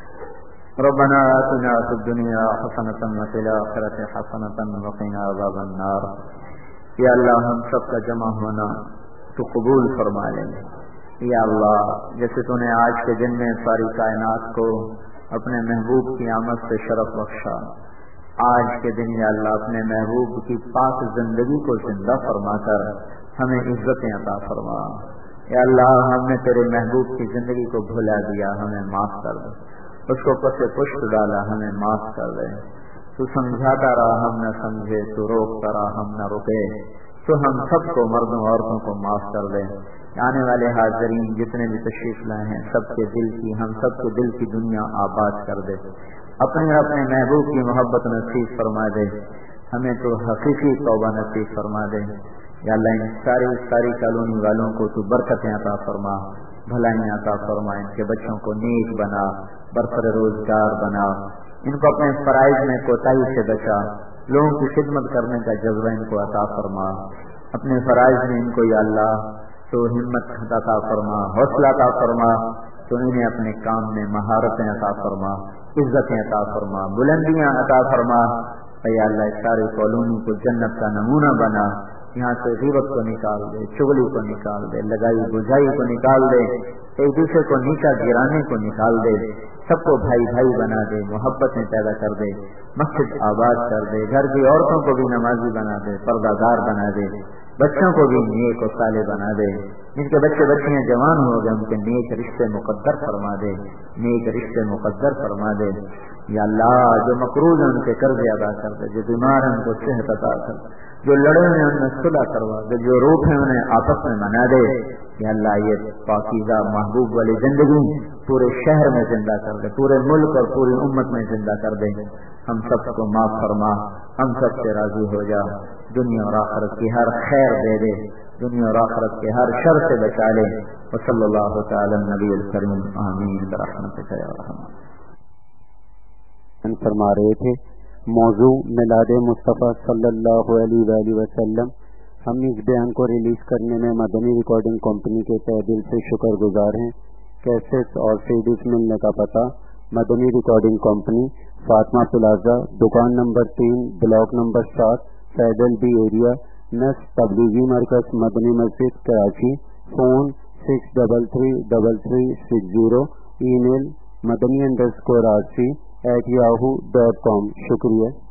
ربنا آتنا في الدنيا حسنة وفي الآخرة حسنة وقنا عذاب النار۔ یا اللہ ہم سب کا جمع ہونا تو قبول فرما لیں۔ یا اللہ جیسے تو نے آج کے دن میں ساری کائنات کو اپنے محبوب کی آمد سے شرف بخشا، آج کے دن یا اللہ اپنے محبوب کی پاک زندگی کو زندہ فرما کر ہمیں عزتیں عطا فرما۔ یا اللہ ہم نے تیرے محبوب کی زندگی کو بھلا دیا، ہمیں معاف کر دے، اس کو پس پشت ڈالا، ہمیں معاف کر دے۔ تو سمجھاتا رہا ہم نہ سمجھے، تو روکتا رہا ہم نہ رکے، تو ہم سب کو مردوں عورتوں کو معاف کر دے۔ آنے والے حاضرین جتنے بھی تشریف لائے ہیں سب کے دل کی ہم سب کے دل کی دنیا آباد کر دے، اپنے اپنے محبوب کی محبت نصیب فرما دے، ہمیں تو حقیقی توبہ نصیب فرما دے۔ یا اللہ ان ساری ساری کالونی والوں کو تو برکتیں عطا فرما، بھلائیاں عطا فرما، ان کے بچوں کو نیک بنا، برسر روزگار بنا، ان کو اپنے فرائض میں کوتاہی سے بچا، لوگوں کی خدمت کرنے کا جذبہ ان کو عطا فرما، اپنے فرائض میں ان کو یا اللہ تو ہمت عطا فرما، حوصلہ عطا فرما، تو انہیں اپنے کام میں مہارتیں عطا فرما، عزتیں عطا فرما، بلندیاں عطا فرما۔ اے اللہ سارے کالونی کو جنت کا نمونہ بنا، یہاں سے غیبت کو نکال دے، چغلی کو نکال دے، لگائی بجھائی کو نکال دے، ایک دوسرے کو نیچا گرانے کو نکال دے، سب کو بھائی بھائی بنا دے، محبتیں پیدا کر دے، مسجد آباد کر دے، گھر کی عورتوں کو بھی نمازی بنا دے، پردہ دار بنا دے، بچوں کو بھی نیک و صالح بنا دے، جن کے بچے بچیاں جوان ہو گئے ان کے نیک رشتے مقدر فرما دے، نیک رشتے مقدر فرما دے۔ یا اللہ جو مقروض ہیں ان کے قرض ادا کر دے، جو بیمار ہیں ان کو صحت عطا کر دے، جو لڑے ہیں ان میں صلح کروا دے، جو روک ہیں انہیں آپس میں منا دے۔ یا اللہ یہ پاکیزہ محبوب والی زندگی پورے شہر میں زندہ کر دے، پورے ملک اور پوری امت میں زندہ کر دے۔ ہم سب کو معاف فرما، ہم سب سے راضی ہو جا، دنیا اور آخرت کی ہر خیر دے دے، دنیا اور آخرت کے ہر شر سے بچا لے۔ وصلی اللہ تعالی النبی الکریم آمین برحمتک یا رحمان۔ فرما رہے تھے موضوع میلاد مصطفیٰ صلی اللہ علیہ وآلہ وسلم۔ ہم اس بیان کو ریلیز کرنے میں مدنی ریکارڈنگ کمپنی کے تہ دل سے شکر گزار ہیں۔ کیسٹس اور سی ڈیز ملنے کا پتہ Madani recording company, Fatima Plaza, دکان نمبر تین، بلاک نمبر سات، Federal B Area, next Tablighi Markaz Madani Masjid Karachi. Phone six double three double three six zero. Email Madani underscore R C eight Yahoo dot com. شکریہ۔